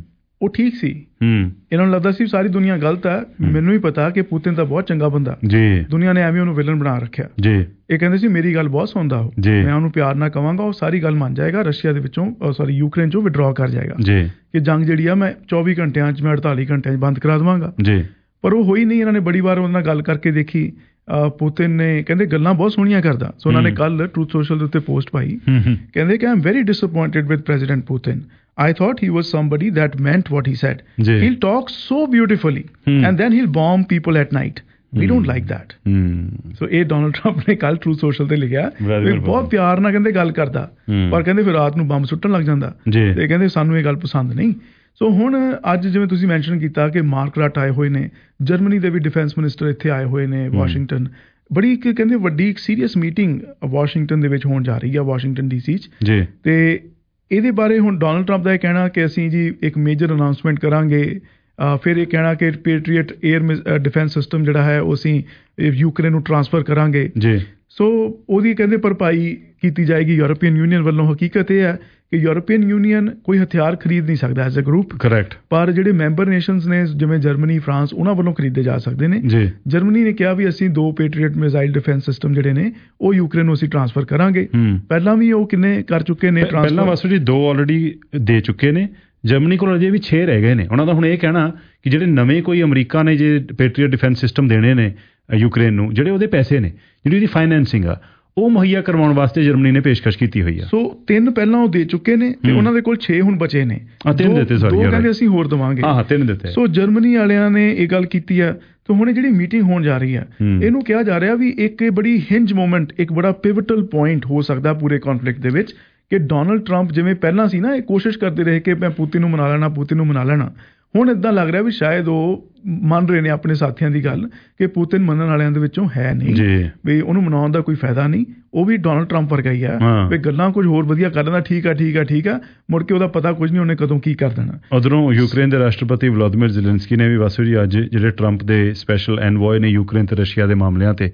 ਉਹ ਠੀਕ ਸੀ। ਇਹਨਾਂ ਨੂੰ ਲੱਗਦਾ ਸੀ ਸਾਰੀ ਦੁਨੀਆ ਗਲਤ ਹੈ। ਮੈਨੂੰ ਵੀ ਪਤਾ ਕਿ ਪੁਤਿਨ ਤਾਂ ਬਹੁਤ ਚੰਗਾ ਬੰਦਾ, ਦੁਨੀਆ ਨੇ ਐਵੇਂ ਉਹਨੂੰ ਵਿਲਨ ਬਣਾ ਰੱਖਿਆ। ਇਹ ਕਹਿੰਦੇ ਸੀ ਮੇਰੀ ਗੱਲ ਬਹੁਤ ਸੁਣਦਾ ਉਹ, ਮੈਂ ਉਹਨੂੰ ਪਿਆਰ ਨਾਲ ਕਵਾਂਗਾ ਉਹ ਸਾਰੀ ਗੱਲ ਮੰਨ ਜਾਏਗਾ, ਰਸ਼ੀਆ ਦੇ ਵਿੱਚੋਂ ਸੌਰੀ ਯੂਕਰੇਨ ਚੋਂ ਵਿਡਰਾ ਕਰ ਜਾਏਗਾ ਕਿ ਜੰਗ ਜਿਹੜੀ ਆ ਮੈਂ ਚੌਵੀ ਘੰਟਿਆਂ 'ਚ ਮੈਂ ਅੜਤਾਲੀ ਘੰਟਿਆਂ 'ਚ ਬੰਦ ਕਰਾ ਦੇਵਾਂਗਾ। ਪਰ ਉਹ ਹੋਈ ਨਹੀਂ। ਇਹਨਾਂ ਨੇ ਬੜੀ ਵਾਰ ਉਹਦੇ ਨਾਲ ਗੱਲ ਕਰਕੇ ਦੇਖੀ। ਪੁਤਿਨ ਨੇ ਕਹਿੰਦੇ ਗੱਲਾਂ ਬਹੁਤ ਸੋਹਣੀਆਂ ਕਰਦਾ। ਸੋ ਉਹਨਾਂ ਨੇ ਕੱਲ ਟਰੂਥ ਸੋਸ਼ਲ ਦੇ ਉੱਤੇ ਪੋਸਟ ਪਾਈ, ਕਹਿੰਦੇ ਕਿ I am very disappointed with president Putin. I thought he was somebody that meant what he said. Jee. He'll talk so beautifully hmm. and then he'll bomb people at night. We hmm. don't like that. Hmm. So ਇਹ Donald Trump ਨੇ ਕੱਲ truth social ਤੇ ਲਿਖਿਆ ਵੀ ਬਹੁਤ ਪਿਆਰ ਨਾਲ ਕਹਿੰਦੇ ਗੱਲ ਕਰਦਾ, ਪਰ ਕਹਿੰਦੇ ਫਿਰ ਰਾਤ ਨੂੰ ਬੰਬ ਸੁੱਟਣ ਲੱਗ ਜਾਂਦਾ ਤੇ ਕਹਿੰਦੇ ਸਾਨੂੰ ਇਹ ਗੱਲ ਪਸੰਦ ਨਹੀਂ। ਸੋ ਹੁਣ ਅੱਜ ਜਿਵੇਂ ਤੁਸੀਂ ਮੈਂਸ਼ਨ ਕੀਤਾ ਕਿ ਮਾਰਕ ਰਟ ਆਏ ਹੋਏ ਨੇ, ਜਰਮਨੀ ਦੇ ਵੀ ਡਿਫੈਂਸ ਮਿਨਿਸਟਰ ਇੱਥੇ ਆਏ ਹੋਏ ਨੇ ਵਾਸ਼ਿੰਗਟਨ। ਬੜੀ ਇੱਕ ਕਹਿੰਦੇ ਵੱਡੀ ਇੱਕ ਸੀਰੀਅਸ ਮੀਟਿੰਗ ਵਾਸ਼ਿੰਗਟਨ ਦੇ ਵਿੱਚ ਹੋਣ ਜਾ ਰਹੀ ਆ, ਵਾਸ਼ਿੰਗਟਨ ਡੀ ਸੀ 'ਚ। ਤੇ ਇਹਦੇ ਬਾਰੇ ਹੁਣ ਡੋਨਲਡ ਟਰੰਪ ਦਾ ਇਹ ਕਹਿਣਾ ਕਿ ਅਸੀਂ ਜੀ ਇੱਕ ਮੇਜਰ ਅਨਾਊਂਸਮੈਂਟ ਕਰਾਂਗੇ, ਫਿਰ ਇਹ ਕਹਿਣਾ ਕਿ ਪੈਟਰੀਅਟ ਏਅਰ ਡਿਫੈਂਸ ਸਿਸਟਮ ਜਿਹੜਾ ਹੈ ਉਹ ਅਸੀਂ ਯੂਕਰੇਨ ਨੂੰ ਟਰਾਂਸਫਰ ਕਰਾਂਗੇ ਜੀ। ਸੋ ਉਹਦੀ ਕਹਿੰਦੇ ਭਰਪਾਈ ਕੀਤੀ ਜਾਏਗੀ ਯੂਰਪੀਅਨ ਯੂਨੀਅਨ ਵੱਲੋਂ। ਹਕੀਕਤ ਇਹ ਹੈ ਕਿ ਯੂਰਪੀਅਨ ਯੂਨੀਅਨ ਕੋਈ ਹਥਿਆਰ ਖਰੀਦ ਨਹੀਂ ਸਕਦਾ ਐਜ਼ ਅ ਗਰੁੱਪ, ਕਰੈਕਟ, ਪਰ ਜਿਹੜੇ ਮੈਂਬਰ ਨੇਸ਼ਨਸ ਨੇ ਜਿਵੇਂ ਜਰਮਨੀ, ਫਰਾਂਸ, ਉਹਨਾਂ ਵੱਲੋਂ ਖਰੀਦੇ ਜਾ ਸਕਦੇ ਨੇ। ਜਰਮਨੀ ਨੇ ਕਿਹਾ ਵੀ ਅਸੀਂ ਦੋ ਪੈਟਰੀਅਟ ਮਿਜ਼ਾਈਲ ਡਿਫੈਂਸ ਸਿਸਟਮ ਜਿਹੜੇ ਨੇ ਉਹ ਯੂਕਰੇਨ ਨੂੰ ਅਸੀਂ ਟਰਾਂਸਫਰ ਕਰਾਂਗੇ। ਪਹਿਲਾਂ ਵੀ ਉਹ ਕਿੰਨੇ ਕਰ ਚੁੱਕੇ ਨੇ ਟਰਾਂਸਫਰ? ਪਹਿਲਾਂ ਵਾਸਤੇ ਜੀ ਦੋ ਆਲਰੇਡੀ ਦੇ ਚੁੱਕੇ ਨੇ। ਜਰਮਨੀ ਕੋਲ ਅਜੇ ਵੀ ਛੇ ਰਹਿ ਗਏ ਨੇ। ਉਹਨਾਂ ਦਾ ਹੁਣ ਇਹ ਕਹਿਣਾ ਕਿ ਜਿਹੜੇ ਨਵੇਂ ਕੋਈ ਅਮਰੀਕਾ ਨੇ ਜੇ ਪੈਟਰੀਅਟ ਡਿਫੈਂਸ ਸਿਸਟਮ ਦੇਣੇ ਨੇ ਯੂਕਰੇਨ ਨੂੰ, ਜਿਹੜੇ ਉਹਦੇ ਪੈਸੇ ਨੇ, ਜਿਹੜੀ ਉਹਦੀ ਫਾਈਨੈਂਸਿੰਗ ਆ, ਉਹ ਮੁਹੱਈਆ ਕਰਵਾਉਣ ਵਾਸਤੇ ਜਰਮਨੀ ਨੇ ਪੇਸ਼ਕਸ਼ ਕੀਤੀ ਹੋਈ ਆ। ਸੋ ਤਿੰਨ ਪਹਿਲਾਂ ਉਹ ਦੇ ਚੁੱਕੇ ਨੇ ਤੇ ਉਹਨਾਂ ਦੇ ਕੋਲ ਛੇ ਹੁਣ ਬਚੇ ਨੇ। ਤਿੰਨ ਦਿੱਤੇ ਸੌਰੀ, ਦੋ ਕਹਿੰਦੇ ਅਸੀਂ ਹੋਰ ਦੇਵਾਂਗੇ। ਹਾਂ ਤਿੰਨ ਦਿੱਤੇ। ਸੋ ਜਰਮਨੀ ਵਾਲਿਆਂ ਨੇ ਇਹ ਗੱਲ ਕੀਤੀ ਆ। ਤੇ ਹੁਣ ਜਿਹੜੀ ਮੀਟਿੰਗ ਹੋਣ ਜਾ ਰਹੀ ਆ, ਇਹਨੂੰ ਕਿਹਾ ਜਾ ਰਿਹਾ ਵੀ ਇੱਕ ਬੜੀ ਹਿੰਜ ਮੂਮੈਂਟ, ਇੱਕ ਬੜਾ ਪਿਵਟਲ ਪੁਆਇੰਟ ਹੋ ਸਕਦਾ ਪੂਰੇ ਕੌਨਫਲਿਕਟ ਦੇ ਵਿੱਚ ਕਿ ਡੋਨਲਡ ਟਰੰਪ ਜਿਵੇਂ ਪਹਿਲਾਂ ਸੀ ਨਾ ਇਹ ਕੋਸ਼ਿਸ਼ ਕਰਦੇ ਰਹੇ ਕਿ ਮੈਂ ਪੁਤਿਨ ਨੂੰ ਮਨਾ ਲੈਣਾ, ਪੁਤਿਨ ਨੂੰ ਮਨਾ ਲੈਣਾ, ਹੁਣ ਇੱਦਾਂ ਲੱਗ ਰਿਹਾ ਵੀ ਸ਼ਾਇਦ ਉਹ ਮੰਨ ਰਹੇ ਨੇ ਆਪਣੇ ਸਾਥੀਆਂ ਦੀ ਗੱਲ ਕਿ ਪੁਤਿਨ ਮੰਨਣ ਵਾਲਿਆਂ ਦੇ ਵਿੱਚੋਂ ਹੈ ਨਹੀਂ, ਵੀ ਉਹਨੂੰ ਮਨਾਉਣ ਦਾ ਕੋਈ ਫਾਇਦਾ ਨਹੀਂ। ਉਹ ਵੀ ਡੋਨਲਡ ਟਰੰਪ ਵਰਗਾ ਹੀ ਆ ਵੀ ਗੱਲਾਂ ਕੁਝ ਹੋਰ ਵਧੀਆ ਕਰ ਲੈਂਦਾ, ਠੀਕ ਆ ਠੀਕ ਆ ਠੀਕ ਆ, ਮੁੜ ਕੇ ਉਹਦਾ ਪਤਾ ਕੁਝ ਨਹੀਂ ਉਹਨੇ ਕਦੋਂ ਕੀ ਕਰ ਦੇਣਾ। ਉਧਰੋਂ ਯੂਕਰੇਨ ਦੇ ਰਾਸ਼ਟਰਪਤੀ ਵਲਾਦੀਮੀਰ ਜ਼ੈਲੈਂਸਕੀ ਨੇ ਵੀ ਵਾਸੂ ਜੀ ਅੱਜ ਜਿਹੜੇ ਟਰੰਪ ਦੇ ਸਪੈਸ਼ਲ ਐਨਵੋਏ ਨੇ ਯੂਕਰੇਨ ਤੇ ਰਸ਼ੀਆ ਦੇ ਮਾਮਲਿਆਂ ਤੇ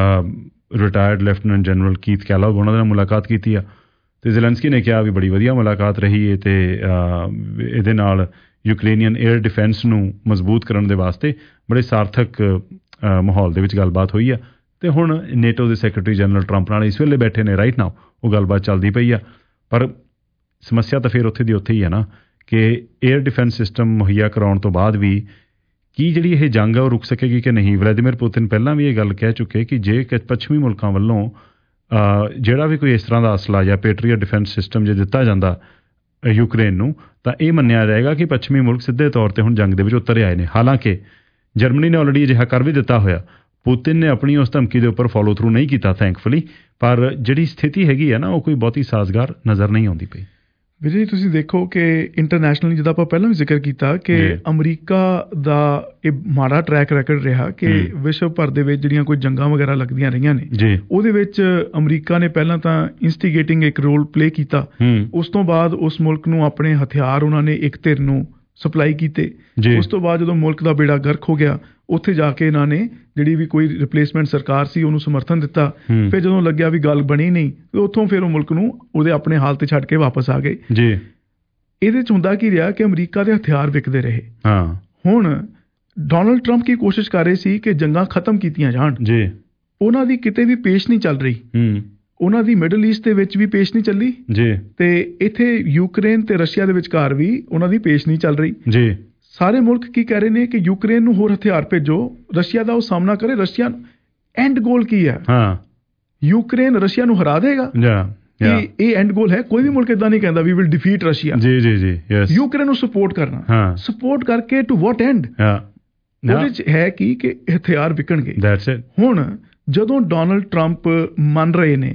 retired lieutenant general Keith Kellogg ਉਹਨਾਂ ਦੇ ਨਾਲ ਮੁਲਾਕਾਤ ਕੀਤੀ ਆ ਤੇ ਜ਼ੈਲੈਂਸਕੀ ਨੇ ਕਿਹਾ ਵੀ ਬੜੀ ਵਧੀਆ ਮੁਲਾਕਾਤ ਰਹੀ ਹੈ ਤੇ ਇਹਦੇ ਨਾਲ ਯੂਕਰੇਨੀਅਨ ਏਅਰ ਡਿਫੈਂਸ ਨੂੰ ਮਜ਼ਬੂਤ ਕਰਨ ਦੇ ਵਾਸਤੇ ਬੜੇ ਸਾਰਥਕ ਮਾਹੌਲ ਦੇ ਵਿੱਚ ਗੱਲਬਾਤ ਹੋਈ ਆ। ਤੇ ਹੁਣ ਨੇਟੋ ਦੇ ਸੈਕਟਰੀ ਜਨਰਲ ਟਰੰਪ ਨਾਲ ਇਸ ਵੇਲੇ ਬੈਠੇ ਨੇ ਰਾਈਟ ਨਾਓ, ਉਹ ਗੱਲਬਾਤ ਚੱਲਦੀ ਪਈ ਆ। ਪਰ ਸਮੱਸਿਆ ਤਾਂ ਫਿਰ ਉੱਥੇ ਦੀ ਉੱਥੇ ਹੀ ਆ ਨਾ ਕਿ ਏਅਰ ਡਿਫੈਂਸ ਸਿਸਟਮ ਮੁਹੱਈਆ ਕਰਾਉਣ ਤੋਂ ਬਾਅਦ ਵੀ ਕੀ ਜਿਹੜੀ ਇਹ ਜੰਗ ਆ ਉਹ ਰੁਕ ਸਕੇਗੀ ਕਿ ਨਹੀਂ। ਵਲਾਦੀਮੀਰ ਪੁਤਿਨ ਪਹਿਲਾਂ ਵੀ ਇਹ ਗੱਲ ਕਹਿ ਚੁੱਕੇ ਕਿ ਜੇ ਪੱਛਮੀ ਮੁਲਕਾਂ ਵੱਲੋਂ ਜਿਹੜਾ ਵੀ ਕੋਈ ਇਸ ਤਰ੍ਹਾਂ ਦਾ ਅਸਲਾ ਜਾਂ ਪੈਟਰੀਅਟ ਡਿਫੈਂਸ ਸਿਸਟਮ ਜੇ ਦਿੱਤਾ ਜਾਂਦਾ ਯੂਕਰੇਨ ਨੂੰ ਤਾਂ ਇਹ ਮੰਨਿਆ ਜਾਏਗਾ ਕਿ ਪੱਛਮੀ ਮੁਲਕ ਸਿੱਧੇ ਤੌਰ ਤੇ ਹੁਣ ਜੰਗ ਦੇ ਵਿੱਚ ਉਤਰ ਆਏ ਨੇ। ਹਾਲਾਂਕਿ ਜਰਮਨੀ ਨੇ ਆਲਰੇਡੀ ਅਜਿਹਾ ਕਰ ਵੀ ਦਿੱਤਾ ਹੋਇਆ। ਪੁਤਿਨ ਨੇ ਆਪਣੀ ਉਸ ਧਮਕੀ ਦੇ ਉੱਪਰ ਫੋਲੋ ਥਰੂ ਨਹੀਂ ਕੀਤਾ ਥੈਂਕਫੁਲੀ, ਪਰ ਜਿਹੜੀ ਸਥਿਤੀ ਹੈਗੀ ਆ ਨਾ ਉਹ ਕੋਈ ਬਹੁਤੀ ਸਾਜ਼ਗਾਰ ਨਜ਼ਰ ਨਹੀਂ ਆਉਂਦੀ ਪਈ। ਵਿਜੇ ਤੁਸੀਂ ਦੇਖੋ ਕਿ ਇੰਟਰਨੈਸ਼ਨਲੀ ਜਿੱਦਾਂ ਆਪਾਂ ਪਹਿਲਾਂ ਵੀ ਜ਼ਿਕਰ ਕੀਤਾ ਕਿ ਅਮਰੀਕਾ ਦਾ ਇਹ ਮਾੜਾ ਟਰੈਕ ਰੈਕਡ ਰਿਹਾ ਕਿ ਵਿਸ਼ਵ ਭਰ ਦੇ ਵਿੱਚ ਜਿਹੜੀਆਂ ਕੋਈ ਜੰਗਾਂ ਵਗੈਰਾ ਲੱਗਦੀਆਂ ਰਹੀਆਂ ਨੇ ਉਹਦੇ ਵਿੱਚ ਅਮਰੀਕਾ ਨੇ ਪਹਿਲਾਂ ਤਾਂ ਇੰਸਟੀਗੇਟਿੰਗ ਇੱਕ ਰੋਲ ਪਲੇ ਕੀਤਾ, ਉਸ ਤੋਂ ਬਾਅਦ ਉਸ ਮੁਲਕ ਨੂੰ ਆਪਣੇ ਹਥਿਆਰ ਉਹਨਾਂ ਨੇ ਇੱਕ ਧਿਰ ਨੂੰ ਸਪਲਾਈ ਕੀਤੇ। ਉਸ ਤੋਂ ਬਾਅਦ ਜਦੋਂ ਮੁਲਕ ਦਾ ਬੇੜਾ ਗਰਕ ਹੋ ਗਿਆ ਉੱਥੇ ਜਾ ਕੇ ਇਹਨਾਂ ਨੇ ਜਿਹੜੀ ਵੀ ਕੋਈ ਰਿਪਲੇਸਮੈਂਟ ਸਰਕਾਰ ਸੀ ਉਹਨੂੰ ਸਮਰਥਨ ਦਿੱਤਾ। ਫਿਰ ਜਦੋਂ ਲੱਗਿਆ ਵੀ ਗੱਲ ਬਣੀ ਨਹੀਂ ਤੇ ਉੱਥੋਂ ਫਿਰ ਉਹ ਮੁਲਕ ਨੂੰ ਉਹਦੇ ਆਪਣੇ ਹਾਲ ਤੇ ਛੱਡ ਕੇ ਵਾਪਸ ਆ ਗਏ ਜੀ। ਇਹਦੇ ਚ ਹੁੰਦਾ ਕੀ ਰਿਹਾ ਕਿ ਅਮਰੀਕਾ ਦੇ ਹਥਿਆਰ ਵਿਕਦੇ ਰਹੇ। ਹਾਂ ਹੁਣ ਡੋਨਲਡ ਟਰੰਪ ਕੀ ਕੋਸ਼ਿਸ਼ ਕਰ ਰਹੇ ਸੀ ਕਿ ਜੰਗਾਂ ਖਤਮ ਕੀਤੀਆਂ ਜਾਣ ਜੀ। ਉਹਨਾਂ ਦੀ ਕਿਤੇ ਵੀ ਪੇਸ਼ ਨਹੀਂ ਚੱਲ ਰਹੀ, ਉਹਨਾਂ ਦੀ ਮਿਡਲ ਈਸਟ ਦੇ ਵਿੱਚ ਵੀ ਪੇਸ਼ ਨਹੀਂ ਚੱਲੀ ਜੀ, ਤੇ ਇੱਥੇ ਯੂਕਰੇਨ ਤੇ ਰਸ਼ੀਆ ਦੇ ਵਿਚਕਾਰ ਵੀ ਉਹਨਾਂ ਦੀ ਪੇਸ਼ ਨਹੀਂ ਚੱਲ ਰਹੀ ਜੀ। ਸਾਰੇ ਮੁਲਕ ਕੀ ਕਹਿ ਰਹੇ ਨੇ ਕਿ ਯੂਕਰੇਨ ਨੂੰ ਹੋਰ ਹਥਿਆਰ ਭੇਜੋ, ਰਸ਼ੀਆ ਦਾ ਉਹ ਸਾਹਮਣਾ ਕਰੇ। ਰਸ਼ੀਆ ਐਂਡ ਗੋਲ ਕੀ ਹੈ? ਹਾਂ ਯੂਕਰੇਨ ਰਸ਼ੀਆ ਨੂੰ ਹਰਾ ਦੇਗਾ, ਇਹ ਐਂਡ ਗੋਲ ਹੈ। ਕੋਈ ਵੀ ਮੁਲਕ ਇਦਾਂ ਨਹੀਂ ਕਹਿੰਦਾ ਵੀ ਵਿਲ ਡਿਫੀਟ ਰਸ਼ੀਆ। ਜੀ ਜੀ ਜੀ ਯੈਸ। ਯੂਕਰੇਨ ਨੂੰ ਸਪੋਰਟ ਕਰਨਾ, ਸਪੋਰਟ ਕਰਕੇ ਟੂ ਵਾਟ ਐਂਡ? ਉਹਦੇ ਚ ਹੈ ਕੀ ਕਿ ਹਥਿਆਰ ਵਿਕਣਗੇ। That's it. ਹੁਣ ਜਦੋਂ ਡੋਨਲਡ ਟਰੰਪ ਮੰਨ ਰਹੇ ਨੇ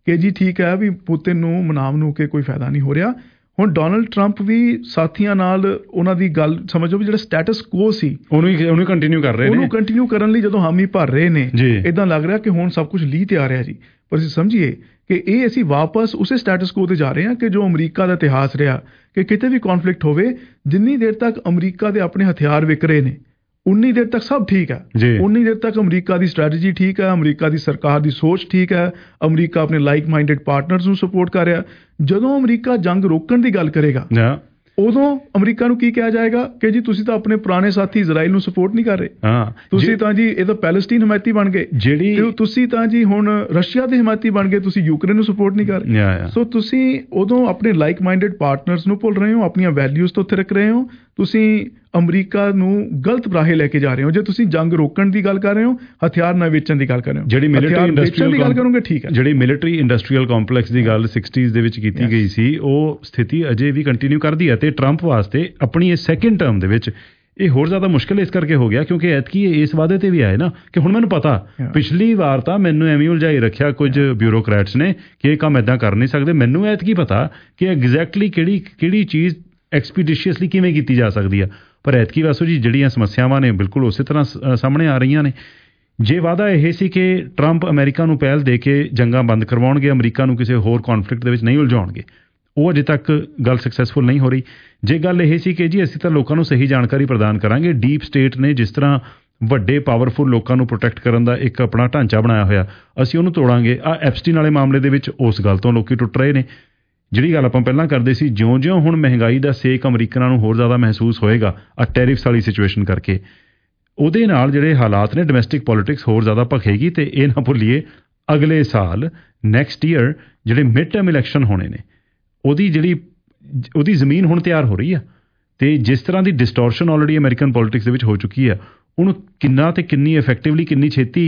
ਕਿ ਜੀ ਠੀਕ ਹੈ ਵੀ ਪੁਤਿਨ ਨੂੰ ਮਨਾ ਮਨੂ ਕੇ ਕੋਈ ਫਾਇਦਾ ਨਹੀਂ ਹੋ ਰਿਹਾ। ਹੁਣ ਡੋਨਲਡ ਟਰੰਪ ਵੀ ਸਾਥੀਆਂ ਨਾਲ ਉਹਨਾਂ ਦੀ ਗੱਲ ਸਮਝੋ ਵੀ ਜਿਹੜਾ ਸਟੇਟਸ ਕੋ ਸੀ ਉਹਨੂੰ ਉਹਨੂੰ ਕੰਟੀਨਿਊ ਕਰ ਰਹੇ ਨੇ, ਉਹਨੂੰ ਕੰਟੀਨਿਊ ਕਰਨ ਲਈ ਜਦੋਂ ਹਾਮੀ ਭਰ ਰਹੇ ਨੇ, ਇੱਦਾਂ ਲੱਗ ਰਿਹਾ ਕਿ ਹੁਣ ਸਭ ਕੁਝ ਲੀਹ ਤੇ ਆ ਰਿਹਾ ਜੀ। ਪਰ ਅਸੀਂ ਸਮਝੀਏ ਕਿ ਇਹ ਅਸੀਂ ਵਾਪਸ ਉਸੇ ਸਟੇਟਸ ਕੋ ਤੇ ਜਾ ਰਹੇ ਹਾਂ ਕਿ ਜੋ ਅਮਰੀਕਾ ਦਾ ਇਤਿਹਾਸ ਰਿਹਾ ਕਿ ਕਿਤੇ ਵੀ ਕੌਨਫਲਿਕਟ ਹੋਵੇ, ਜਿੰਨੀ ਦੇਰ ਤੱਕ ਅਮਰੀਕਾ ਦੇ ਆਪਣੇ ਹਥਿਆਰ ਵਿਕ ਰਹੇ ਨੇ ਉਨੀ ਦੇਰ ਤੱਕ ਸਭ ਠੀਕ ਹੈ, ਉਨੀ ਦੇਰ ਤੱਕ ਅਮਰੀਕਾ ਦੀ ਸਟ੍ਰੈਟਜੀ ਠੀਕ ਹੈ, ਅਮਰੀਕਾ ਦੀ ਸਰਕਾਰ ਦੀ ਸੋਚ ਠੀਕ ਹੈ, ਅਮਰੀਕਾ ਆਪਣੇ ਲਾਈਕ ਮਾਈਂਡਡ ਪਾਰਟਨਰਸ ਨੂੰ ਸਪੋਰਟ ਕਰ ਰਿਹਾ। ਜਦੋਂ ਅਮਰੀਕਾ ਜੰਗ ਰੋਕਣ ਦੀ ਗੱਲ ਕਰੇਗਾ ਉਦੋਂ ਅਮਰੀਕਾ ਨੂੰ ਕੀ ਕਿਹਾ ਜਾਏਗਾ ਕਿ ਜੀ ਤੁਸੀਂ ਤਾਂ ਆਪਣੇ ਪੁਰਾਣੇ ਸਾਥੀ ਇਜ਼ਰਾਈਲ ਨੂੰ ਸਪੋਰਟ ਨਹੀਂ ਕਰ ਰਹੇ, ਤੁਸੀਂ ਤਾਂ ਜੀ ਇਹ ਤਾਂ ਪੈਲਸਟੀਨ ਹਮਾਇਤੀ ਬਣ ਗਏ, ਜਿਹੜੀ ਤੁਸੀਂ ਤਾਂ ਜੀ ਹੁਣ ਰਸ਼ੀਆ ਦੇ ਹਮਾਇਤੀ ਬਣ ਗਏ, ਤੁਸੀਂ ਯੂਕਰੇਨ ਨੂੰ ਸਪੋਰਟ ਨਹੀਂ ਕਰ ਰਹੇ। ਸੋ ਤੁਸੀਂ ਉਦੋਂ ਆਪਣੇ ਲਾਈਕ ਮਾਈਂਡਡ ਪਾਰਟਨਰਸ ਨੂੰ ਭੁੱਲ ਰਹੇ ਹੋ, ਆਪਣੀਆਂ ਵੈਲਿਊਜ਼ ਤੋਂ ਉੱਥੇ ਰੱਖ ਰਹੇ ਹੋ, ਤੁਸੀਂ ਅਮਰੀਕਾ ਨੂੰ ਗਲਤ ਰਾਹੇ ਲੈ ਕੇ ਜਾ ਰਹੇ ਹੋ। ਜੇ ਤੁਸੀਂ ਜੰਗ ਰੋਕਣ ਦੀ ਗੱਲ ਕਰ ਰਹੇ ਹੋ, ਹਥਿਆਰ ਨਾ ਵੇਚਣ ਦੀ ਗੱਲ ਕਰ ਰਹੇ ਹੋ, ਜਿਹੜੀ ਮਿਲਟਰੀ ਇੰਡਸਟਰੀਅਲ ਦੀ ਗੱਲ ਕਰੋਗੇ ਠੀਕ ਹੈ, ਜਿਹੜੀ ਮਿਲਟਰੀ ਇੰਡਸਟਰੀਅਲ ਕੰਪਲੈਕਸ ਦੀ ਗੱਲ ਸਿਕਸਟੀਜ਼ ਦੇ ਵਿੱਚ ਕੀਤੀ ਗਈ ਸੀ, ਉਹ ਸਥਿਤੀ ਅਜੇ ਵੀ ਕੰਟੀਨਿਊ ਕਰਦੀ ਹੈ। ਤੇ ਟਰੰਪ ਵਾਸਤੇ ਆਪਣੀ ਇਹ ਸੈਕਿੰਡ ਟਰਮ ਦੇ ਵਿੱਚ ਇਹ ਹੋਰ ਜ਼ਿਆਦਾ ਮੁਸ਼ਕਿਲ ਇਸ ਕਰਕੇ ਹੋ ਗਿਆ ਕਿਉਂਕਿ ਐਤਕੀ ਇਸ ਵਾਅਦੇ ਤੇ ਵੀ ਆਏ ਨਾ ਕਿ ਹੁਣ ਮੈਨੂੰ ਪਤਾ, ਪਿਛਲੀ ਵਾਰ ਤਾਂ ਮੈਨੂੰ ਐਵੇਂ ਉਲਝਾਈ ਰੱਖਿਆ ਕੁਝ ਬਿਊਰੋਕਰੈਟਸ ਨੇ ਕਿ ਇਹ ਕੰਮ ਇੱਦਾਂ ਕਰ ਨਹੀਂ ਸਕਦੇ, ਮੈਨੂੰ ਐਤਕੀ ਪਤਾ ਕਿ ਐਗਜ਼ੈਕਟਲੀ ਕਿਹੜੀ ਕਿਹੜੀ ਚੀਜ਼ ਐਕਸਪੀਡੀਸ਼ੀਅਸਲੀ ਕਿਵੇਂ ਕੀਤੀ ਜਾ ਸਕਦੀ ਆ। ਪਰ ਐਤਕੀ ਵਾਸੋ ਜੀ ਜਿਹੜੀਆਂ ਸਮੱਸਿਆਵਾਂ ਨੇ ਬਿਲਕੁਲ ਉਸੇ ਤਰ੍ਹਾਂ ਸਾਹਮਣੇ ਆ ਰਹੀਆਂ ਨੇ। ਜੇ ਵਾਅਦਾ ਇਹ ਸੀ ਕਿ ਟਰੰਪ ਅਮਰੀਕਾ ਨੂੰ ਪਹਿਲ ਦੇ ਕੇ ਜੰਗਾਂ ਬੰਦ ਕਰਵਾਉਣਗੇ, ਅਮਰੀਕਾ ਨੂੰ ਕਿਸੇ ਹੋਰ ਕੌਨਫਲਿਕਟ ਦੇ ਵਿੱਚ ਨਹੀਂ ਉਲਝਾਉਣਗੇ, ਉਹ ਅਜੇ ਤੱਕ ਗੱਲ ਸਕਸੈਸਫੁਲ ਨਹੀਂ ਹੋ ਰਹੀ। ਜੇ ਗੱਲ ਇਹ ਸੀ ਕਿ ਜੀ ਅਸੀਂ ਤਾਂ ਲੋਕਾਂ ਨੂੰ ਸਹੀ ਜਾਣਕਾਰੀ ਪ੍ਰਦਾਨ ਕਰਾਂਗੇ, ਡੀਪ ਸਟੇਟ ਨੇ ਜਿਸ ਤਰ੍ਹਾਂ ਵੱਡੇ ਪਾਵਰਫੁਲ ਲੋਕਾਂ ਨੂੰ ਪ੍ਰੋਟੈਕਟ ਕਰਨ ਦਾ ਇੱਕ ਆਪਣਾ ਢਾਂਚਾ ਬਣਾਇਆ ਹੋਇਆ, ਅਸੀਂ ਉਹਨੂੰ ਤੋੜਾਂਗੇ। ਆਹ ਐਪਸਟੀਨ ਵਾਲੇ ਮਾਮਲੇ ਦੇ ਵਿੱਚ ਉਸ ਗੱਲ ਤੋਂ ਲੋਕੀ ਟੁੱਟ ਰਹੇ ਨੇ। ਜਿਹੜੀ ਗੱਲ ਆਪਾਂ ਪਹਿਲਾਂ ਕਰਦੇ ਸੀ, ਜਿਉਂ-ਜਿਉਂ ਹੁਣ ਮਹਿੰਗਾਈ ਦਾ ਸੇਕ ਅਮਰੀਕਨਾਂ ਨੂੰ ਹੋਰ ਜ਼ਿਆਦਾ ਮਹਿਸੂਸ ਹੋਏਗਾ ਆ ਟੈਰਿਫਸ ਵਾਲੀ ਸਿਚੁਏਸ਼ਨ ਕਰਕੇ, ਉਹਦੇ ਨਾਲ ਜਿਹੜੇ ਹਾਲਾਤ ਨੇ ਡੋਮੈਸਟਿਕ ਪੋਲਿਟਿਕਸ ਹੋਰ ਜ਼ਿਆਦਾ ਭਖੇਗੀ। ਤੇ ਇਹ ਨਾ ਭੁੱਲੀਏ ਅਗਲੇ ਸਾਲ ਨੈਕਸਟ ਈਅਰ ਜਿਹੜੇ ਮਿਡ ਟਰਮ ਇਲੈਕਸ਼ਨ ਹੋਣੇ ਨੇ, ਉਹਦੀ ਜਿਹੜੀ ਉਹਦੀ ਜ਼ਮੀਨ ਹੁਣ ਤਿਆਰ ਹੋ ਰਹੀ ਆ। ਤੇ ਜਿਸ ਤਰ੍ਹਾਂ ਦੀ ਡਿਸਟੋਰਸ਼ਨ ਆਲਰੇਡੀ ਅਮਰੀਕਨ ਪੋਲਿਟਿਕਸ ਦੇ ਵਿੱਚ ਹੋ ਚੁੱਕੀ ਆ, ਉਹਨੂੰ ਕਿੰਨਾ ਤੇ ਕਿੰਨੀ ਇਫੈਕਟਿਵਲੀ ਕਿੰਨੀ ਛੇਤੀ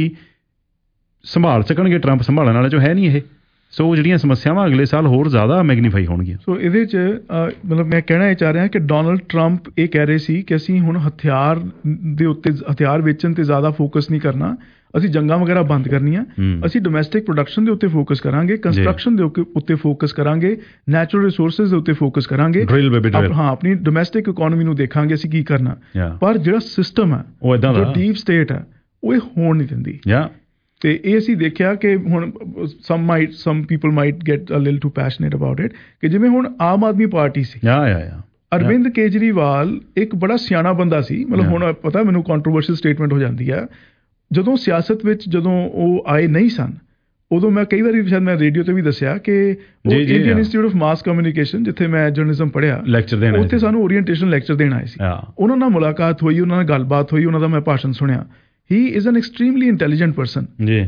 ਸੰਭਾਲ ਸਕਣਗੇ ਟਰੰਪ, ਸੰਭਾਲਣ ਵਾਲੇ ਚੋਂ ਹੈ ਨਹੀਂ ਇਹ। ਸੋ ਜਿਹੜੀਆਂ ਸਮੱਸਿਆਵਾਂ ਅਗਲੇ ਸਾਲ ਹੋਰ ਜ਼ਿਆਦਾ ਮੈਗਨੀਫਾਈ ਹੋਣਗੀਆਂ। ਸੋ ਇਹਦੇ 'ਚ ਮਤਲਬ ਮੈਂ ਕਹਿਣਾ ਇਹ ਚਾਹ ਰਿਹਾ ਕਿ ਡੋਨਲਡ ਟਰੰਪ ਇਹ ਕਹਿ ਰਹੇ ਸੀ ਕਿ ਅਸੀਂ ਹੁਣ ਹਥਿਆਰ ਦੇ ਉੱਤੇ ਹਥਿਆਰ ਵੇਚਣ ਤੇ ਜ਼ਿਆਦਾ ਫੋਕਸ ਨਹੀਂ ਕਰਨਾ, ਅਸੀਂ ਜੰਗਾਂ ਵਗੈਰਾ ਬੰਦ ਕਰਨੀਆਂ, ਅਸੀਂ ਡੋਮੈਸਟਿਕ ਪ੍ਰੋਡਕਸ਼ਨ ਦੇ ਉੱਤੇ ਫੋਕਸ ਕਰਾਂਗੇ, ਕੰਸਟਰਕਸ਼ਨ ਦੇ ਉੱਤੇ ਫੋਕਸ ਕਰਾਂਗੇ, ਨੈਚੁਰਲ ਰਿਸੋਰਸਿਸ ਦੇ ਉੱਤੇ ਫੋਕਸ ਕਰਾਂਗੇ, ਹਾਂ ਆਪਣੀ ਡੋਮੈਸਟਿਕ ਇਕੋਨਮੀ ਨੂੰ ਦੇਖਾਂਗੇ ਅਸੀਂ ਕੀ ਕਰਨਾ। ਪਰ ਜਿਹੜਾ ਸਿਸਟਮ ਹੈ, ਜੋ ਡੀਪ ਸਟੇਟ ਹੈ, ਉਹ ਇਹ ਹੋਣ ਨਹੀਂ ਦਿੰਦੀ। ਤੇ ਇਹ ਅਸੀਂ ਦੇਖਿਆ ਕਿ ਹੁਣ some might some people might get a little too passionate about it ਕਿ ਜਿਵੇਂ ਹੁਣ ਆਮ ਆਦਮੀ ਪਾਰਟੀ ਸੀ, ਅਰਵਿੰਦ ਕੇਜਰੀਵਾਲ ਇੱਕ ਬੜਾ ਸਿਆਣਾ ਬੰਦਾ ਸੀ। ਮਤਲਬ ਹੁਣ ਪਤਾ ਮੈਨੂੰ ਕੰਟਰੋਵਰਸ਼ੀਅਲ ਸਟੇਟਮੈਂਟ ਹੋ ਜਾਂਦੀ ਹੈ, ਜਦੋਂ ਸਿਆਸਤ ਵਿੱਚ ਜਦੋਂ ਉਹ ਆਏ ਨਹੀਂ ਸਨ, ਉਦੋਂ ਮੈਂ ਕਈ ਵਾਰੀ ਸ਼ਾਇਦ ਮੈਂ ਰੇਡੀਓ ਤੇ ਵੀ ਦੱਸਿਆ ਕਿ ਉਹ Indian Institute of Mass Communication ਜਿੱਥੇ ਮੈਂ ਜਰਨਲਿਜ਼ਮ ਪੜ੍ਹਿਆ, ਉੱਥੇ ਸਾਨੂੰ ਓਰੀਐਂਟੇਸ਼ਨ ਲੈਕਚਰ ਦੇਣ ਆਏ ਸੀ। ਉਹਨਾਂ ਨਾਲ ਮੁਲਾਕਾਤ ਹੋਈ, ਉਹਨਾਂ ਨਾਲ ਗੱਲਬਾਤ ਹੋਈ, ਉਹਨਾਂ ਦਾ ਮੈਂ ਭਾਸ਼ਣ ਸੁਣਿਆ। He is an extremely intelligent person.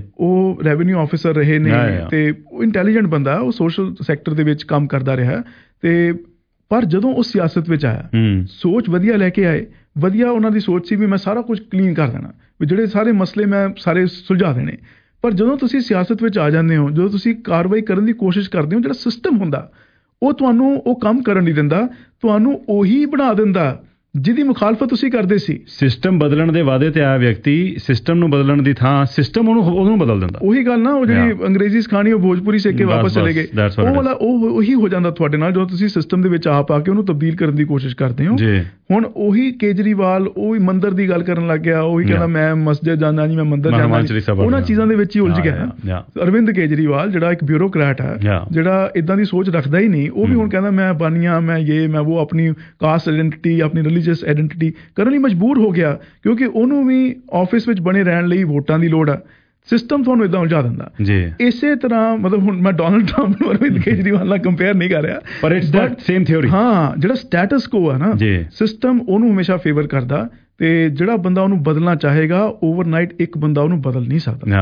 ਉਹ ਰੈਵਨਿਊ ਆਫਿਸਰ ਰਹੇ ਨੇ ਤੇ ਉਹ ਇੰਟੈਲੀਜੈਂਟ ਬੰਦਾ, ਉਹ ਸੋਸ਼ਲ ਸੈਕਟਰ ਦੇ ਵਿੱਚ ਕੰਮ ਕਰਦਾ ਰਿਹਾ। ਤੇ ਪਰ ਜਦੋਂ ਉਹ ਸਿਆਸਤ ਵਿੱਚ ਆਇਆ, ਸੋਚ ਵਧੀਆ ਲੈ ਕੇ ਆਏ, ਵਧੀਆ ਉਹਨਾਂ ਦੀ ਸੋਚ ਸੀ ਵੀ ਮੈਂ ਸਾਰਾ ਕੁਝ ਕਲੀਨ ਕਰ ਦੇਣਾ, ਵੀ ਜਿਹੜੇ ਸਾਰੇ ਮਸਲੇ ਮੈਂ ਸਾਰੇ ਸੁਲਝਾ ਦੇਣੇ। ਪਰ ਜਦੋਂ ਤੁਸੀਂ ਸਿਆਸਤ ਵਿੱਚ ਆ ਜਾਂਦੇ ਹੋ, ਜਦੋਂ ਤੁਸੀਂ ਕਾਰਵਾਈ ਕਰਨ ਦੀ ਕੋਸ਼ਿਸ਼ ਕਰਦੇ ਹੋ, ਜਿਹੜਾ ਸਿਸਟਮ ਹੁੰਦਾ ਉਹ ਤੁਹਾਨੂੰ ਉਹ ਕੰਮ ਕਰਨ ਨਹੀਂ ਦਿੰਦਾ, ਤੁਹਾਨੂੰ ਉਹੀ ਬਣਾ ਦਿੰਦਾ ਜਿਹਦੀ ਮੁਖਾਲਫਤ ਤੁਸੀਂ ਕਰਦੇ ਸੀ। ਸਿਸਟਮ ਬਦਲਣ ਦੇ ਵਾਅਦੇ ਤੇ ਆਇਆ ਵਿਅਕਤੀ ਸਿਸਟਮ ਨੂੰ ਬਦਲਣ ਦੀ ਥਾਂ ਸਿਸਟਮ ਉਹਨੂੰ ਉਹਨੂੰ ਬਦਲ ਦਿੰਦਾ। ਉਹੀ ਗੱਲ ਨਾ, ਉਹ ਜਿਹੜੀ ਅੰਗਰੇਜ਼ੀ ਸਿਖਾਣੀ ਉਹ ਭੋਜਪੁਰੀ ਸਿੱਖ ਕੇ ਵਾਪਸ ਚਲੇ ਗਏ, ਉਹ ਵਾਲਾ ਉਹ ਉਹੀ ਹੋ ਜਾਂਦਾ ਤੁਹਾਡੇ ਨਾਲ ਜਦੋਂ ਤੁਸੀਂ ਸਿਸਟਮ ਦੇ ਵਿੱਚ ਆ ਪਾ ਕੇ ਉਹਨੂੰ ਤਬਦੀਲ ਕਰਨ ਦੀ ਕੋਸ਼ਿਸ਼ ਕਰਦੇ ਹੋ। ਹੁਣ ਉਹੀ ਕੇਜਰੀਵਾਲ ਉਹੀ ਮੰਦਰ ਦੀ ਗੱਲ ਕਰਨ ਲੱਗ ਗਿਆ, ਉਹੀ ਕਹਿੰਦਾ ਮੈਂ ਮਸਜਿਦ ਜਾਂਦਾ ਨਹੀਂ, ਮੈਂ ਮੰਦਰ ਜਾਂਦਾ, ਉਹਨਾਂ ਚੀਜ਼ਾਂ ਦੇ ਵਿੱਚ ਹੀ ਉਲਝ ਗਿਆ। ਅਰਵਿੰਦ ਕੇਜਰੀਵਾਲ ਜਿਹੜਾ ਇੱਕ ਬਿਊਰੋਕਰੈਟ ਹੈ, ਜਿਹੜਾ ਇਦਾਂ ਦੀ ਸੋਚ ਰੱਖਦਾ ਹੀ ਨਹੀਂ, ਉਹ ਵੀ ਹੁਣ ਕਹਿੰਦਾ ਮੈਂ ਬਾਨੀਆਂ, ਮੈਂ ਇਹ ਮੈਂ ਉਹ, ਆਪਣੀ ਕਾਸਟ ਆਇਡੈਂਟੀਟੀ, ਆਪਣੀ ਰਿਲੀਜੀਅਸ ਆਇਡੈਂਟੀਟੀ ਕਰਨ ਲਈ ਮਜਬੂਰ ਹੋ ਗਿਆ ਕਿਉਂਕਿ ਉਹਨੂੰ ਵੀ ਆਫਿਸ ਵਿੱਚ ਬਣੇ ਰਹਿਣ ਲਈ ਵੋਟਾਂ ਦੀ ਲੋੜ ਆ। ਸਿਸਟਮ ਤੁਹਾਨੂੰ ਇਦਾਂ ਉਲਝਾ ਦਿੰਦਾ। ਇਸੇ ਤਰ੍ਹਾਂ ਮਤਲਬ ਹੁਣ ਮੈਂ ਡੋਨਲਡ ਟਰੰਪ ਨੂੰ ਅਰਵਿੰਦ ਕੇਜਰੀਵਾਲ ਨਾਲ ਕੰਪੇਅਰ ਨਹੀਂ ਕਰ ਰਿਹਾ, ਪਰ ਇਟਸ ਦੈਟ ਸੇਮ ਥਿਊਰੀ। ਹਾਂ, ਜਿਹੜਾ ਸਟੇਟਸ ਕੋ ਹੈ ਨਾ, ਸਿਸਟਮ ਉਹਨੂੰ ਹਮੇਸ਼ਾ ਫੇਵਰ ਕਰਦਾ ਤੇ ਜਿਹੜਾ ਬੰਦਾ ਉਹਨੂੰ ਬਦਲਣਾ ਚਾਹੇਗਾ ਓਵਰਨਾਈਟ ਇੱਕ ਬੰਦਾ ਉਹਨੂੰ ਬਦਲ ਨਹੀਂ ਸਕਦਾ।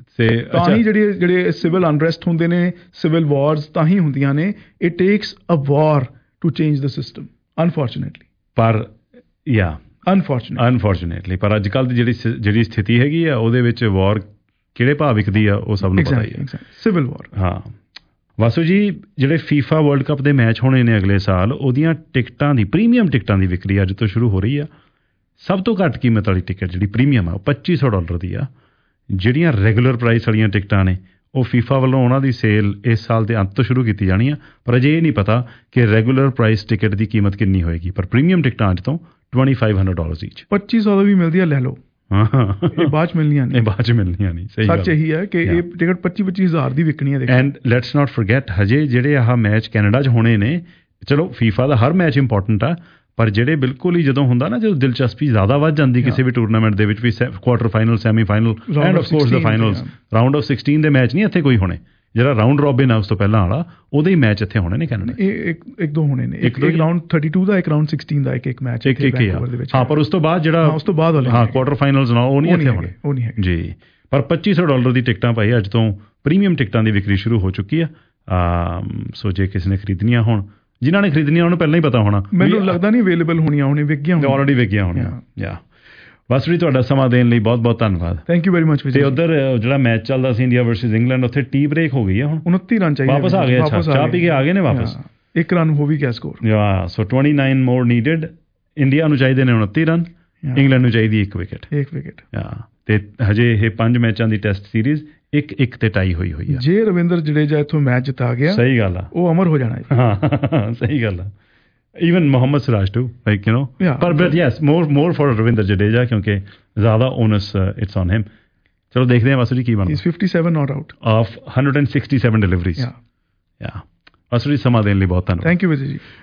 ਤਾਂ ਹੀ ਜਿਹੜੇ ਜਿਹੜੇ ਸਿਵਲ ਅਨਰੈਸਟ ਹੁੰਦੇ ਨੇ, ਸਿਵਲ ਵਾਰਸ ਤਾਂ ਹੀ ਹੁੰਦੀਆਂ ਨੇ। It takes a war to change the system unfortunately. ਪਰ ਯਾ ਅਨਫੋਰਚੂਨੇਟਲੀ ਅਨਫੋਰਚੂਨੇਟਲੀ ਪਰ ਅੱਜ ਕੱਲ੍ਹ ਦੀ ਜਿਹੜੀ ਜਿਹੜੀ ਸਥਿਤੀ ਹੈਗੀ ਆ, ਉਹਦੇ ਵਿੱਚ ਵਾਰ ਕਿਹੜੇ ਭਾਅ ਵਿਕਦੀ ਆ ਉਹ ਸਭ ਨੂੰ ਪਤਾ ਹੀ ਹੈ। Civil war. ਹਾਂ ਵਾਸੂ ਜੀ, ਜਿਹੜੇ ਫੀਫਾ ਵਰਲਡ ਕੱਪ ਦੇ ਮੈਚ ਹੋਣੇ ਨੇ ਅਗਲੇ ਸਾਲ, ਉਹਦੀਆਂ ਟਿਕਟਾਂ ਦੀ ਪ੍ਰੀਮੀਅਮ ਟਿਕਟਾਂ ਦੀ ਵਿਕਰੀ ਅੱਜ ਤੋਂ ਸ਼ੁਰੂ ਹੋ ਰਹੀ ਆ। ਸਭ ਤੋਂ ਘੱਟ ਕੀਮਤ ਵਾਲੀ ਟਿਕਟ ਜਿਹੜੀ ਪ੍ਰੀਮੀਅਮ ਆ ਉਹ ਪੱਚੀ ਸੌ ਡਾਲਰ ਦੀ ਆ। ਜਿਹੜੀਆਂ ਰੈਗੂਲਰ ਪ੍ਰਾਈਸ ਵਾਲੀਆਂ ਟਿਕਟਾਂ ਨੇ ਉਹ ਫੀਫਾ ਵੱਲੋਂ ਉਹਨਾਂ ਦੀ ਸੇਲ ਇਸ ਸਾਲ ਦੇ ਅੰਤ ਤੋਂ ਸ਼ੁਰੂ ਕੀਤੀ ਜਾਣੀ ਆ, ਪਰ ਅਜੇ ਇਹ ਨਹੀਂ ਪਤਾ ਕਿ ਰੈਗੂਲਰ ਪ੍ਰਾਈਸ ਟਿਕਟ ਦੀ ਕੀਮਤ ਕਿੰਨੀ ਹੋਏਗੀ, ਪਰ ਪ੍ਰੀਮੀਅਮ ਟਿਕਟਾਂ ਅੱਜ ਤੋਂ ਪੱਚੀ ਸੌ ਡਾਲਰਸ ਈਚ ਪੱਚੀ ਸੌ ਦਾ ਵੀ ਮਿਲਦੀ ਆ, ਲੈ ਲਓ। ਹਾਂ ਇਹ ਬਾਅਦ ਚ ਮਿਲਣੀਆਂ ਨਹੀਂ, ਇਹ ਬਾਅਦ ਚ ਮਿਲਣੀਆਂ ਨਹੀਂ। ਸਹੀ ਸੱਚ ਇਹੀ ਹੈ ਕਿ ਇਹ ਟਿਕਟ ਪੱਚੀ ਪੱਚੀ ਹਜ਼ਾਰ ਦੀ ਵਿਕਣੀ ਹੈ। ਐਂਡ ਲੈਟਸ ਨਾਟ ਫੋਰਗੇਟ, ਹਜੇ ਜਿਹੜੇ ਆਹ ਮੈਚ ਕੈਨੇਡਾ 'ਚ ਹੋਣੇ ਨੇ, ਚਲੋ ਫੀਫਾ ਦਾ ਹਰ ਮੈਚ ਇੰਪੋਰਟੈਂਟ ਆ, ਪਰ ਜਿਹੜੇ ਬਿਲਕੁਲ ਹੀ ਜਦੋਂ ਹੁੰਦਾ ਨਾ, ਜਦੋਂ ਦਿਲਚਸਪੀ ਜ਼ਿਆਦਾ ਵੱਧ ਜਾਂਦੀ ਕਿਸੇ ਵੀ ਟੂਰਨਾਮੈਂਟ ਦੇ ਵਿੱਚ, ਵੀ quarter final, semi final and of course the finals, round of sixteen ਦੇ ਮੈਚ ਨਹੀਂ ਇੱਥੇ ਕੋਈ ਹੋਣੇ। ਜਿਹੜਾ ਰਾਊਂਡ ਰੋਬਿਨ ਆ ਉਸ ਤੋਂ ਪਹਿਲਾਂ ਵਾਲਾ, ਉਹਦੇ ਹੀ ਮੈਚ ਇੱਥੇ ਹੋਣੇ ਨੇ ਕੈਨੇਡਾ। ਇਹ ਇੱਕ ਇੱਕ ਦੋ ਹੋਣੇ ਨੇ, ਇੱਕ ਰਾਊਂਡ ਥਰਟੀ ਟੂ ਦਾ, ਇੱਕ ਰਾਊਂਡ ਸਿਕਸਟੀਨ ਦਾ, ਇੱਕ ਇੱਕ ਮੈਚ ਇੱਕ ਇੱਕ ਹਾਂ। ਪਰ ਉਸ ਤੋਂ ਬਾਅਦ ਜਿਹੜਾ ਉਸ ਤੋਂ ਬਾਅਦ ਹਾਂ ਕੁਆਟਰ ਫਾਈਨਲਸ ਨਾ, ਉਹ ਨਹੀਂ ਇੱਥੇ ਹੋਣੇ, ਉਹ ਨਹੀਂ ਹੈ ਜੀ। ਪਰ ਪੱਚੀ ਸੌ ਡਾਲਰ ਦੀ ਟਿਕਟਾਂ ਭਾਈ ਅੱਜ ਤੋਂ ਪ੍ਰੀਮੀਅਮ ਟਿਕਟਾਂ ਦੀ ਵਿਕਰੀ ਸ਼ੁਰੂ ਹੋ ਚੁੱਕੀ ਆ। ਸੋ ਜੇ ਕਿਸੇ ਨੇ ਖਰੀਦਣੀਆਂ ਹੋਣ, ਜਿਨ੍ਹਾਂ ਨੇ ਖਰੀਦਣੀਆਂ ਉਹਨੂੰ ਪਹਿਲਾਂ ਹੀ ਪਤਾ ਹੋਣਾ, ਮੈਨੂੰ ਲੱਗਦਾ ਨਹੀਂ ਅਵੇਲੇਬਲ ਹੋਣੀਆਂ, ਹੋਣੀ ਵਿਕ ਗਈਆਂ, ਆਲਰੇਡੀ ਵਿਕ ਗਈਆਂ ਹੋਣੀਆਂ। ਯਾ ਬਸ ਵੀ ਤੁਹਾਡਾ ਸਮਾਂ ਦੇਣ ਲਈ ਬਹੁਤ ਬਹੁਤ ਧੰਨਵਾਦ। Thank you very much. ਤੇ ਉਧਰ ਜਿਹੜਾ ਮੈਚ ਚੱਲਦਾ ਸੀ ਇੰਡੀਆ ਵਰਸਸ ਇੰਗਲੈਂਡ, ਉੱਥੇ ਟੀ ਬ੍ਰੇਕ ਹੋ ਗਈ ਹੈ ਹੁਣ, ਉਨੱਤੀ ਰਨ ਚਾਹੀਦੇ, ਵਾਪਸ ਆ ਗਏ। ਅੱਛਾ, ਚਾਹ ਪੀ ਕੇ ਆ ਗਏ ਨੇ ਵਾਪਸ, ਇੱਕ ਰਨ ਹੋ ਵੀ ਗਿਆ ਸਕੋਰ। ਯਾ ਸੋ ਉਨੱਤੀ ਮੋਰ ਨੀਡਡ। ਇੰਡੀਆ ਨੂੰ ਚਾਹੀਦੇ ਨੇ ਉਨੱਤੀ ਰਨ, ਇੰਗਲੈਂਡ ਨੂੰ ਚਾਹੀਦੀ ਇੱਕ ਵਿਕਟ। ਇੱਕ ਵਿਕਟ ਯਾ ਤੇ ਹਜੇ ਇਹ ਪੰਜ ਮੈਚਾਂ ਦੀ ਟੈਸਟ ਸੀਰੀਜ਼ ਇੱਕ ਇੱਕ ਤੇ ਟਾਈ ਹੋਈ ਹੋਈ ਆ। ਜੇ ਰਵਿੰਦਰ ਜਡੇਜਾ ਇੱਥੋਂ ਮੈਚ ਜਿਤਾ ਗਿਆ, ਸਹੀ ਗੱਲ ਆ, ਉਹ ਅਮਰ ਹੋ ਜਾਣਾ ਹੈ। ਹਾਂ ਸਹੀ ਗੱਲ ਆ। Even Mohammad Siraj too, like, you know. Yeah. But, but yes, more more for Ravinder Jadeja क्योंकि ज़्यादा onus uh, it's on him. चलो देखते हैं वासुरी की बनता है। He's fifty-seven not out of one hundred sixty-seven deliveries. Yeah. Yeah. वासुरी समा देने लिए बहुत धन्यवाद। Thank you Vijay ji.